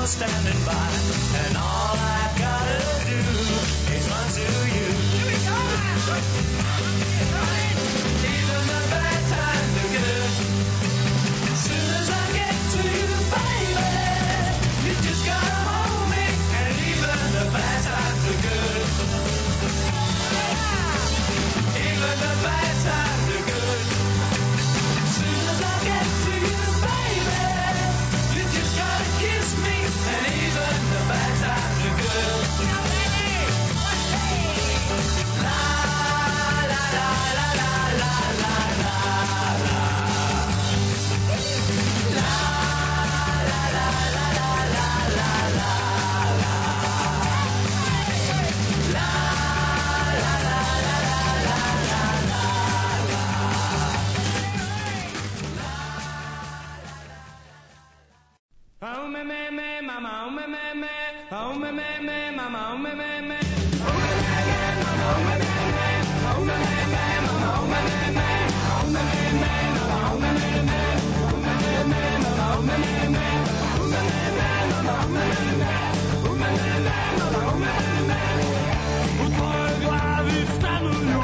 still standing by, and all I gotta do is run to you. Here we go. Even the bad times are good. As soon as I get to you, baby, you just gotta hold me, and even the bad times are good. Even the bad times are good. As soon as I get to you, baby, you just gotta kiss me, and even the bad times are good. La la la la la la la la la. La la la la la la la la la. La la la la la la la la. Oh me me me mama, oh me me me, oh me me me mama, oh me me me. U tvojoj glavi stanuju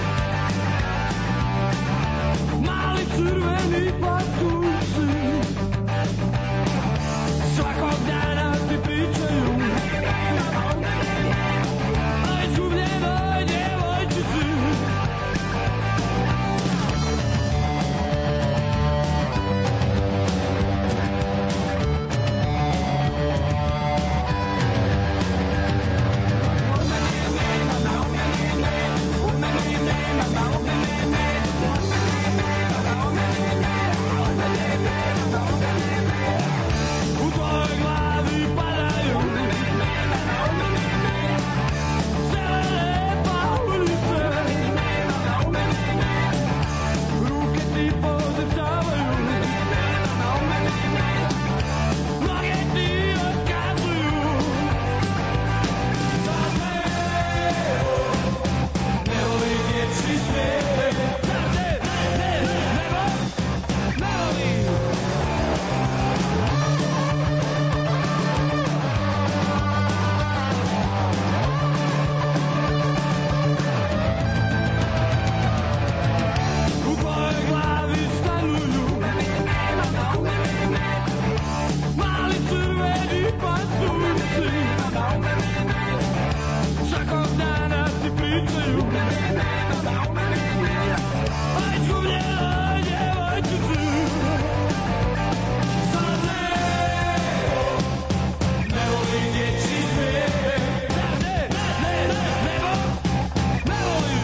mali crveni patusi, svakog dana ti pričaju o izgubljenoj djevojčici. U tvojoj glavi padaju zelene paulice, ruke ti podržavaju, noge ti otkazuju. Sad Leo ne voli dječji svijet. Ne, ne, ne, ne, ne voli. U tvojoj glavi stanuju mali crveni patusi, svakog dana ti pričaju o izgubljenoj djevojčici. Sad Leo ne voli dječji svijet. Ne, ne, ne, ne, ne voli. Ne voli.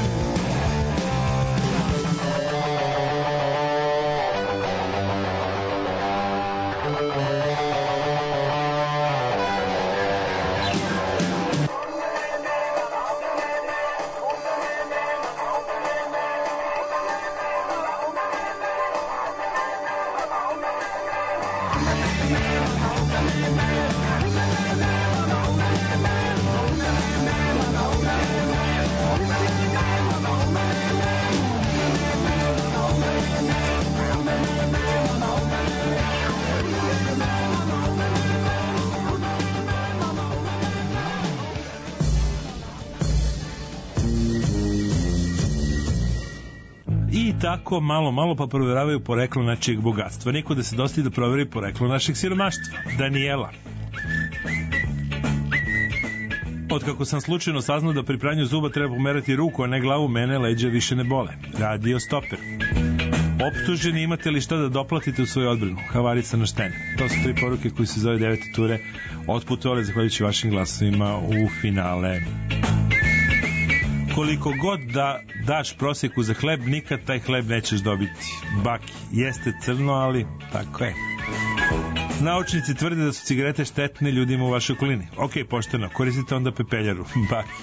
I tako malo, malo pa provjeravaju poreklo našeg bogatstva. Niko da se dosti da provjeri poreklo našeg siromaštva. Daniela. Otkako sam slučajno saznao da pri pranju zuba treba pomerati ruku, a ne glavu, mene leđa više ne bole. Radio Stoper. Optuženi, imate li šta da doplatite u svoju odbranu? Havarica na šteni. To su tri poruke koji se zove devete ture otputovale zahvaljujući vašim glasovima u finale. Koliko god da daš prosjeku za hleb, nikad taj hleb nećeš dobiti. Baki, jeste crno, ali tako je. Naučnici tvrde da su cigarete štetne ljudima u vašoj okolini. Ok, pošteno, koristite onda pepeljaru. Baki.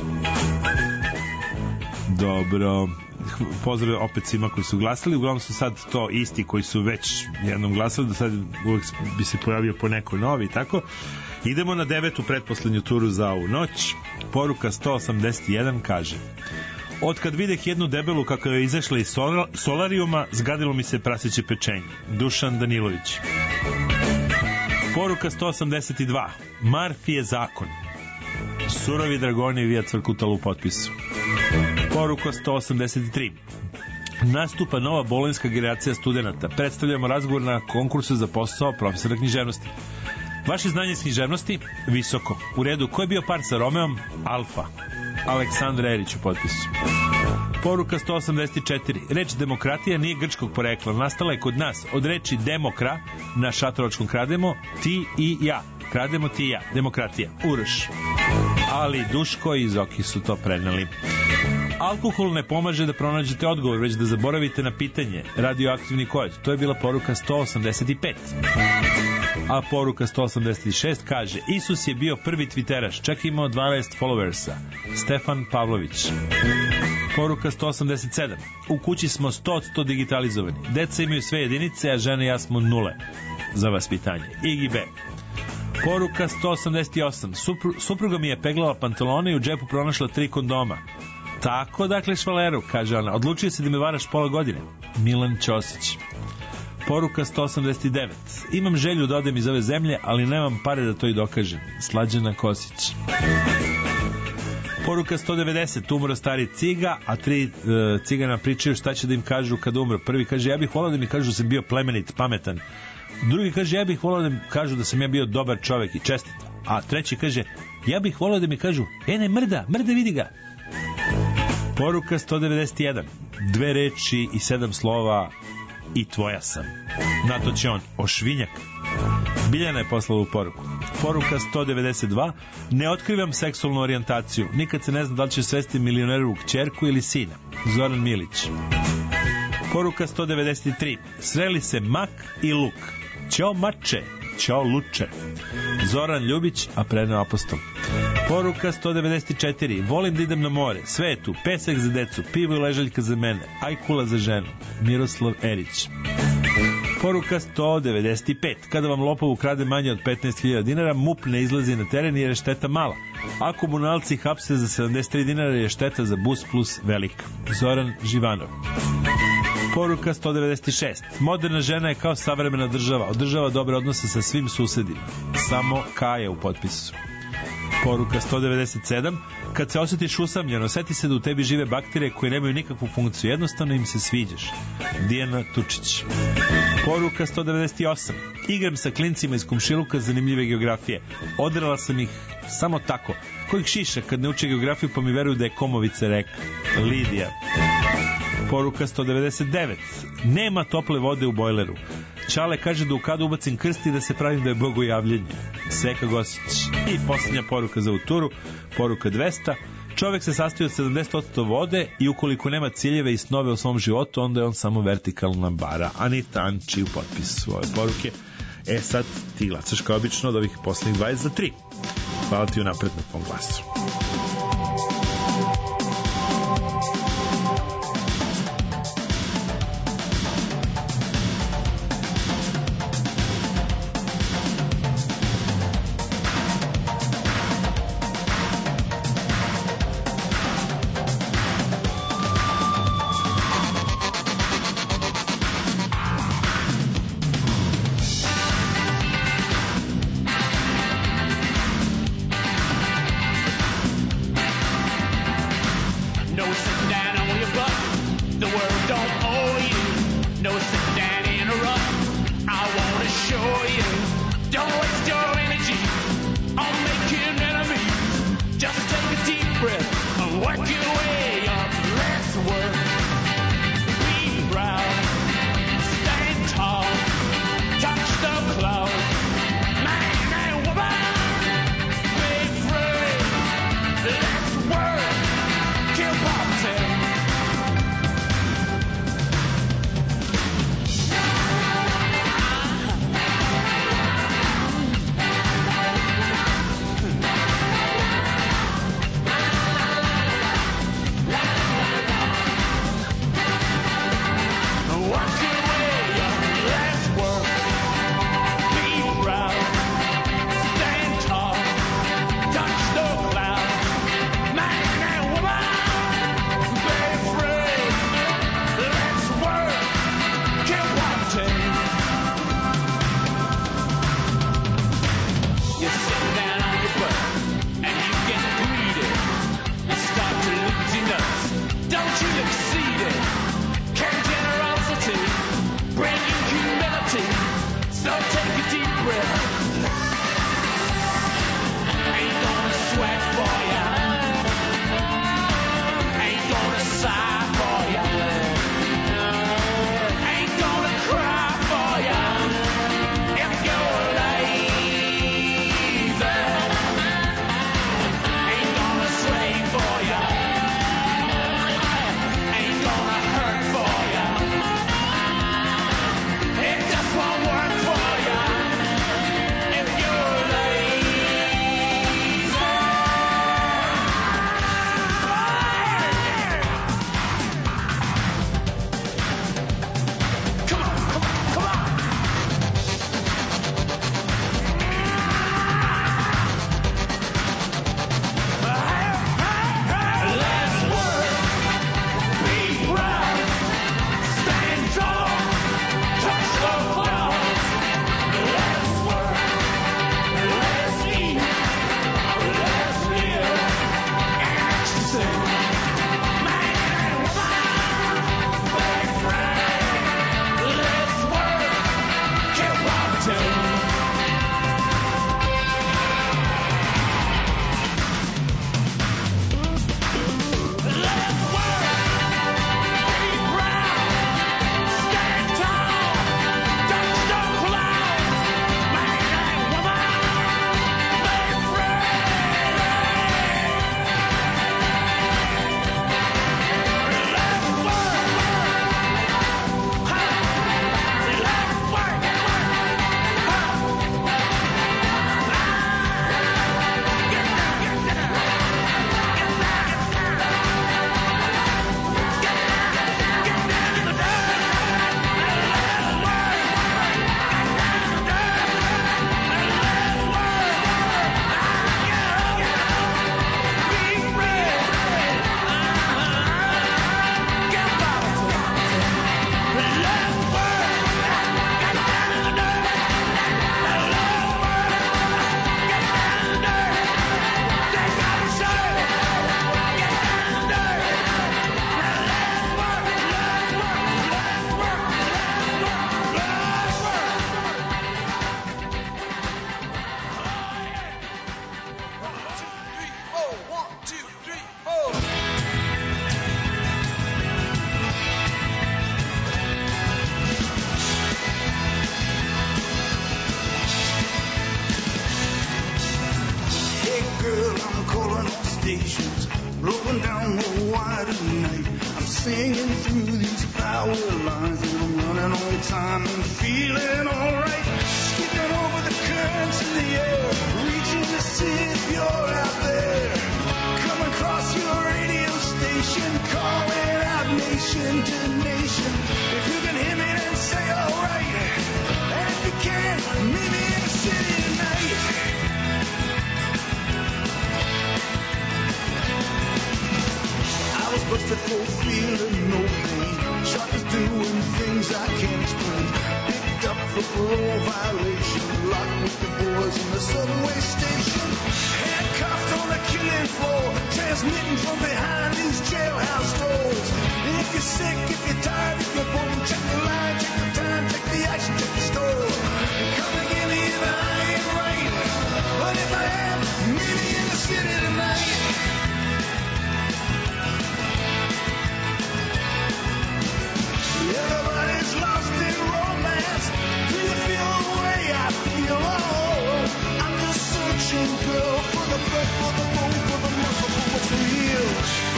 Dobro. Pozdrav opet svima koji su glasali. Uglavnom su sad to isti koji su već jednom glasali, do sad uvijek bi se pojavio po nekoj novi i tako. Idemo na devetu pretposlednju turu za ovu noć. Poruka sto osamdeset jedan kaže: od kad videh jednu debelu kako je izašla iz solarijuma, zgadilo mi se praseće pečenje. Dušan Danilović. Poruka sto osamdeset dva. Marfi je zakon. Surovi dragoni vija cvrkutalo u potpisu. Poruka sto osamdeset tri. Nastupa nova bolonjska generacija studenta. Predstavljamo razgovor na konkursu za posao profesora književnosti. Vaše znanje iz književnosti? Visoko. U redu, ko je bio par sa Romeom? Alfa. Aleksandar Erić u potpisu. Poruka sto osamdeset četiri. Reč demokratija nije grčkog porekla. Nastala je kod nas od reči demokra, na šatoročkom krademo, ti i ja. Krademo ti i ja. Demokratija. Uroš. Ali Duško i Zoki su to preneli. Alkohol ne pomaže da pronađete odgovor, već da zaboravite na pitanje. Radioaktivni kod. To je bila poruka sto osamdeset pet. A poruka sto osamdeset šest kaže: Isus je bio prvi twiteraš, čak imao dvanaest followersa. Stefan Pavlović. Poruka sto osamdeset sedam. U kući smo sto posto digitalizovani. Deca imaju sve jedinice, a žene i ja smo nule. Za vaspitanje. Igi B. Poruka sto osamdeset osam. Supru, supruga mi je peglala pantalone i u džepu pronašla tri kondoma. Tako, dakle, švaleru, kaže ona. Odlučio se da me varaš pola godine. Milan Ćosić. Poruka sto osamdeset devet. Imam želju da odem iz ove zemlje, ali nemam pare da to i dokažem. Slađana Kosić. Poruka sto devedeset. Umro stari ciga, a tri e, cigana pričaju šta će da im kažu kad umro. Prvi kaže: ja bih volao da mi kažu da sam bio plemenit, pametan. Drugi kaže: ja bih volao da mi kažu da sam ja bio dobar čovek i čestit. A treći kaže: ja bih volao da mi kažu: e ne, mrda, mrda, vidi ga. Poruka sto devedeset jedan. Dve reči i sedam slova i tvoja sam. Na to će on: ošvinjak. Biljana je poslala u poruku. Poruka sto devedeset dva. Ne otkrivam seksualnu orijentaciju. Nikad se ne zna da li će svesti milionerovu kćerku ili sina. Zoran Milić. Poruka sto devedeset tri. Sreli se mak i luk. Ćao mače, ćao luče. Zoran Ljubić, a preneo apostol. Poruka sto devedeset četiri. Volim da idem na more. Sve je tu. Pesak za decu, pivo i ležaljka za mene. Ajkula za ženu. Miroslav Erić. Poruka sto devedeset pet. Kada vam lopov ukrade manje od petnaest hiljada dinara, M U P ne izlazi na teren jer je šteta mala. A komunalci hapse za sedamdeset tri dinara je šteta za bus plus velika. Zoran Živanov. Poruka sto devedeset šest. Moderna žena je kao savremena država. Održava dobre odnose sa svim susedima. Samo Kaja u potpisu. Poruka sto devedeset sedam. Kad se osjetiš usamljeno, seti se da u tebi žive bakterije koje nemaju nikakvu funkciju. Jednostavno im se sviđaš. Dijana Tučić. Poruka sto devedeset osam. Igram sa klincima iz komšiluka zanimljive geografije. Odrala sam ih samo tako. Kojih šiša kad ne uče geografiju pa mi veruju da je Komovica reka. Lidija. Poruka sto devedeset devet. Nema tople vode u bojleru. Čale kaže da u kadu ubacim krst i da se pravim da je bogojavljenje. Seka Gosić. I posljednja poruka za uturu. Poruka dvesta. Čovek se sastoji od sedamdeset posto vode i ukoliko nema ciljeve i snove u svom životu, onda je on samo vertikalna bara. Anita Anči u potpisu ove poruke. E sad ti glasaš kao obično od ovih poslednjih dvadeset za tri. Hvala ti unapred na tom glasu. Friday night. I'm singing through these power lines and I'm running on time and feeling alright. Skipping over the currents in the air, reaching to see if you're out there. Come across your radio station, calling out nation to nation. If you can hear me, then say alright. And if you can't, meet me in the city tonight. I was busted for feeling no pain. Shot is doing things I can't explain. Picked up for parole violation. Locked with the boys in the subway station. Handcuffed on the killing floor. Transmitting from behind these jailhouse doors. If you're sick, if you're tired, if you're bored, check the line, check the time, check the action, check the score. Come and give me if I ain't right. But if I am, meet me in the city tonight. Everybody's lost in romance. Do you feel the way I feel? Oh, I'm just searching, girl, for the breath, for the bone, for the muscle, for what's real.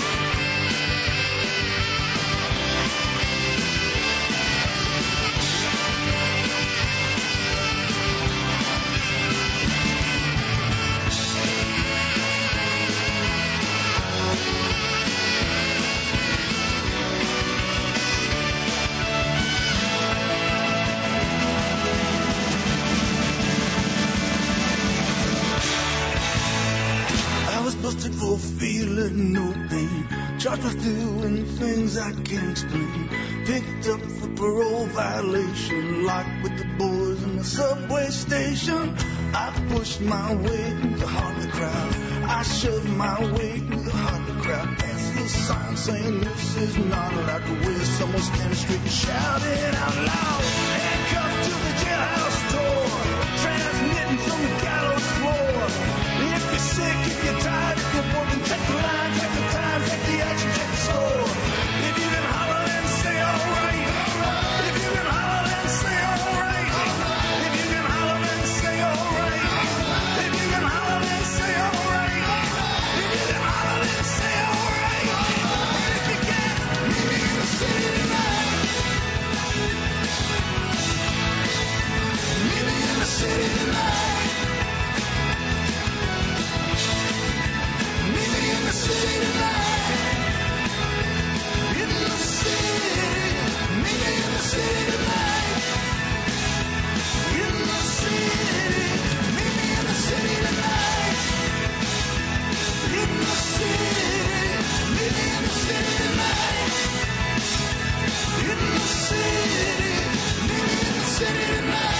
Busted for feeling no pain. Charged with doing things I can't explain. Picked up for parole violation. Locked with the boys in the subway station. I pushed my way through the heart of the crowd. I shoved my way through the heart of the crowd. Past the sign saying this is not allowed to wear. Someone standing straight and shouting out loud. Handcuffed to the jailhouse door. Transmitting from the gallows floor. If you're sick, if you're tired, if you're bored, then check the line, check the time, check the action, check the score. If you can holler and say alright. If you can holler and say alright. If you can holler and say alright. If you can holler and say alright. If you can holler and say alright. If you can, meet me in the city tonight. Meet me in the city tonight. In the city tonight, in the city, meet me in the city tonight, in the city, meet me in the city tonight, in the city, meet me in the city tonight, in the city, meet me in the city tonight.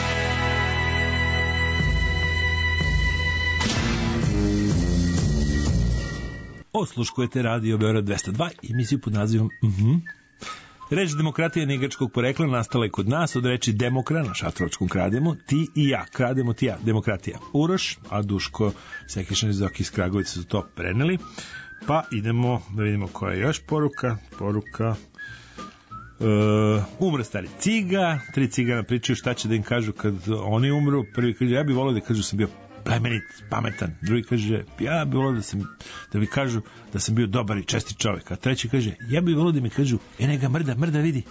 Osluškujete Radio Beograd dvesta dva, emisiju pod nazivom mhm. Reč demokratija negačkog porekla nastala je kod nas od reči demokra na šatrovačkom krademo, ti i ja, krademo ti ja, demokratija. Uroš, a Duško Sekišan iz Oki iz Kragovica su to preneli, pa idemo da vidimo koja je još poruka. Poruka Uh, umre stari ciga, tri cigana pričaju šta će da im kažu kad oni umru. Prvi kaže, ja bih volio da kažu sam bio plemenit, pametan. Drugi kaže, ja bih volio da sam da mi kažu da sam bio dobar i čestit čovjek. A treći kaže, ja bih volio da mi kažu, e nega mrda, mrda vidi.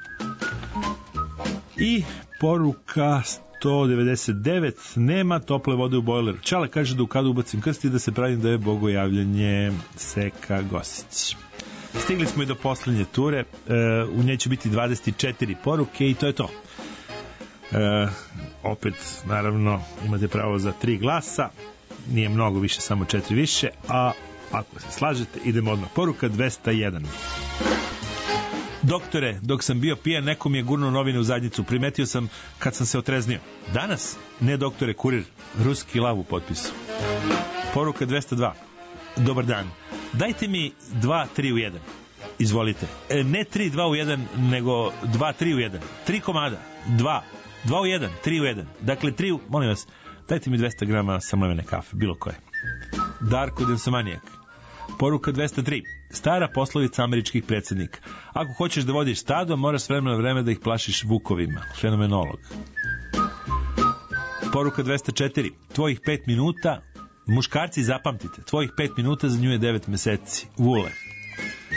I poruka sto devedeset devet, nema tople vode u bojleru. Čale kaže da u kadu ubacim krst i da se pravim da je bogojavljanje. Seka Gosić. Stigli smo i do poslednje ture, e, u njej će biti dvadeset četiri poruke i to je to. E, opet, naravno, imate pravo za tri glasa, nije mnogo više, samo četiri više, a ako se slažete, idemo odmah. Poruka dvesta jedan. Doktore, dok sam bio pijan, neko mi je gurnuo novine u zadnjicu, primetio sam kad sam se otreznio. Danas? Ne doktore, kurir, ruski lav u potpisu. Poruka dvesta dva. Dobar dan. Dajte mi dva tri u jedan. Izvolite. E, ne tri dva u jedan, nego dva tri u jedan. Tri komada. dva. dva u jedan. tri u jedan. Dakle, tri u... Molim vas, dajte mi dvesta grama samlevene kafe. Bilo koje. Darko Densomanijak. Poruka dvesta tri. Stara poslovica američkih predsjednika. Ako hoćeš da vodiš stado, moraš s vremena na vreme da ih plašiš vukovima. Fenomenolog. Poruka dvesta četiri. Tvojih pet minuta... Muškarci, zapamtite, tvojih pet minuta za nju je devet meseci. Vule.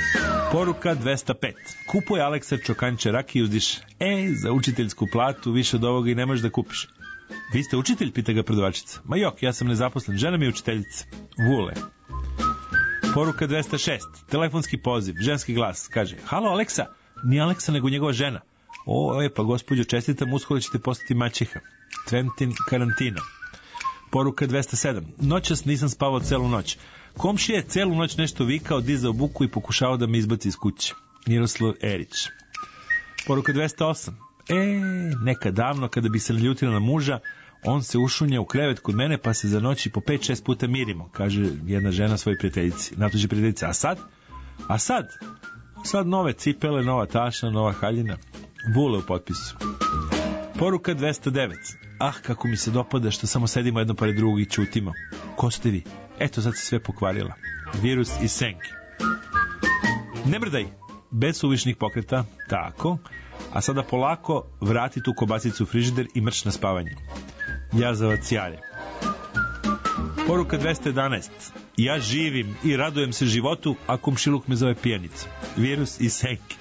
Poruka dvesta pet. Kupuje Aleksa čokanče rakije i uzdiše. E, za učiteljsku platu više od ovoga i ne možeš da kupiš. Vi ste učitelj, pita ga prodavačica. Ma jok, ja sam nezaposlen, žena mi je učiteljica. Vule. Poruka dvesta šest. Telefonski poziv, ženski glas, kaže: halo Aleksa, nije Aleksa nego njegova žena. O, e, pa gospođo, čestitam, uskoro ćete postati maćeha. Trentin karantina. Poruka dvesta sedam. Noćas nisam spavao celu noć. Komšija je celu noć nešto vikao, dizao buku i pokušao da me izbaci iz kuće. Miroslav Erić. Poruka dvesta osam. E, nekad davno, kada bi se naljutila na muža, on se ušunja u krevet kod mene, pa se za noći po pet šest puta mirimo, kaže jedna žena svojoj prijateljici. Natuđe prijateljice. A sad? A sad? Sad nove cipele, nova tašna, nova haljina. Vule u potpisu. Poruka dvesta devet. Ah, kako mi se dopada što samo sedimo jedno pored drugog i čutimo. Ko ste vi? Eto, sad se sve pokvarila. Virus iz senke. Ne mrdaj. Bez suvišnih pokreta. Tako. A sada polako vrati tu kobasicu u frižider i mrš na spavanje. Jazavac Jare. Poruka dvesta jedanaest. Ja živim i radujem se životu, a komšiluk me zove pijanica. Virus iz senke.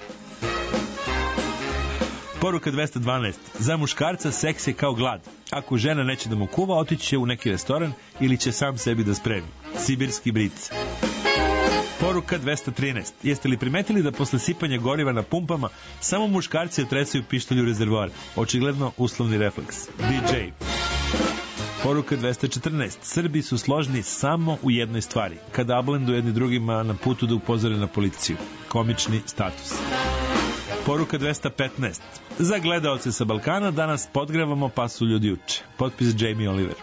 Poruka dvesta dvanaest. Za muškarca seks je kao glad. Ako žena neće da mu kuva, otići će u neki restoran ili će sam sebi da spremi. Sibirski bric. Poruka dvesta trinaest. Jeste li primetili da posle sipanja goriva na pumpama samo muškarci otresaju pištolju u rezervoar? Očigledno uslovni refleks. D J. Poruka dvesta četrnaest. Srbi su složni samo u jednoj stvari. Kada ablendu jedni drugima na putu da upozore na policiju. Komični status. Poruka dvesta petnaest. Za gledaoce sa Balkana danas podgrevamo pa su ljudi uče. Potpis Jamie Oliver.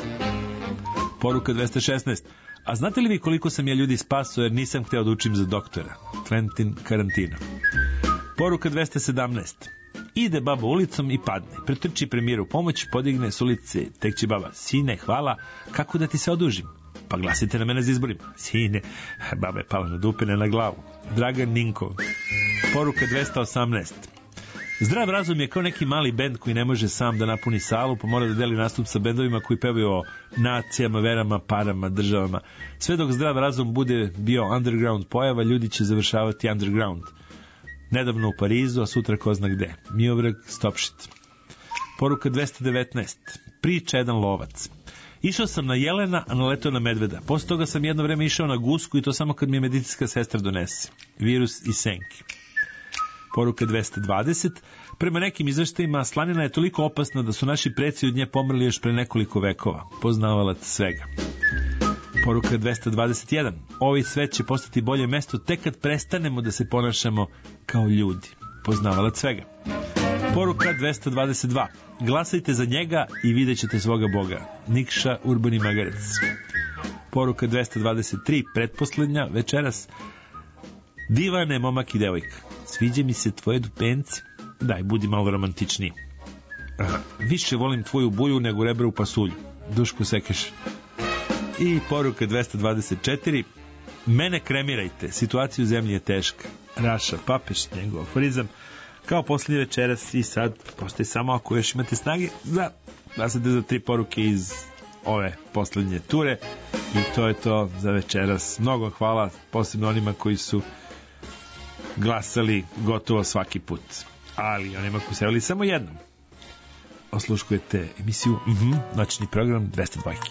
Poruka dvesta šesnaest. A znate li vi koliko sam ja ljudi spasao jer nisam hteo da učim za doktora? Trentin karantina. Poruka dvesta sedamnaest. Ide baba ulicom i padne. Pretrči premijeru pomoć, podigne s ulice. Tek će baba: sine, hvala, kako da ti se odužim? Pa glasite na mene za izborima. Sine, baba je pala na dupine na glavu. Dragan Ninkov. Poruka dvesta osamnaest. Zdrav razum je kao neki mali bend koji ne može sam da napuni salu, pa mora da deli nastup sa bendovima koji pevaju o nacijama, verama, parama, državama. Sve dok zdrav razum bude bio underground pojava, ljudi će završavati underground. Nedavno u Parizu, a sutra ko zna gde. Miovrag Stopšit. Poruka dvesta devetnaest. Priča jedan lovac. Išao sam na jelena, a naletao na medveda. Posle toga sam jedno vreme išao na gusku i to samo kad mi je medicinska sestra donese. Virus iz senke. Poruka dvesta dvadeset. Prema nekim izveštajima, slanina je toliko opasna da su naši preci od nje pomrli još pre nekoliko vekova. Poznavalac svega. Poruka dvesta dvadeset jedan. Ovaj svet će postati bolje mesto tek kad prestanemo da se ponašamo kao ljudi. Poznavalac svega. Poruka dvesta dvadeset dva. Glasajte za njega i vidjet ćete svoga Boga. Nikša Urbani Magarec. Poruka dvesta dvadeset tri. Pretposlednja večeras. Divane, momak i devojka. Sviđa mi se tvoje dupence. Daj, budi malo romantičniji. Aha, više volim tvoju buju nego rebra u pasulju. Duško Sekeš. I poruka dvesta dvadeset četiri. Mene kremirajte, situacija u zemlji je teška. Raša Papeš, njegov aforizam. Kao posljednje večeras i sad postoji samo ako još imate snage da glasate za tri poruke iz ove posljednje ture. I to je to za večeras. Mnogo hvala posebno onima koji su glasali gotovo svaki put. Ali onima koji se javili samo jednom. Osluškujete emisiju mm-hmm, noćni program dvesta dvojke.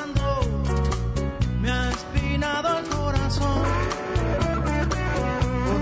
Me ha espinado el corazón.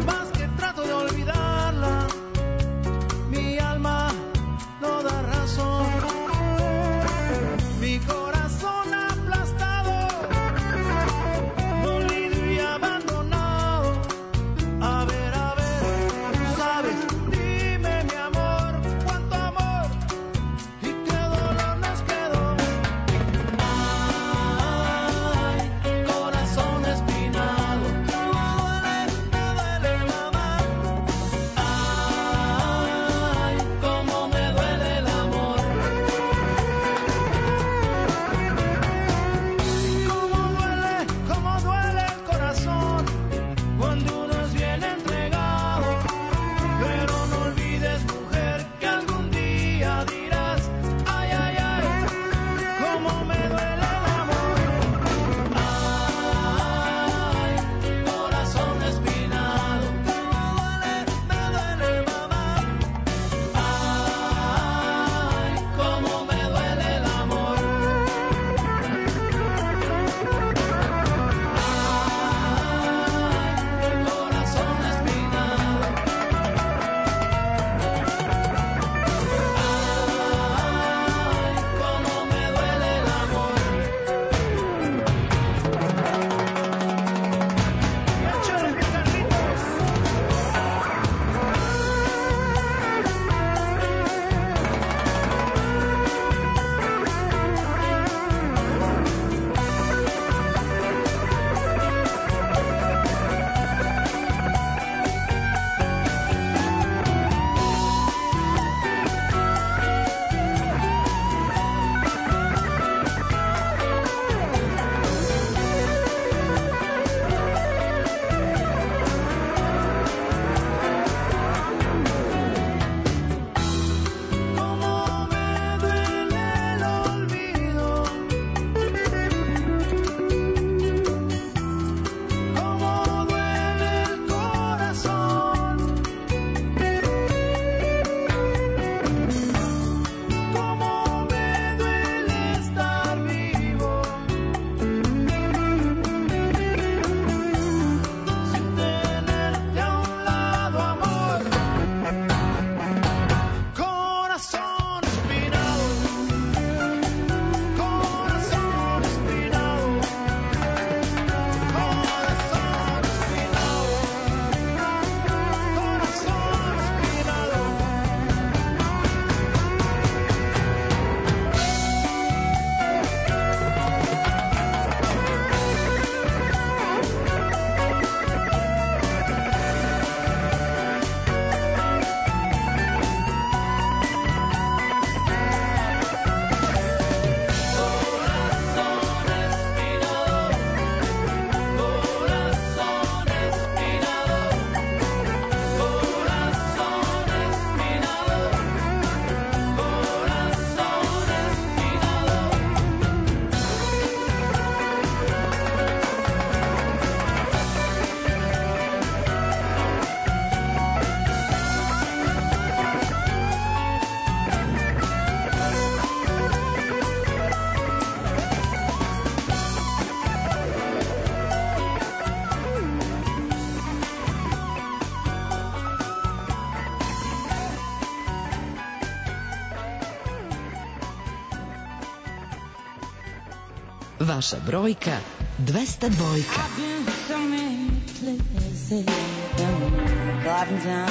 Vaša brojka dvesta dvojka. So many places gotten down.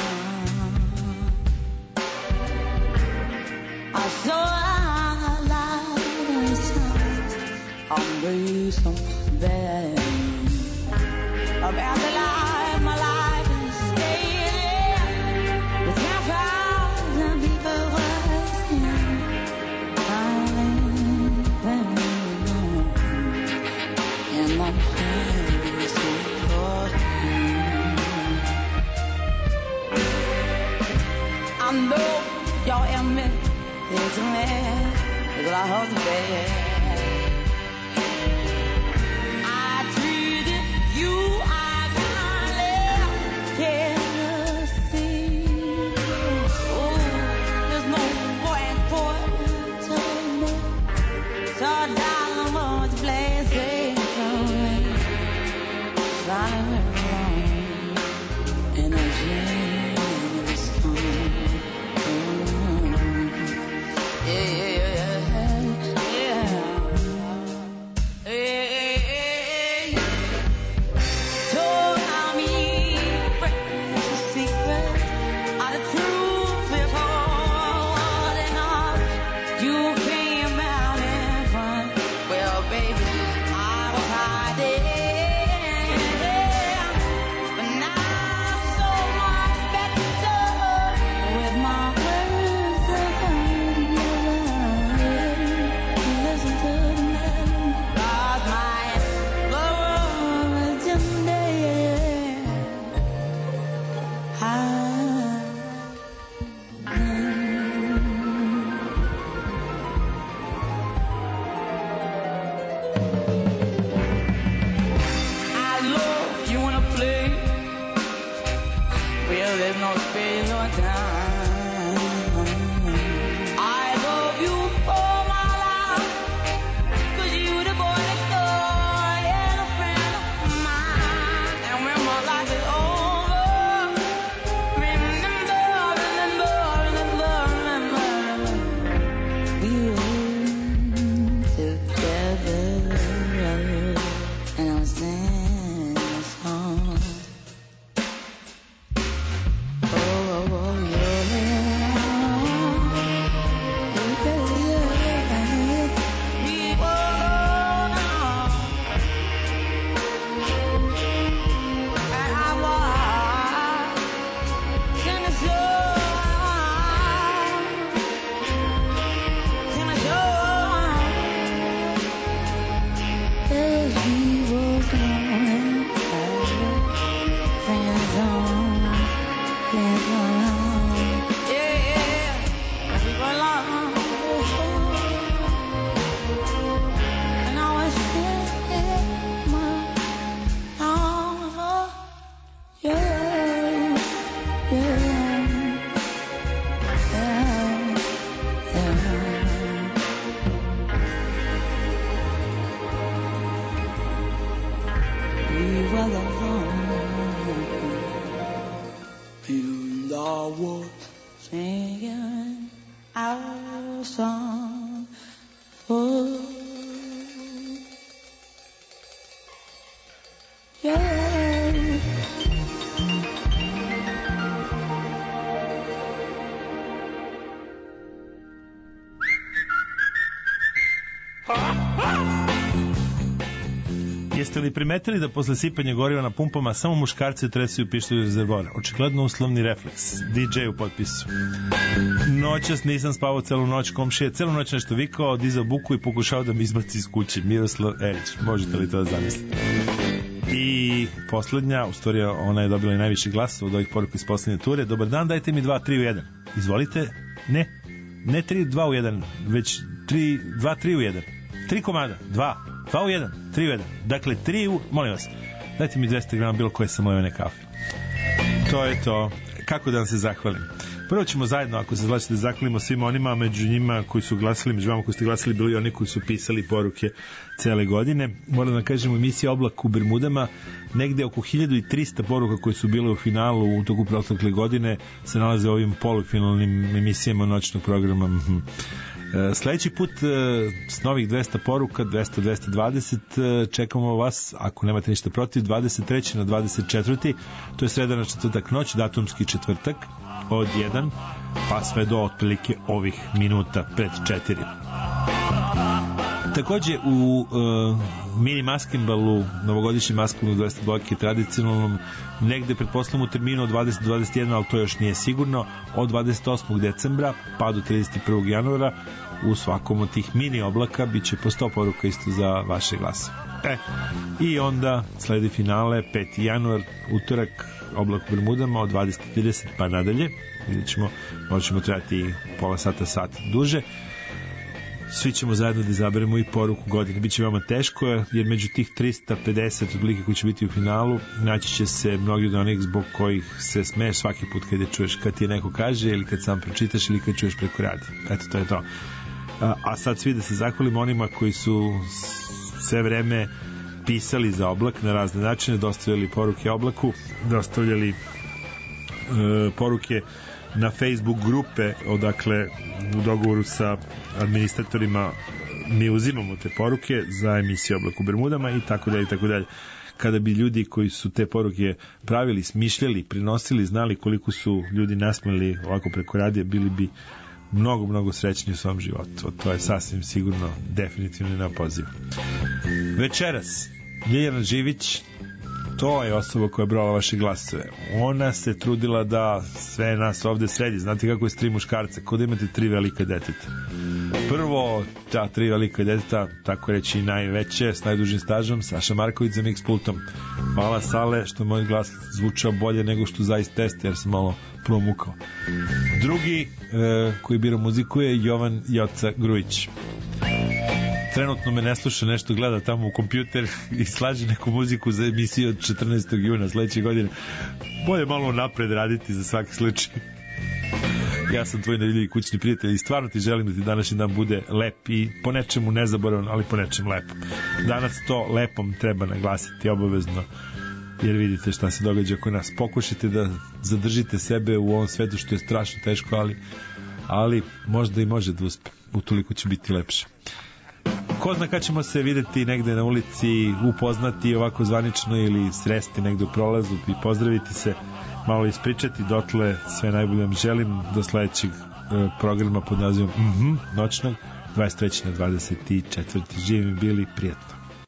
I saw a light on the so bad about the life my life is staying with ten thousand people watching. And my hands are I know y'all am me, it's a man, because I hold the bed. I treated you, I kindly can't see. Oh, there's no point for it to me. So darling, won't you please say something? Darling, we're wrong, and I just Jeste li primetili da posle sipanja goriva na pumpama samo muškarci tresuju pištolj u rezervoar? Očigledno uslovni refleks. D J u potpisu. Noćas nisam spavao celu noć, komšija celu noć nešto vikao, dizao buku i pokušao da mi izbaci iz kuće. Miroslav Erić, možete li to da zamislite? I poslednja, u stvari ona je dobila i najviše glasova od ovih poruka iz poslednje ture. Dobar dan, dajte mi dva, tri u jedan. Izvolite. Ne, ne tri, dva u jedan, već tri, dva, tri u jedan. Tri komada, dva. Dva u jedan, tri u jedan. Dakle, tri u... Molim vas, dajte mi dvesta grama bilo koje samojevene kafe. To je to. Kako da vam se zahvalim? Prvo ćemo zajedno, ako se zlačite, zahvalimo svima onima, među njima koji su glasili, među vama koji ste glasili, bili oni koji su pisali poruke cele godine. Moram da kažem, u emisiji Oblak u Bermudama, negde oko hiljadu i trista poruka koje su bile u finalu u toku protekle godine se nalaze u ovim polufinalnim emisijama noćnog programa. Sledeći put s novih dvesta poruka, dvesta do dvesta dvadeset, čekamo vas, ako nemate ništa protiv, dvadeset trećeg na dvadeset četvrtog to je sreda na četvrtak noć, datumski četvrtak od jedan pa sve do otprilike ovih minuta pred četiri. Takođe u uh, mini maskimbalu, novogodišnjem maskimbalu dvesta dvojke tradicionalnom, negde pretpostavljamo u terminu od dvadeset do dvadeset jedan, ali to još nije sigurno, od dvadeset osmog decembra pa do trideset prvog januara u svakom od tih mini oblaka biće po sto poruka isto za vaše glase. E, i onda sledi finale peti januar, utorak, oblak u Bermudama od dvadeset trideset pa nadalje. Vidjet ćemo, možemo trebati pola sata, sat duže. Svi ćemo zajedno da izaberemo i poruku godine. Biće veoma teško, jer među tih trista pedeset odlike koji će biti u finalu naći će se mnogi od onih zbog kojih se smeješ svaki put kad je čuješ, kad ti neko kaže ili kad sam pročitaš ili kad čuješ preko radi. Eto, to je to. A, a sad svi da se zahvalimo onima koji su sve vreme pisali za oblak na razne načine, dostavljali poruke oblaku, dostavljali e, poruke na Facebook grupe, odakle u dogovoru sa administratorima mi uzimamo te poruke za emisiju Oblak u Bermudama i tako dalje i tako dalje. Kada bi ljudi koji su te poruke pravili, smišljali, prinosili, znali koliko su ljudi nasmeli ovako preko radija, bili bi mnogo, mnogo srećni u svom životu. To je sasvim sigurno definitivno na poziv. Večeras Ljiljana Živić, to je osoba koja je brala vaše glasove. Ona se trudila da sve nas ovde sredi. Znate kako je s tri muškarca? Kao da imate tri velika deteta. Prvo, ta tri velika deteta, tako reći i najveće, s najdužim stažom, Saša Marković za mix pultom. Hvala Sale što moj glas zvučao bolje nego što zaista jeste, jer sam malo promukao. Drugi e, koji bira muziku je Jovan Joca Grujić. Trenutno me ne sluša, nešto gleda tamo u kompjuter i slaže neku muziku za emisiju od četrnaestog juna sledeće godine. Bolje malo napred raditi za svaki slučaj. Ja sam tvoj nevidljivi kućni prijatelj i stvarno ti želim da ti današnji dan bude lep i po nečemu nezaboravan, ali po nečemu lepom. Danas to lepom treba naglasiti obavezno, jer vidite šta se događa oko nas. Pokušajte da zadržite sebe u ovom svetu što je strašno teško, ali, ali možda i može da uspe. Utoliko će biti lepše. Ko zna kad ćemo se videti negde na ulici, upoznati ovako zvanično ili sresti negde u prolazu i pozdraviti se, malo ispričati, dotle sve najbolje vam želim do sledećeg e, programa pod nazivom mm-hmm, noćnog dvadeset trećeg na dvadeset četvrti Živim bili, prijatno.